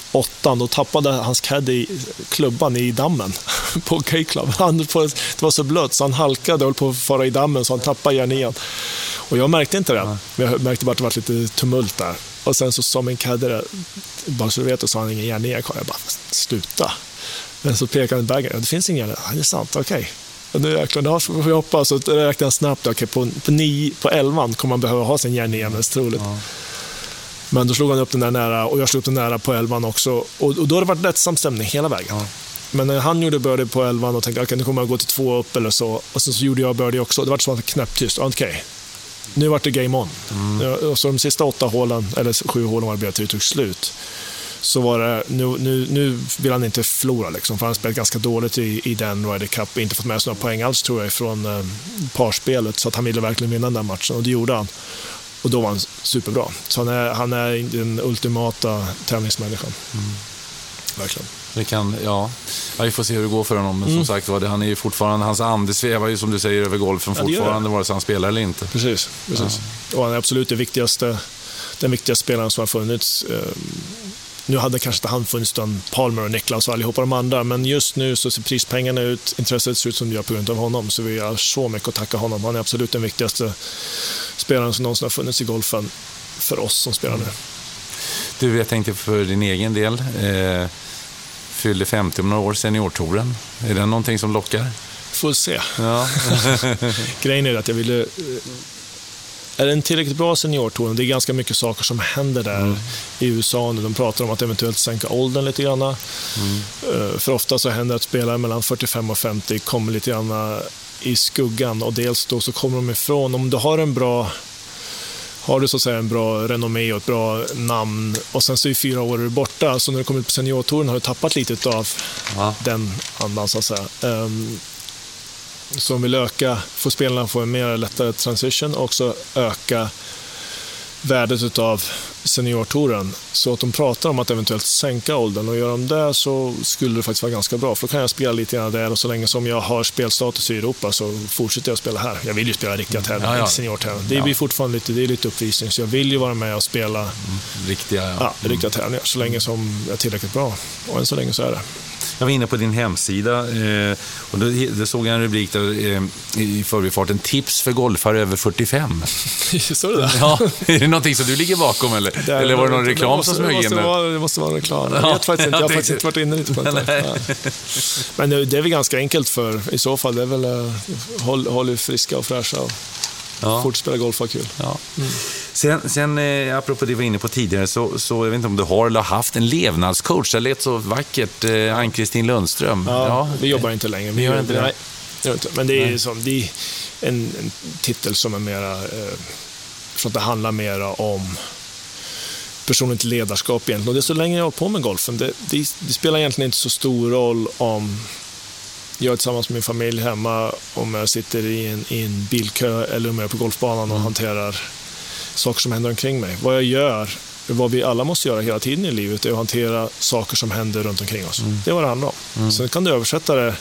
åttan, då tappade hans caddy klubban i dammen på K-Club. Han på, det var så blött så han halkade och höll på att fara i dammen så han tappade järnian. Och jag märkte inte det, men jag märkte bara att det var lite tumult där. Och sen så sa min caddy, bara så du vet, och sa han ingen järnia kvar. Jag bara, sluta. Men så pekade han i bagen, det finns ingen järnia. Det är sant, okej. Okay. Nu räknar jag, får vi hoppas. Så räknade jag snabbt, okej, okay, på, på, nio, på elvan kommer man behöva ha sin järnia mest troligt. Ja. Men då slog han upp den där nära och jag slog upp den nära på elvan också. Och, och då har det varit lättsam stämning hela vägen. Ja. Men när han gjorde birdie på elvan och tänkte, okej, okay, nu kommer jag gå till två upp eller så. Och sen så gjorde jag birdie också. Det var så knäpptyst. Okej, okay. Nu var det game on. Mm. Och så de sista åtta hålen, eller sju hålen var det tog slut. Så var det, nu, nu, nu vill han inte förlora liksom, för han spelat ganska dåligt i, i den Ryder Cup. Inte fått med sig några poäng alls tror jag från eh, parspelet. Så att han ville verkligen vinna den där matchen och det gjorde han. Och då var han superbra. Så han är, han är den ultimata tävlingsmänniskan. Mm. Verkligen. Det kan, ja. ja, vi får se hur det går för honom. Men mm. som sagt, han är ju fortfarande, hans ande svävar ju som du säger över golfen ja, fortfarande, vare sig han spelar eller inte. Precis, precis. Ja. Och han är absolut det viktigaste, den viktigaste spelaren som har funnits. Nu hade kanske inte han funnits utan Palmer och Niklas och allihopa de andra, men just nu så ser prispengarna ut, intresset ser ut som det gör på grund av honom, så vi har så mycket att tacka honom. Han är absolut den viktigaste spelaren som någonsin har funnits i golfen för oss som spelar nu. Du, jag tänkte för din egen del, eh, fyllde femtio om några år seniortouren. Är det någonting som lockar? Får se. Ja. Grejen är att jag ville... Är det en tillräckligt bra seniortouren? Det är ganska mycket saker som händer där mm. i U S A nu. De pratar om att eventuellt sänka åldern lite grann. Mm. För ofta så händer att spelare mellan fyrtiofem och femtio kommer lite grann i skuggan. Och dels då så kommer de ifrån. Om du har en bra... Har du så att säga en bra renommé och ett bra namn och sen så är fyra år är du borta, så när du kommer ut på seniortouren har du tappat lite av ja. den andan så att säga. Um, så om vi vill öka, får spelarna få en mer lättare transition och också öka värdet av seniortouren, så att de pratar om att eventuellt sänka åldern, och gör de det så skulle det faktiskt vara ganska bra, för då kan jag spela lite grann där, och så länge som jag har spelstatus i Europa så fortsätter jag spela här. Jag vill ju spela riktiga tävlingar, ja, ja. seniortävlingar. Det blir ja. fortfarande lite, det är lite uppvisning, så jag vill ju vara med och spela mm, riktiga, ja. Ja, mm. riktiga tävlingar så länge som jag är tillräckligt bra, och än så länge så är det. Jag var inne på din hemsida eh, och då, då såg jag en rubrik där, eh, i förbifarten, tips för golfare över fyrtiofem. Så det där. Ja, är det någonting som du ligger bakom eller, det är, eller var det någon reklam måste, som smög in? Det, det måste vara en reklam. Jag vet faktiskt inte, jag har faktiskt inte varit inne lite på det. Ja. Men det är väl ganska enkelt för, i så fall, det är väl uh, håll, håll friska och fräscha och ja. fort spela golf och kul. Ja. Mm. Sen, sen eh, apropå det vi var inne på tidigare, så, så jag vet inte om du har eller har haft en levnadscoach. Det lät så vackert, eh, Ann-Kristin Lundström. Ja, ja, vi jobbar inte längre. Vi gör inte det. Nej, inte. Men det är, som, det är en, en titel som är mera, eh, för att det handlar mera om personligt ledarskap egentligen. Och det är så länge jag har på med golfen. Det, det, det spelar egentligen inte så stor roll om jag är tillsammans med min familj hemma, om jag sitter i en, i en bilkö eller om jag är på golfbanan och mm. hanterar saker som händer omkring mig. Vad jag gör, vad vi alla måste göra hela tiden i livet, är att hantera saker som händer runt omkring oss. Mm. Det är vad det handlar om. Mm. Sen kan du översätta det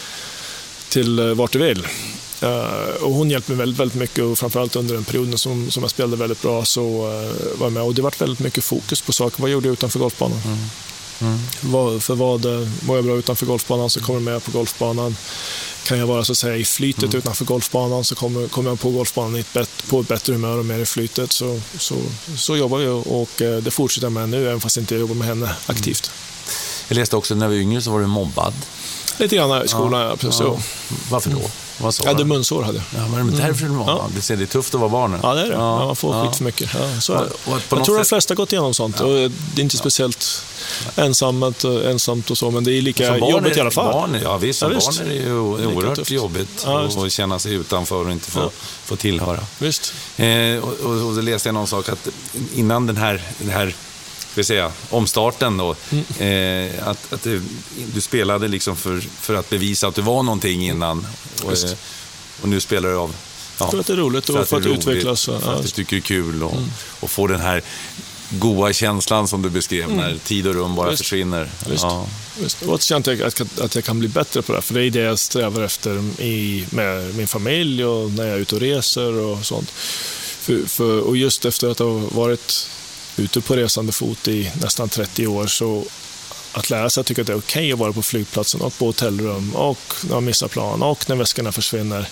till vart du vill. Uh, och hon hjälpte mig väldigt, väldigt mycket, och framförallt under den perioden som, som jag spelade väldigt bra så uh, var jag med. Och det var väldigt mycket fokus på saker. Vad gjorde jag utanför golfbanan? Mm. Mm. Vad, för vad var jag bra utanför golfbanan så kommer jag med på golfbanan. Kan jag vara så att säga i flytet mm. utanför golfbanan så kommer, kommer jag på golfbanan i ett bet, på ett bättre humör och mer i flytet. Så, så, så jobbar jag, och det fortsätter jag med nu, även fast inte jag jobbar med henne aktivt. Mm. Jag läste också när vi var yngre så var du mobbad. Lite grann i skolan, ja. Precis. Ja. Varför då? Vad sa jag hade munsår hade jag. Ja, var det därför mm. ja. Det ser det är tufft att vara barn. Ja, det är det. Ja. Ja, man får ja. skit för mycket. Ja, så är det. Och, och jag tror sätt... de flesta har gått igenom sånt. Ja. Och det är inte speciellt ensamt, ensamt och så, men det är lika jobbigt är, i alla fall. Barn, ja, visst, som ja, visst. Barn är det ju oerhört tufft. Jobbigt ja, att känna sig utanför och inte få, ja. få tillhöra. Visst. Eh, och, och, och då läste jag någon sak att innan den här, den här ska vi säga, omstarten då, mm. eh, att, att du, du spelade liksom för, för att bevisa att du var någonting innan. Och, eh, och nu spelar du av ja, för att det är roligt och för att, för att utvecklas. För att du tycker det är kul och, mm. och få den här goda känslan som du beskrev mm. när tid och rum bara Visst. försvinner. Visst. Ja. Visst. Och så känner jag att, att jag kan bli bättre på det, för det är det jag strävar efter i, med min familj och när jag är ute och reser och sånt. För, för, och just efter att ha varit ute på resande fot i nästan trettio år, så att lära sig att tycka att det är okej att vara på flygplatsen och på hotellrum och när man missar plan och när väskorna försvinner.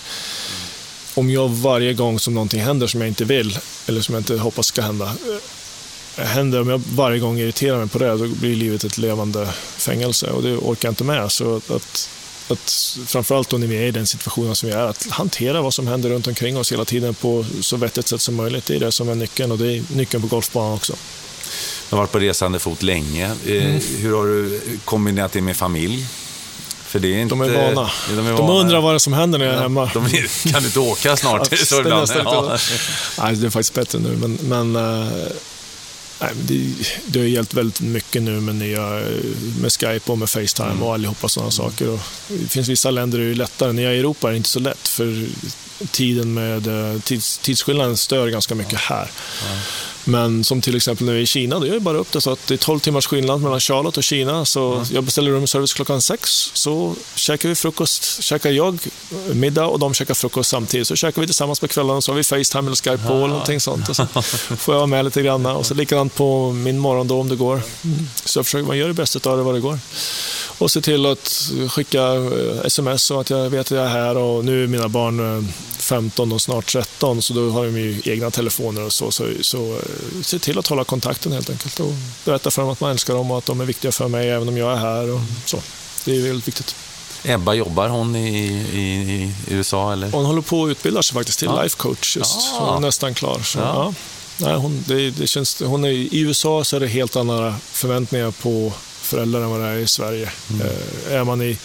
Om jag varje gång som någonting händer som jag inte vill eller som jag inte hoppas ska hända händer, om jag varje gång irriterar mig på det, då blir livet ett levande fängelse och det orkar jag inte med. Så att, att, att framförallt då när vi är i den situationen som vi är, att hantera vad som händer runt omkring oss hela tiden på så vettigt sätt som möjligt, det är det som är nyckeln, och det är nyckeln på golfbanan också. Du har varit på resande fot länge. Mm. Hur har du kombinerat det med familj? För det är inte, de är vana. De, är vana. De undrar vad det är som händer när jag är hemma. De är, kan du inte åka snart? Ja, så ibland. Ja. Nej, det är faktiskt bättre nu. Men, men, uh, nej, det, det har hjälpt väldigt mycket nu med, nya, med Skype och med FaceTime mm. och allihopa sådana mm. saker. Och det finns vissa länder där det är lättare. När jag är i Europa är det inte så lätt. För tiden med tids, tidsskillnaden stör ganska mycket här. Ja. Men som till exempel när vi är i Kina, då gör jag bara upp det så att det är tolv timmars skillnad mellan Charlotte och Kina. Så mm. jag beställer rumservice klockan sex, så käkar vi frukost, käkar jag middag och de käkar frukost samtidigt. Så käkar vi tillsammans på kvällen och så har vi FaceTime eller Skype på eller någonting sånt. Och så får jag vara med lite grann. Och så likadant på min morgon då om det går. Mm. Så jag försöker man göra det bästa av det vad det går. Och se till att skicka sms så att jag vet att jag är här. Och nu är mina barn femton och snart tretton, så då har de ju egna telefoner och så. Så, så se till att hålla kontakten helt enkelt. Och berätta för dem att man älskar dem och att de är viktiga för mig även om jag är här. Och så. Det är väldigt viktigt. Ebba, jobbar hon i, i, i U S A? Eller? Hon håller på att utbilda sig faktiskt till ja. life coach just. Ja. Hon är nästan klar. Så, ja. Ja. Nej, hon, det, det känns, hon är, I U S A så är det helt andra förväntningar på föräldrar än vad det är i Sverige. Mm. Eh, är man i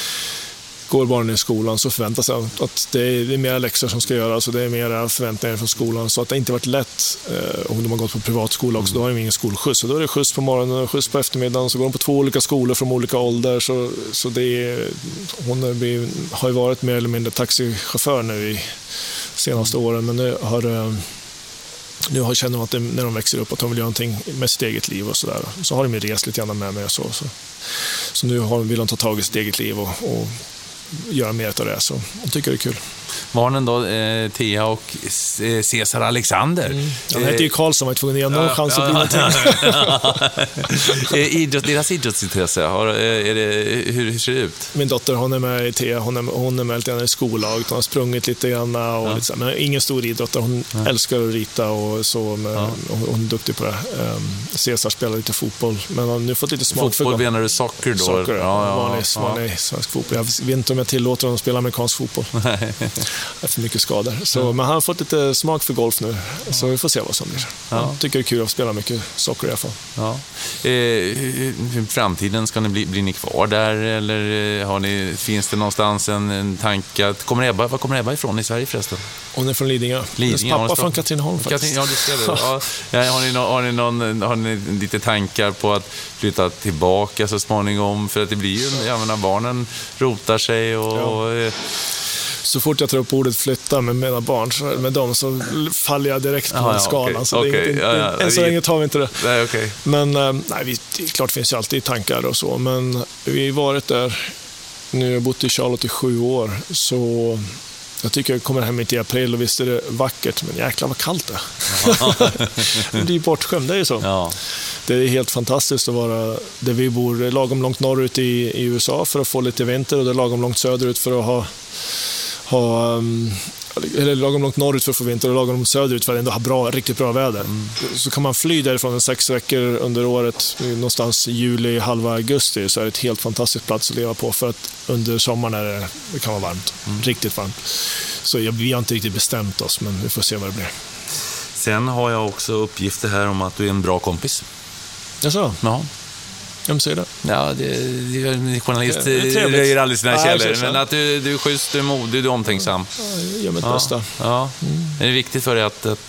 går barnen i skolan så förväntas jag att det är, det är mer läxor som ska göras och det är mer förväntningar från skolan, så att det inte varit lätt eh, om de har gått på privatskola också, mm. då har de ingen skolskjuts, så då är det skjuts på morgonen och skjuts på eftermiddagen, så går de på två olika skolor från olika ålder, så, så det är, hon är, har ju varit mer eller mindre taxichaufför nu i senaste åren, men nu har nu har känner man att det, när de växer upp att de vill göra någonting med sitt eget liv och sådär, så har de ju rest lite grann med mig och så, så. Så nu har, vill de ta tag i sitt eget liv och, och göra mer av det, så jag tycker det är kul. Barnen då, eh, Thea och Cesar Alexander. Mm. Han heter ju Karlsson, var tvungen att ge någon chans att bli någonting. Idrott, deras idrottsintresse, har, är det, hur, hur ser det ut? Min dotter, hon är med i Thea, hon är, hon är med lite grann i skollaget, hon har sprungit lite grann och ja. lite så, men ingen stor idrottare, hon ja. älskar att rita och så, med, ja. och hon är duktig på det. Um, Cesar spelar lite fotboll, men han har nu fått lite smak för fotboll. Menar du socker då? Socker, ja, ja, vanlig, ja. vanlig svensk fotboll. Jag vet inte om jag tillåter honom att spela amerikansk fotboll. Nej. Efter mycket skador. Så, ja. Men han har fått lite smak för golf nu, så vi får se vad som blir. Ja. Jag tycker det är kul att spela mycket socker i alla fall. Ja. Eh, framtiden, ska ni bli, blir ni kvar där, eller har ni, finns det någonstans en, en tanke att, kommer Ebba, var kommer Ebba ifrån i Sverige förresten? Hon är från Lidingö. Lidingö. Hennes pappa från Katrineholm faktiskt. Katrin, ja, det ska det. Ja. Har, ni no, har, ni någon, har ni lite tankar på att flytta tillbaka så småningom, för att det blir ju, jag menar, barnen rotar sig och... Ja. Så fort jag tar upp ordet flytta med mina barn, så, med dem, så faller jag direkt på ah, skalan. Okay. Så okay. det är inte, ja, ja. Än så länge tar vi inte det. Nej, okay. Men nej, vi, det är klart, det finns ju alltid tankar och så. Men vi har varit där, nu har jag bott i Charlotte i sju år. Så jag tycker jag kommer hem i april och visst är det vackert. Men jäklar vad kallt det är. Det är bortskämd, det är ju så. Ja. Det är helt fantastiskt att vara där vi bor, lagom långt norrut i, i U S A för att få lite vinter, och det är lagom långt söderut för att ha ha um, eller lagom långt norrut för att få vinter och lagom långt söderut för att ändå ha bra, riktigt bra väder. Mm. Så kan man fly därifrån en sex veckor under året, någonstans i juli, halva augusti, så är det ett helt fantastiskt plats att leva på, för att under sommaren är det, det kan vara varmt, mm. riktigt varmt. Så jag, vi har inte riktigt bestämt oss, men vi får se vad det blir. Sen har jag också uppgifter här om att du är en bra kompis. Jaså? Ja. Vem säger det? Ja, det, det är journalist röjer aldrig sina källor. Men att du, du är schysst, du är modig, du är omtänksam. Ja, jag gör mitt ja, bästa. Ja. Mm. Är det viktigt för dig att, att,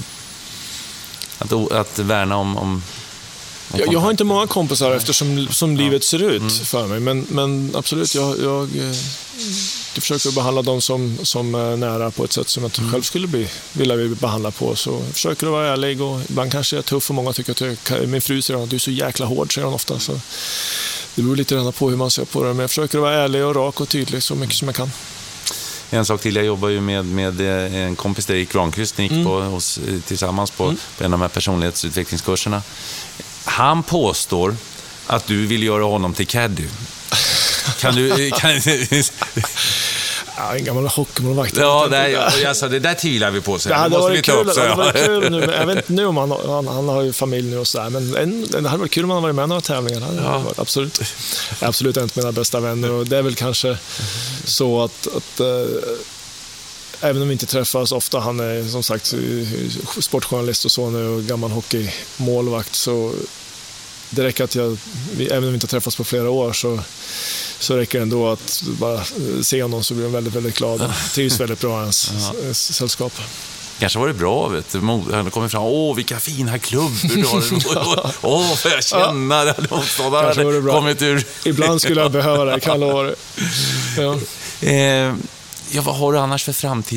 att, att, att värna om... om, om jag, jag har inte många kompisar eftersom som livet ja. ser ut mm. för mig. Men, men absolut, jag, jag, jag försöker behandla dem som, som är nära på ett sätt som jag mm. själv skulle bli, vilja bli behandlad på. Så jag försöker vara ärlig, och ibland kanske jag är tuff och många tycker att jag, min fru säger att du är så jäkla hård, säger hon ofta. Så det beror lite på hur man ser på det, men jag försöker vara ärlig och rak och tydlig så mycket som jag kan. En sak till, jag jobbar ju med, med en kompis där, Erik Granqvist, gick mm. på oss tillsammans på, mm. på en av de här personlighetsutvecklingskurserna. Han påstår att du vill göra honom till caddy. Kan du... Kan, ja, en gammal hockeymålvakt. Ja, det, alltså, det där tvivlar vi på. Så det hade varit kul, upp, så, det ja. hade varit kul nu. Jag vet inte nu om han, han, han har ju familj nu och sådär. Men en, det hade varit kul om han varit med i några tävlingar. Det hade ja. varit, absolut. Jag är absolut inte mina bästa vänner. Och det är väl kanske så att... att äh, även om vi inte träffas ofta, han är som sagt sportjournalist och så nu och gammal hockeymålvakt, så det räcker att jag, även om vi inte träffas på flera år, så, så räcker det ändå att bara se honom, så blir han väldigt, väldigt glad och trivs väldigt bra i hans ja. sällskap. Kanske var det bra, vet du. Han kommer fram, åh vilka fina klubbor du har. Åh, får jag känna det. Kanske var det bra. Kommit ur. Ibland skulle jag behöva det, kan lova det. Ja. Eh, ja, vad har du annars för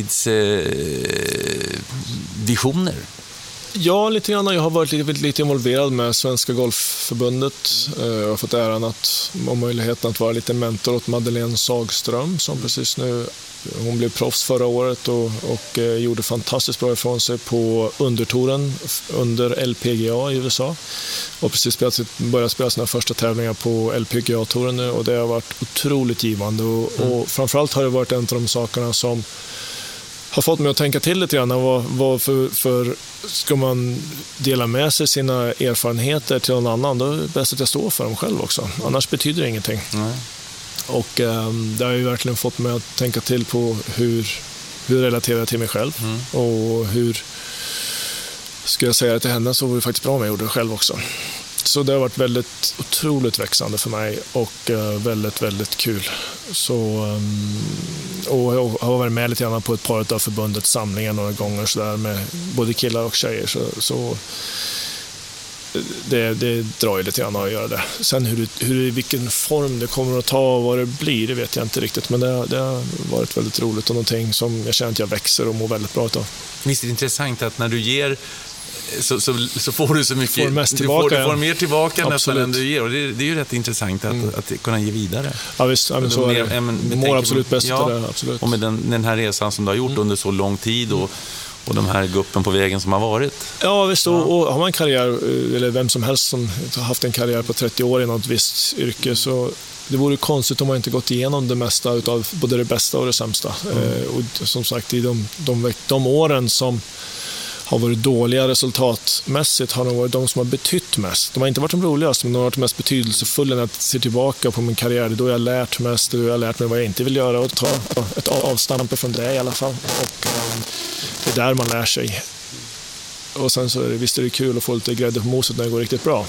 framtidsvisioner? Eh, Ja, lite grann. Jag har varit lite, lite involverad med Svenska Golfförbundet. Jag har fått äran att, och möjligheten att vara lite mentor åt Madeleine Sagström, som precis nu, hon blev proffs förra året och, och eh, gjorde fantastiskt bra ifrån sig på undertouren under L P G A i U S A. Och precis spelat, börjat spela sina första tävlingar på L P G A-touren nu, och det har varit otroligt givande. Och, mm. och framförallt har det varit en av de sakerna som har fått mig att tänka till lite grann. Vad, vad för, för ska man dela med sig sina erfarenheter till någon annan, då är det bäst att jag står för dem själv också. Annars betyder det ingenting. Mm. Och um, det har ju verkligen fått mig att tänka till på hur, hur relaterar jag till mig själv. Mm. Och hur ska jag säga det till henne, så var det faktiskt bra om jag gjorde det själv också. Så det har varit väldigt otroligt växande för mig och uh, väldigt, väldigt kul. Så, um, och jag har varit med lite grann på ett par av förbundets samlingar några gånger så där, med både killar och tjejer. Så, så det, det drar ju lite grann att göra det. Sen hur, hur, vilken form det kommer att ta och vad det blir, det vet jag inte riktigt. Men det, det har varit väldigt roligt och någonting som jag känner att jag växer och mår väldigt bra av. Visst är det intressant att när du ger Så, så, så får du så mycket, får mest tillbaka, du, får, du får mer tillbaka ja. nästan än du ger, och det, det är ju rätt intressant att, mm. att, att kunna ge vidare. Ja visst, ja, men så är det. Jag mår absolut bäst ja, av det, absolut. Och med den, den här resan som du har gjort mm. under så lång tid och, och de här guppen på vägen som har varit. Ja visst, och, och har man en karriär, eller vem som helst som har haft en karriär på trettio år i något visst yrke, så det vore konstigt om man inte gått igenom det mesta utav både det bästa och det sämsta. Mm. Eh, och som sagt, i de, de, de åren som har varit dåliga resultatmässigt har de varit de som har betytt mest. De har inte varit de roligaste, men de har varit mest betydelsefulla. När jag ser tillbaka på min karriär, då har jag lärt mest, då har jag lärt mig vad jag inte vill göra och ta ett avstamp från det i alla fall. Och um, det är där man lär sig. Och sen så är det, visst är det kul att få lite grädde på moset när det går riktigt bra.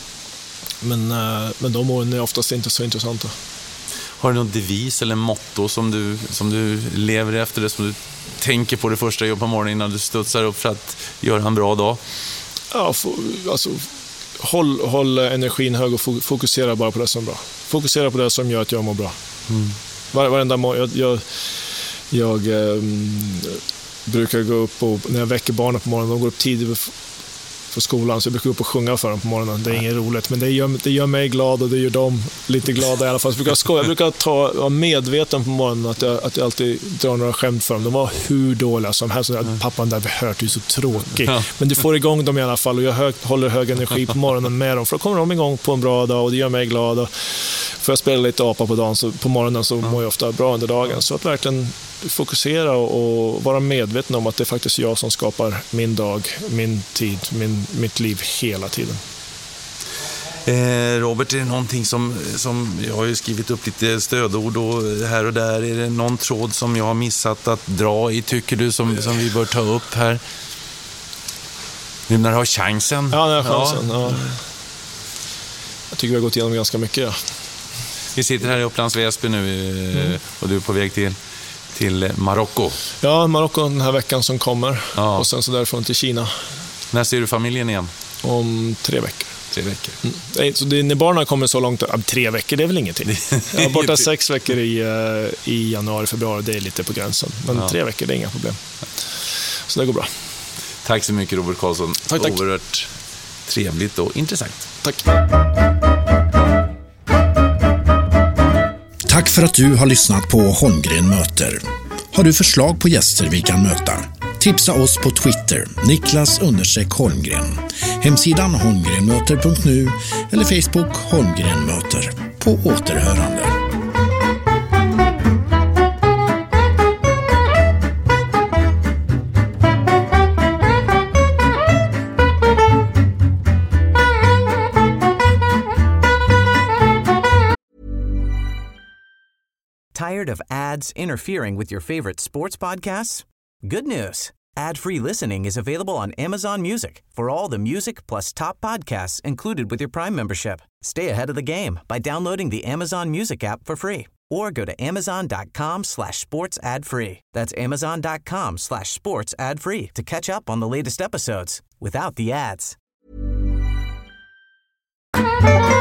Men, uh, men de åren är oftast inte så intressanta. Har du någon devis eller motto som du, som du lever efter, det som du tänker på det första jobb på morgonen innan du studsar upp för att göra en bra dag? Ja, alltså håll, håll energin hög och fokusera bara på det som är bra. Fokusera på det som gör att jag mår bra. Mm. Var, varenda morgon, jag, jag, jag um, brukar gå upp och när jag väcker barnen på morgonen, de går upp tidigt på skolan, så jag brukar gå upp och sjunga för dem på morgonen. Det är inget roligt, men det gör, det gör mig glad och det gör dem lite glada i alla fall. Så jag brukar skoja. Jag brukar ta, vara medveten på morgonen att jag, att jag alltid drar några skämt för dem. De var hur dåliga som helst. Mm. Pappan där, vi hört, du är så tråkig. Ja. Men du får igång dem i alla fall, och jag hög, håller hög energi på morgonen med dem. För då kommer de igång på en bra dag och det gör mig glad. Och får jag spela lite apa på dagen, så på morgonen så mår jag ofta bra under dagen. Så att verkligen fokusera och, och vara medveten om att det är faktiskt jag som skapar min dag, min tid, min, mitt liv hela tiden. Eh, Robert, är det någonting som, som jag har ju skrivit upp lite stödord och här och där, är det någon tråd som jag har missat att dra i, tycker du, som, som vi bör ta upp här? Nu när du har chansen. Ja, när jag har chansen. Ja. Ja. Jag tycker vi har gått igenom ganska mycket. Ja. Vi sitter här i Upplands Väsby nu mm. och du är på väg till till Marocko. Ja, Marocko den här veckan som kommer. Ja. Och sen så därifrån till Kina. När ser du familjen igen? Om tre veckor. Tre veckor. Mm. Så det, när barnen kommer så långt, ja, tre veckor, det är väl ingenting. Jag har borta sex veckor i, i januari, februari, det är lite på gränsen. Men ja. tre veckor, det är inga problem. Så det går bra. Tack så mycket, Robert Karlsson. Tack, tack. Oerhört trevligt och intressant. Tack. Tack för att du har lyssnat på Holmgren möter. Har du förslag på gäster vi kan möta? Tipsa oss på Twitter, Niklas understreck Holmgren. Hemsidan holmgrenmöter punkt nu eller Facebook Holmgren möter. På återhörande. Tired of ads interfering with your favorite sports podcasts? Good news. Ad-free listening is available on Amazon Music for all the music plus top podcasts included with your Prime membership. Stay ahead of the game by downloading the Amazon Music app for free or go to amazon.com slash sports ad free. That's amazon.com slash sports ad free to catch up on the latest episodes without the ads.